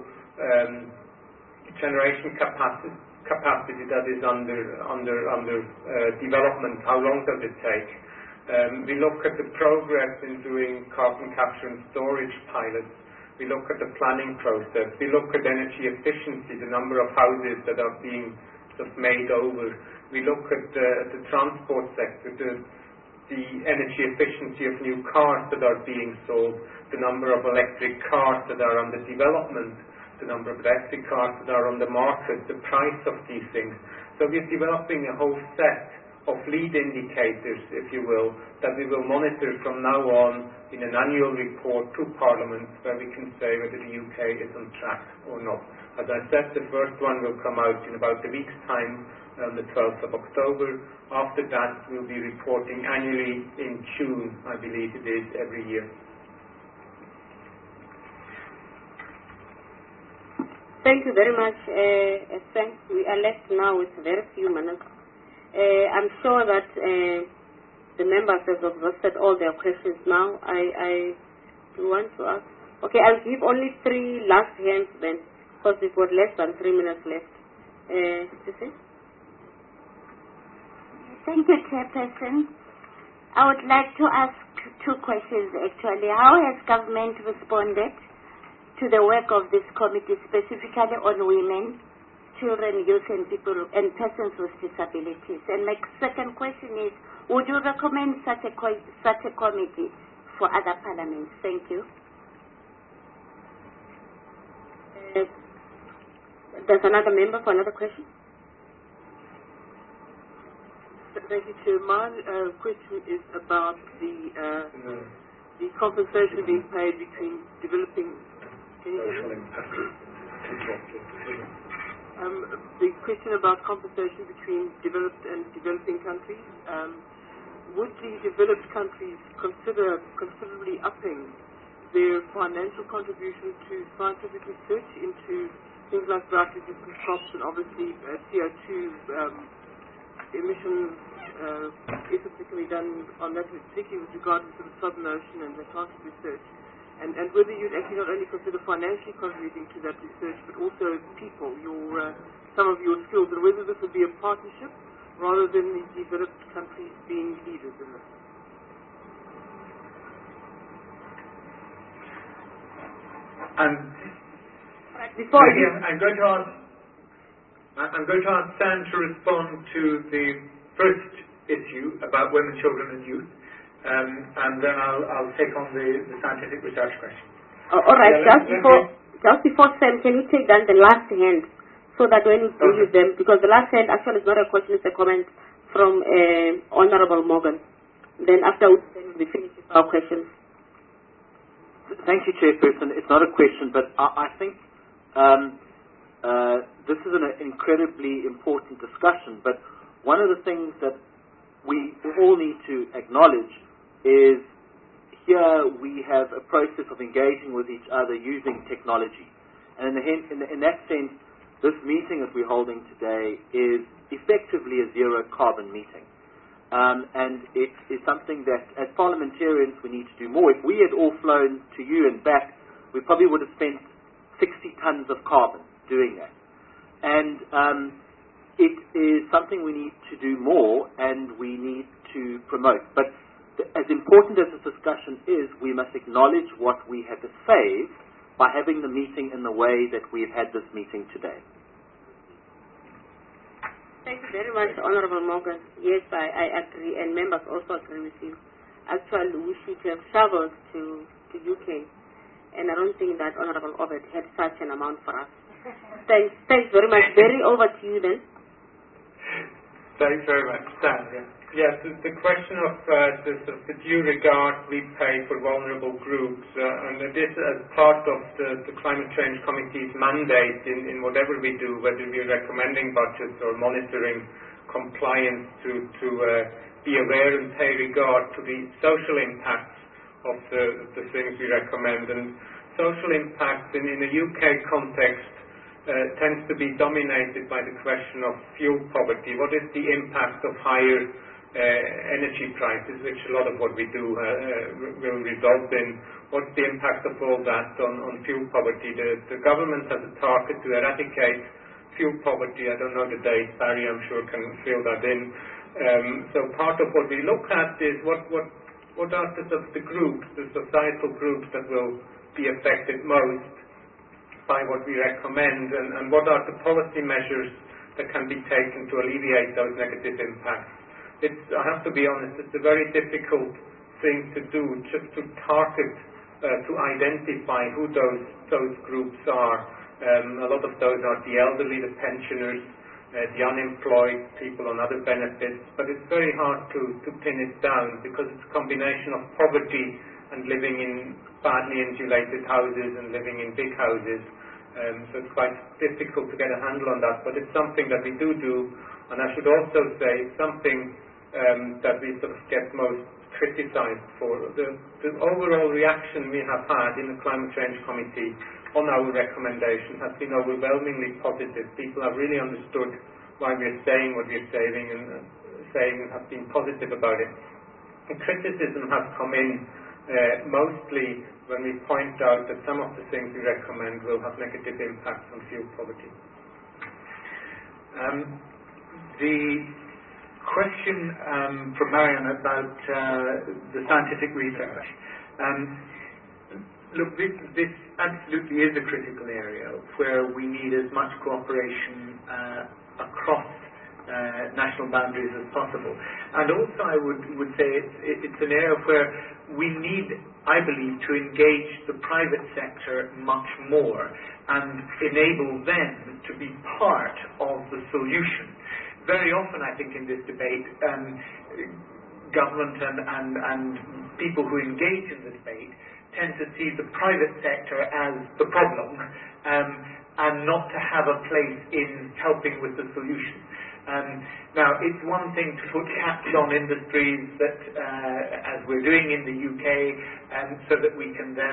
generation capacity that is under development. How long does it take? We look at the progress in doing carbon capture and storage pilots. We look at the planning process. We look at energy efficiency, the number of houses that are being sort of made over. We look at the transport sector, the energy efficiency of new cars that are being sold, the number of electric cars that are under development, the number of electric cars that are on the market, the price of these things. So we're developing a whole set of lead indicators, if you will, that we will monitor from now on in an annual report to Parliament where we can say whether the UK is on track or not. As I said, the first one will come out in about a week's time, on the 12th of October. After that, we'll be reporting annually in June, I believe it is, every year. Thank you very much, Thanks. We are left now with very few minutes. I'm sure that the members have exhausted all their questions now. I do want to ask. Okay, I'll give only 3 last hands then, because we've got less than 3 minutes left. Thank you, Chairperson. I would like to ask 2 questions actually. How has government responded to the work of this committee, specifically on women, children, youth, and people and persons with disabilities? And my second question is, would you recommend such a committee for other parliaments? Thank you. There's another member for another question. Thank you, Chair. My question is about the compensation being paid between developing. Can you hear me? The question about compensation between developed and developing countries. Would the developed countries consider considerably upping their financial contribution to scientific research into things like drought-resistant crops and obviously CO2 emissions? Efforts that can be done on that, particularly with regard to the Southern Ocean and Antarctic research, and whether you'd actually not only consider financially contributing to that research, but also people, some of your skills, and whether this would be a partnership rather than the developed countries being leaders in this. And I'm going to ask Sam to respond to the first issue about women, children, and youth, and then I'll take on the scientific research question. All right. Just before Sam, can you take down the last hand so that when you deal with them, because the last hand actually is not a question, it's a comment from Honorable Morgan. Then after we finish with our questions. Thank you, Chairperson. It's not a question, but I think this is an incredibly important discussion. But one of the things that we all need to acknowledge is here we have a process of engaging with each other using technology. And in that sense, this meeting that we're holding today is effectively a zero carbon meeting. and it is something that, as parliamentarians, we need to do more. If we had all flown to you and back, we probably would have spent 60 tons of carbon doing that. And it is something we need to do more, and we need to promote. But as important as this discussion is, we must acknowledge what we have saved by having the meeting in the way that we've had this meeting today. Thank you very much, Honorable Morgan. Yes, I agree, and members also agree with you. Actually, we should have travelled to UK, and I don't think that Honorable Obed had such an amount for us. Thanks very much. Very over to you then. Thanks very much, Stan. Yes, the question of the due regard we pay for vulnerable groups, and this as part of the Climate Change Committee's mandate in whatever we do, whether we're recommending budgets or monitoring compliance, to be aware and pay regard to the social impacts of the things we recommend. And social impact in a UK context tends to be dominated by the question of fuel poverty. What is the impact of higher energy prices, which a lot of what we do will result in? What's the impact of all that on fuel poverty? The government has a target to eradicate fuel poverty. I don't know the date. Barry, I'm sure, can fill that in. So part of what we look at is what are the groups, the societal groups that will be affected most by what we recommend, and what are the policy measures that can be taken to alleviate those negative impacts. I have to be honest, it's a very difficult thing to do, just to target, to identify who those groups are. A lot of those are the elderly, the pensioners, the unemployed, people on other benefits, but it's very hard to pin it down, because it's a combination of poverty and living in badly insulated houses and living in big houses. So it's quite difficult to get a handle on that, but it's something that we do, and I should also say something that we sort of get most criticized for. The overall reaction we have had in the Climate Change Committee on our recommendation has been overwhelmingly positive. People have really understood why we're saying what we're saying and have been positive about it. The criticism has come in mostly when we point out that some of the things we recommend will have negative impacts on fuel poverty. The question from Marion about the scientific research. Look, this absolutely is a critical area where we need as much cooperation across national boundaries as possible. And also I would say it's an area where we need, I believe, to engage the private sector much more and enable them to be part of the solution. Very often, I think, in this debate, government and people who engage in the debate tend to see the private sector as the problem and not to have a place in helping with the solution. Now, it's one thing to put caps on industries that, as we're doing in the UK, so that we can then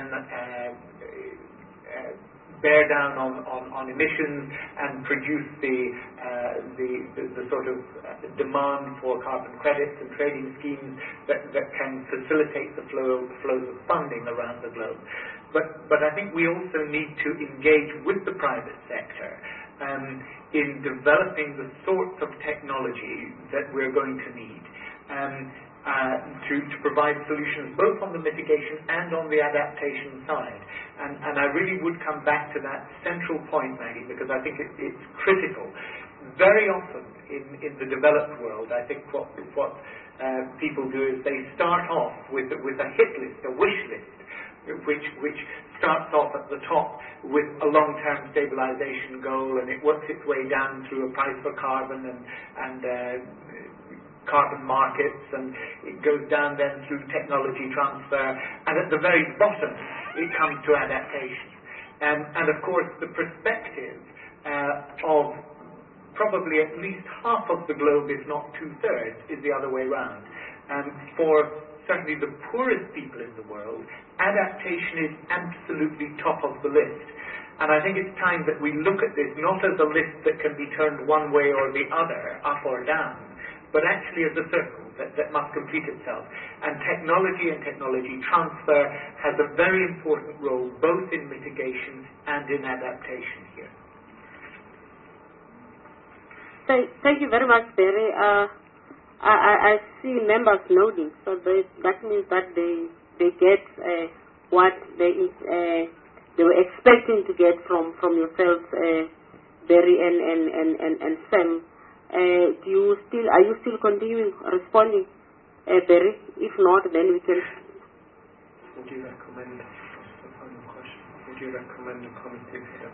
bear down on emissions and produce the sort of demand for carbon credits and trading schemes that can facilitate the flows of funding around the globe. But I think we also need to engage with the private sector in developing the sorts of technology that we're going to need to provide solutions both on the mitigation and on the adaptation side. And I really would come back to that central point, Maggie, because I think it's critical. Very often in the developed world, I think what people do is they start off with a hit list, a wish list, which starts off at the top with a long-term stabilization goal, and it works its way down through a price for carbon and carbon markets, and it goes down then through technology transfer, and at the very bottom it comes to adaptation. And of course the perspective of probably at least half of the globe, if not 2/3, is the other way around. For certainly the poorest people in the world, adaptation is absolutely top of the list. And I think it's time that we look at this not as a list that can be turned one way or the other, up or down, but actually as a circle. that must complete itself. And technology transfer has a very important role both in mitigation and in adaptation here. Thank you very much, Barry. I see members nodding, so that means that they get what they were expecting to get from yourselves, Barry and Sam. Are you still continuing responding, Barry? If not, then we can. Would you recommend? That's the final question. Would you recommend a committee for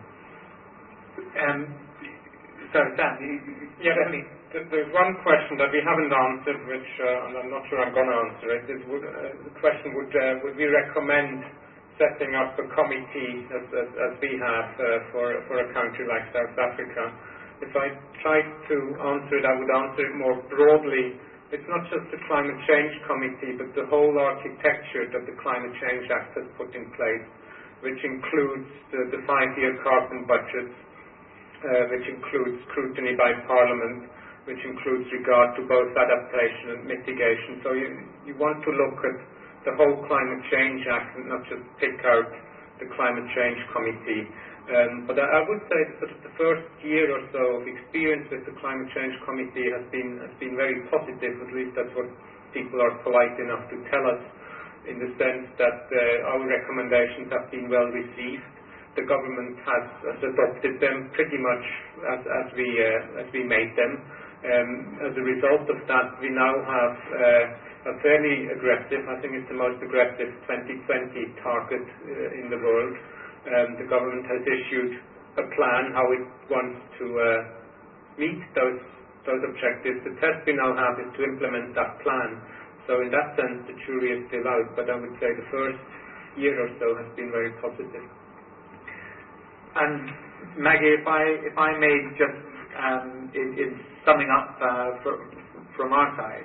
Sorry, Sam. There's one question that we haven't answered, which and I'm not sure I'm going to answer it. The question would we recommend setting up a committee as we have for a country like South Africa? If I tried to answer it, I would answer it more broadly. It's not just the Climate Change Committee, but the whole architecture that the Climate Change Act has put in place, which includes the 5-year carbon budgets, which includes scrutiny by Parliament, which includes regard to both adaptation and mitigation. So you want to look at the whole Climate Change Act and not just pick out the Climate Change Committee. But I would say that sort of the first year or so of experience with the Climate Change Committee has been very positive. At least that's what people are polite enough to tell us, in the sense that our recommendations have been well received. The government has adopted them pretty much as we made them. As a result of that, we now have a fairly aggressive, I think it's the most aggressive 2020 target in the world. The government has issued a plan how it wants to meet those objectives. The test we now have is to implement that plan. So in that sense, the jury is still out, but I would say the first year or so has been very positive. And Maggie, if I may just, in summing up from our side,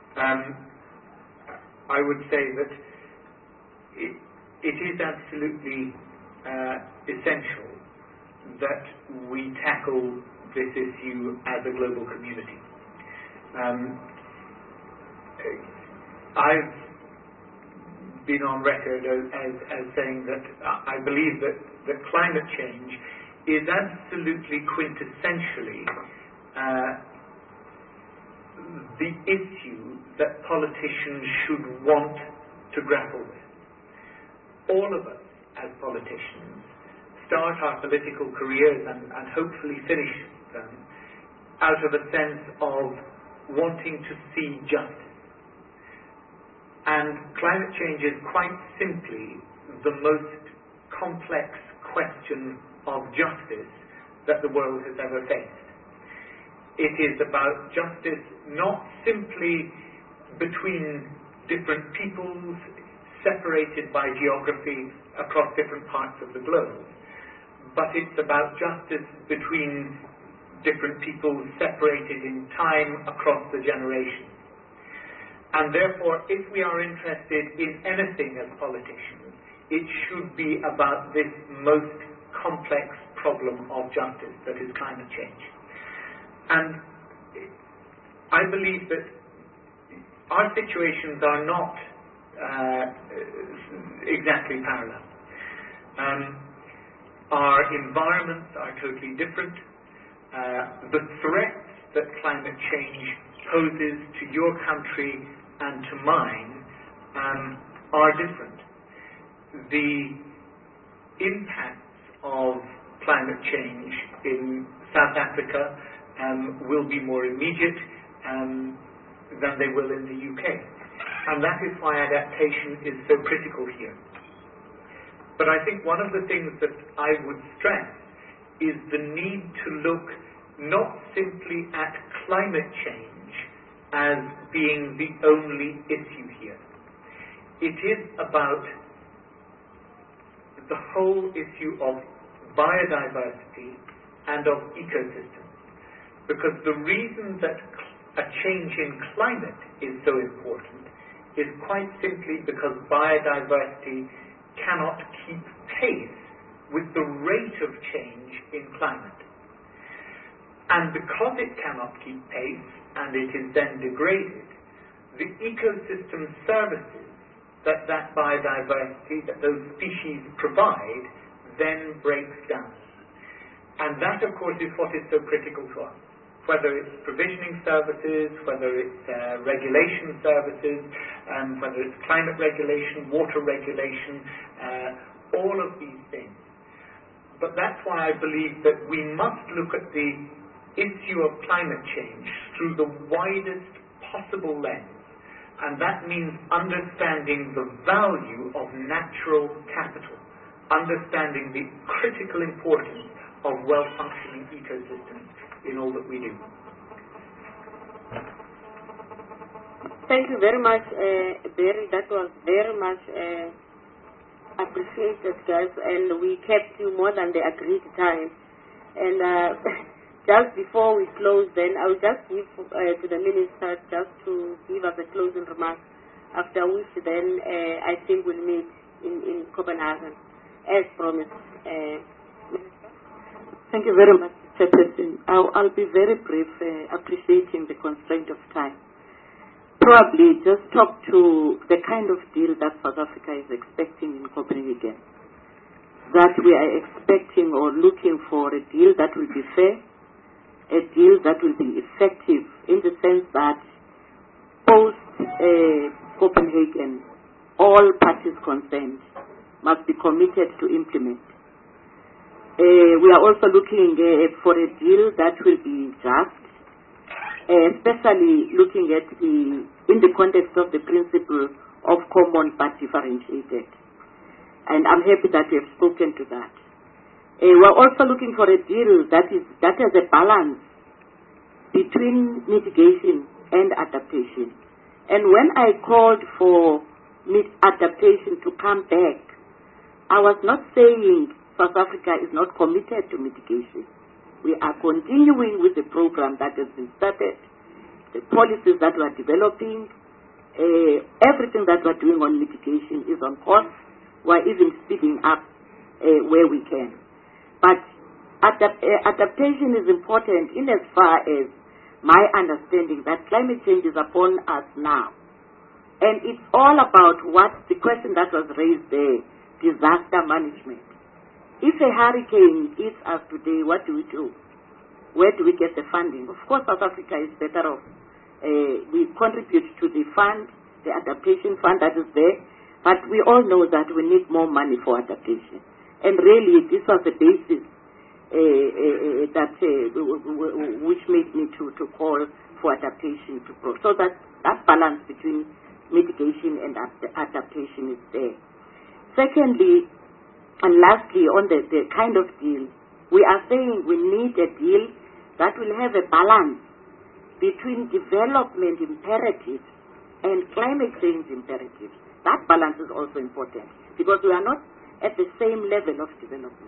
I would say that it is absolutely essential that we tackle this issue as a global community. I've been on record as saying that I believe that climate change is absolutely quintessentially the issue that politicians should want to grapple with. All of us as politicians start our political careers and hopefully finish them out of a sense of wanting to see justice. And climate change is quite simply the most complex question of justice that the world has ever faced. It is about justice not simply between different peoples separated by geography across different parts of the globe, but it's about justice between different peoples separated in time across the generations. And therefore, if we are interested in anything as politicians, it should be about this most complex problem of justice that is climate change. And I believe that our situations are not exactly parallel. Our environments are totally different. The threats that climate change poses to your country and to mine are different. The impacts of climate change in South Africa will be more immediate than they will in the UK. And that is why adaptation is so critical here. But I think one of the things that I would stress is the need to look not simply at climate change as being the only issue here. It is about the whole issue of biodiversity and of ecosystems. Because the reason that a change in climate is so important is quite simply because biodiversity cannot keep pace with the rate of change in climate. And because it cannot keep pace and it is then degraded, the ecosystem services that biodiversity, that those species provide, then breaks down. And that, of course, is what is so critical to us. Whether it's provisioning services, whether it's regulation services, whether it's climate regulation, water regulation, all of these things. But that's why I believe that we must look at the issue of climate change through the widest possible lens. And that means understanding the value of natural capital, understanding the critical importance of well-functioning ecosystems in all that we do. Thank you very much, Barry. That was very much appreciated, guys, and we kept you more than the agreed time. And just before we close, then I will just give to the Minister just to give us a closing remark, after which then I think we'll meet in Copenhagen, as promised. Thank you very much, Chairperson. I'll be very brief, appreciating the constraint of time. Probably just talk to the kind of deal that South Africa is expecting in Copenhagen. That we are expecting or looking for a deal that will be fair, a deal that will be effective in the sense that post-Copenhagen, all parties concerned must be committed to implement. We are also looking for a deal that will be just, especially looking at in the context of the principle of common but differentiated. And I'm happy that we have spoken to that. We're also looking for a deal that has a balance between mitigation and adaptation. And when I called for adaptation to come back, I was not saying South Africa is not committed to mitigation. We are continuing with the program that has been started, the policies that we are developing, everything that we're doing on mitigation is on course. We're even speeding up where we can. But adaptation is important in as far as my understanding that climate change is upon us now. And it's all about what the question that was raised there, disaster management. If a hurricane hits us today, what do we do? Where do we get the funding? Of course, South Africa is better off. We contribute to the fund, the adaptation fund that is there, but we all know that we need more money for adaptation. And really, this was the basis which made me to call for adaptation to grow. So that balance between mitigation and adaptation is there. Secondly, and lastly, on the kind of deal, we are saying we need a deal that will have a balance between development imperatives and climate change imperatives. That balance is also important because we are not at the same level of development.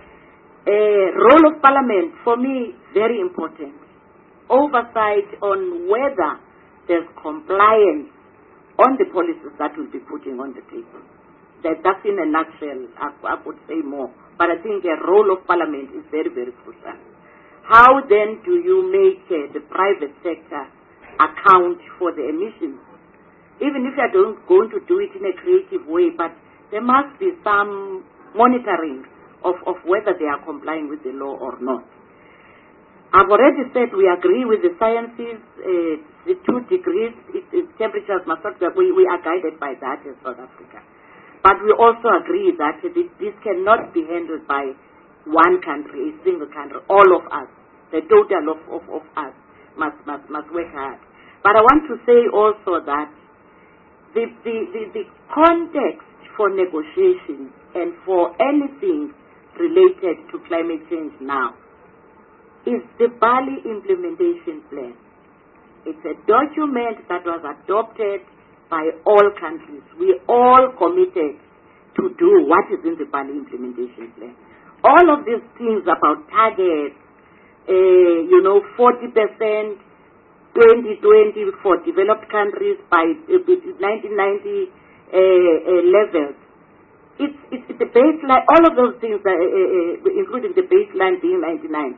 Role of Parliament, for me, very important. Oversight on whether there's compliance on the policies that we'll be putting on the table. That's in a nutshell. I would say more. But I think a role of Parliament is very, very crucial. How then do you make the private sector account for the emissions? Even if you are going to do it in a creative way, but there must be some monitoring of whether they are complying with the law or not. I've already said we agree with the sciences, the 2 degrees, temperatures must not be, we are guided by that in South Africa. But we also agree that this cannot be handled by one country, a single country. All of us, the total of us, must work hard. But I want to say also that the context for negotiation and for anything related to climate change now is the Bali Implementation Plan. It's a document that was adopted by all countries. We all committed to do what is in the Bali Implementation Plan. All of these things about targets, 40%, 2020 for developed countries by 1990 levels. It's the baseline, all of those things, including the baseline being 99.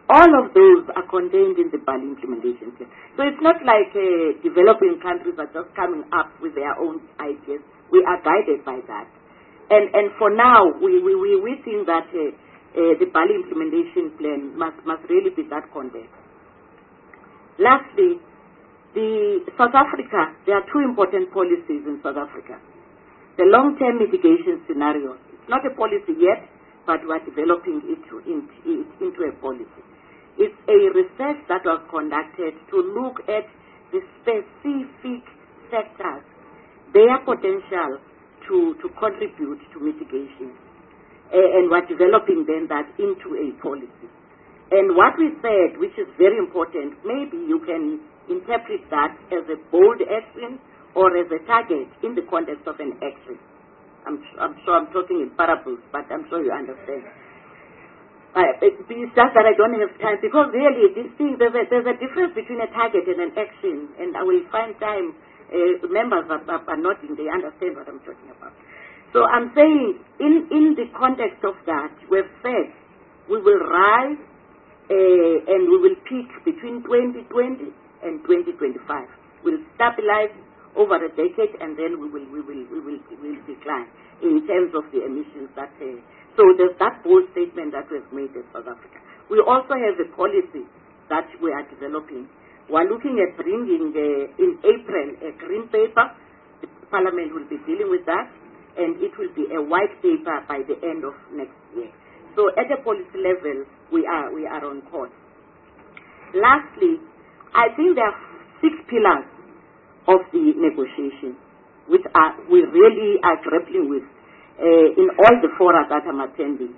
All of those are contained in the Bali implementation plan. So it's not like developing countries are just coming up with their own ideas. We are guided by that. And for now, we think that the Bali implementation plan must really be that context. Lastly, South Africa, there are two important policies in South Africa. The long-term mitigation scenario. It's not a policy yet, but we are developing it into a policy. It's a research that was conducted to look at the specific sectors, their potential to contribute to mitigation. And we're developing then that into a policy. And what we said, which is very important, maybe you can interpret that as a bold action or as a target in the context of an action. I'm sure I'm talking in parables, but I'm sure you understand. It's just that I don't have time, because really this thing, there's a difference between a target and an action, and I will find time. Members are nodding, they understand what I'm talking about. So I'm saying, in the context of that, we've said we will rise and we will peak between 2020 and 2025. We'll stabilize over a decade, and then we will decline in terms of the emissions that. So there's that bold statement that we've made in South Africa. We also have a policy that we are developing. We're looking at bringing in April a green paper. The Parliament will be dealing with that, and it will be a white paper by the end of next year. So at a policy level, we are on course. Lastly, I think there are 6 pillars of the negotiation, which we really are grappling with in all the fora that I'm attending.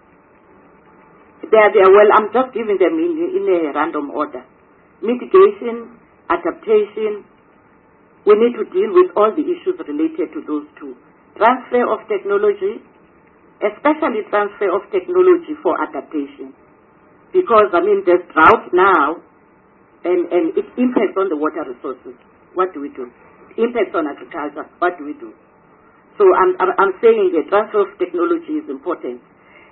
Well, I'm just giving them in a random order. Mitigation, adaptation, we need to deal with all the issues related to those two. Transfer of technology, especially transfer of technology for adaptation. Because, there's drought now, and it impacts on the water resources. What do we do? It impacts on agriculture. What do we do? So I'm saying the transfer of technology is important.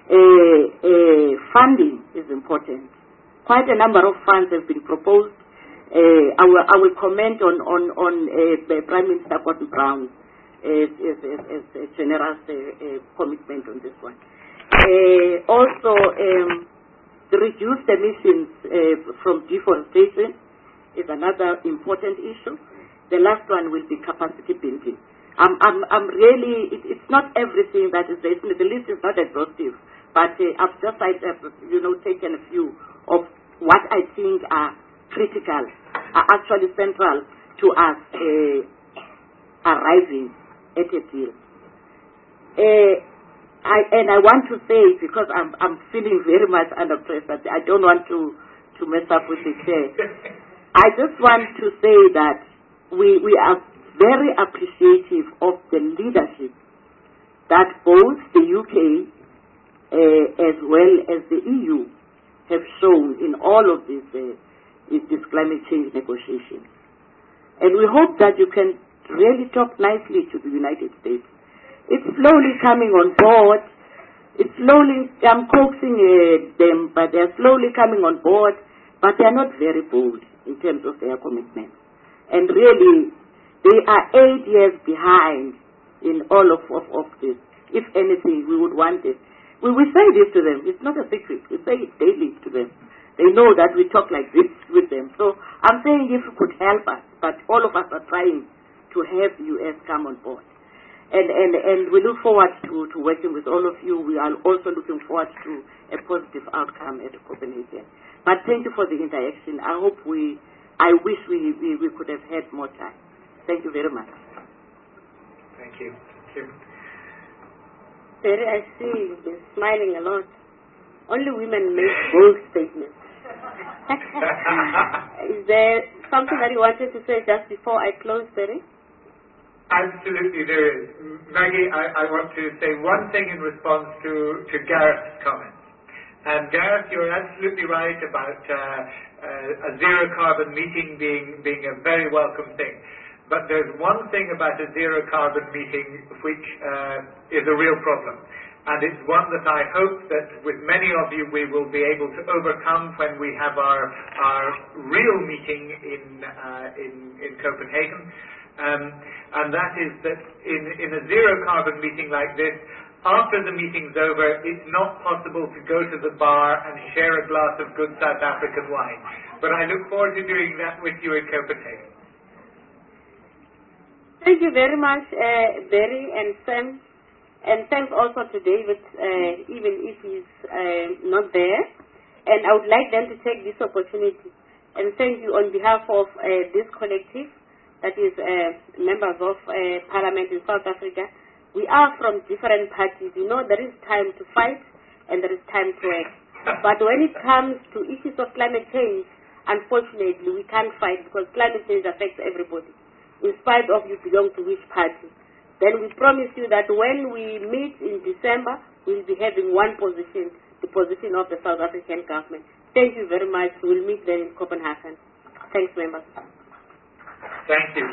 Funding is important. Quite a number of funds have been proposed. I will comment on Prime Minister Gordon Brown as a generous commitment on this one. Also, the reduced emissions from deforestation is another important issue. The last one will be capacity building. I'm really, it's not everything that is there. The list is not exhaustive, but I've just taken a few of what I think are critical, are actually central to us arriving at a deal. I want to say, because I'm feeling very much under pressure, I don't want to mess up with the chair. I just want to say that we are very appreciative of the leadership that both the UK as well as the EU have shown in all of this climate change negotiations. And we hope that you can really talk nicely to the United States. It's slowly coming on board. I'm coaxing them, but they're slowly coming on board, but they're not very bold in terms of their commitment. And really, they are 8 years behind in all of this. If anything, we would want it. We say this to them. It's not a secret. We say it daily to them. They know that we talk like this with them. So I'm saying if you could help us, but all of us are trying to have the U.S. come on board. And we look forward to working with all of you. We are also looking forward to a positive outcome at Copenhagen. But thank you for the interaction. I wish we could have had more time. Thank you very much. Thank you. Terry, I see you've been smiling a lot. Only women make bold statements. Is there something that you wanted to say just before I close, Terry? Absolutely, there is. Maggie, I want to say one thing in response to Gareth's comments. And Gareth, you're absolutely right about a zero carbon meeting being a very welcome thing. But there's one thing about a zero carbon meeting which is a real problem. and it's one that I hope that with many of you we will be able to overcome when we have our real meeting in Copenhagen. And that is that in a zero-carbon meeting like this, after the meeting's over, it's not possible to go to the bar and share a glass of good South African wine. But I look forward to doing that with you in Copenhagen. Thank you very much, Barry and Sam. And thanks also to David, even if he's not there. And I would like them to take this opportunity and thank you on behalf of this collective, that is members of Parliament in South Africa. We are from different parties. You know, there is time to fight and there is time to act. But when it comes to issues of climate change, unfortunately, we can't fight because climate change affects everybody, in spite of you belong to which party. Then we promise you that when we meet in December, we'll be having one position, the position of the South African government. Thank you very much. We'll meet then in Copenhagen. Thanks, members. Thank you.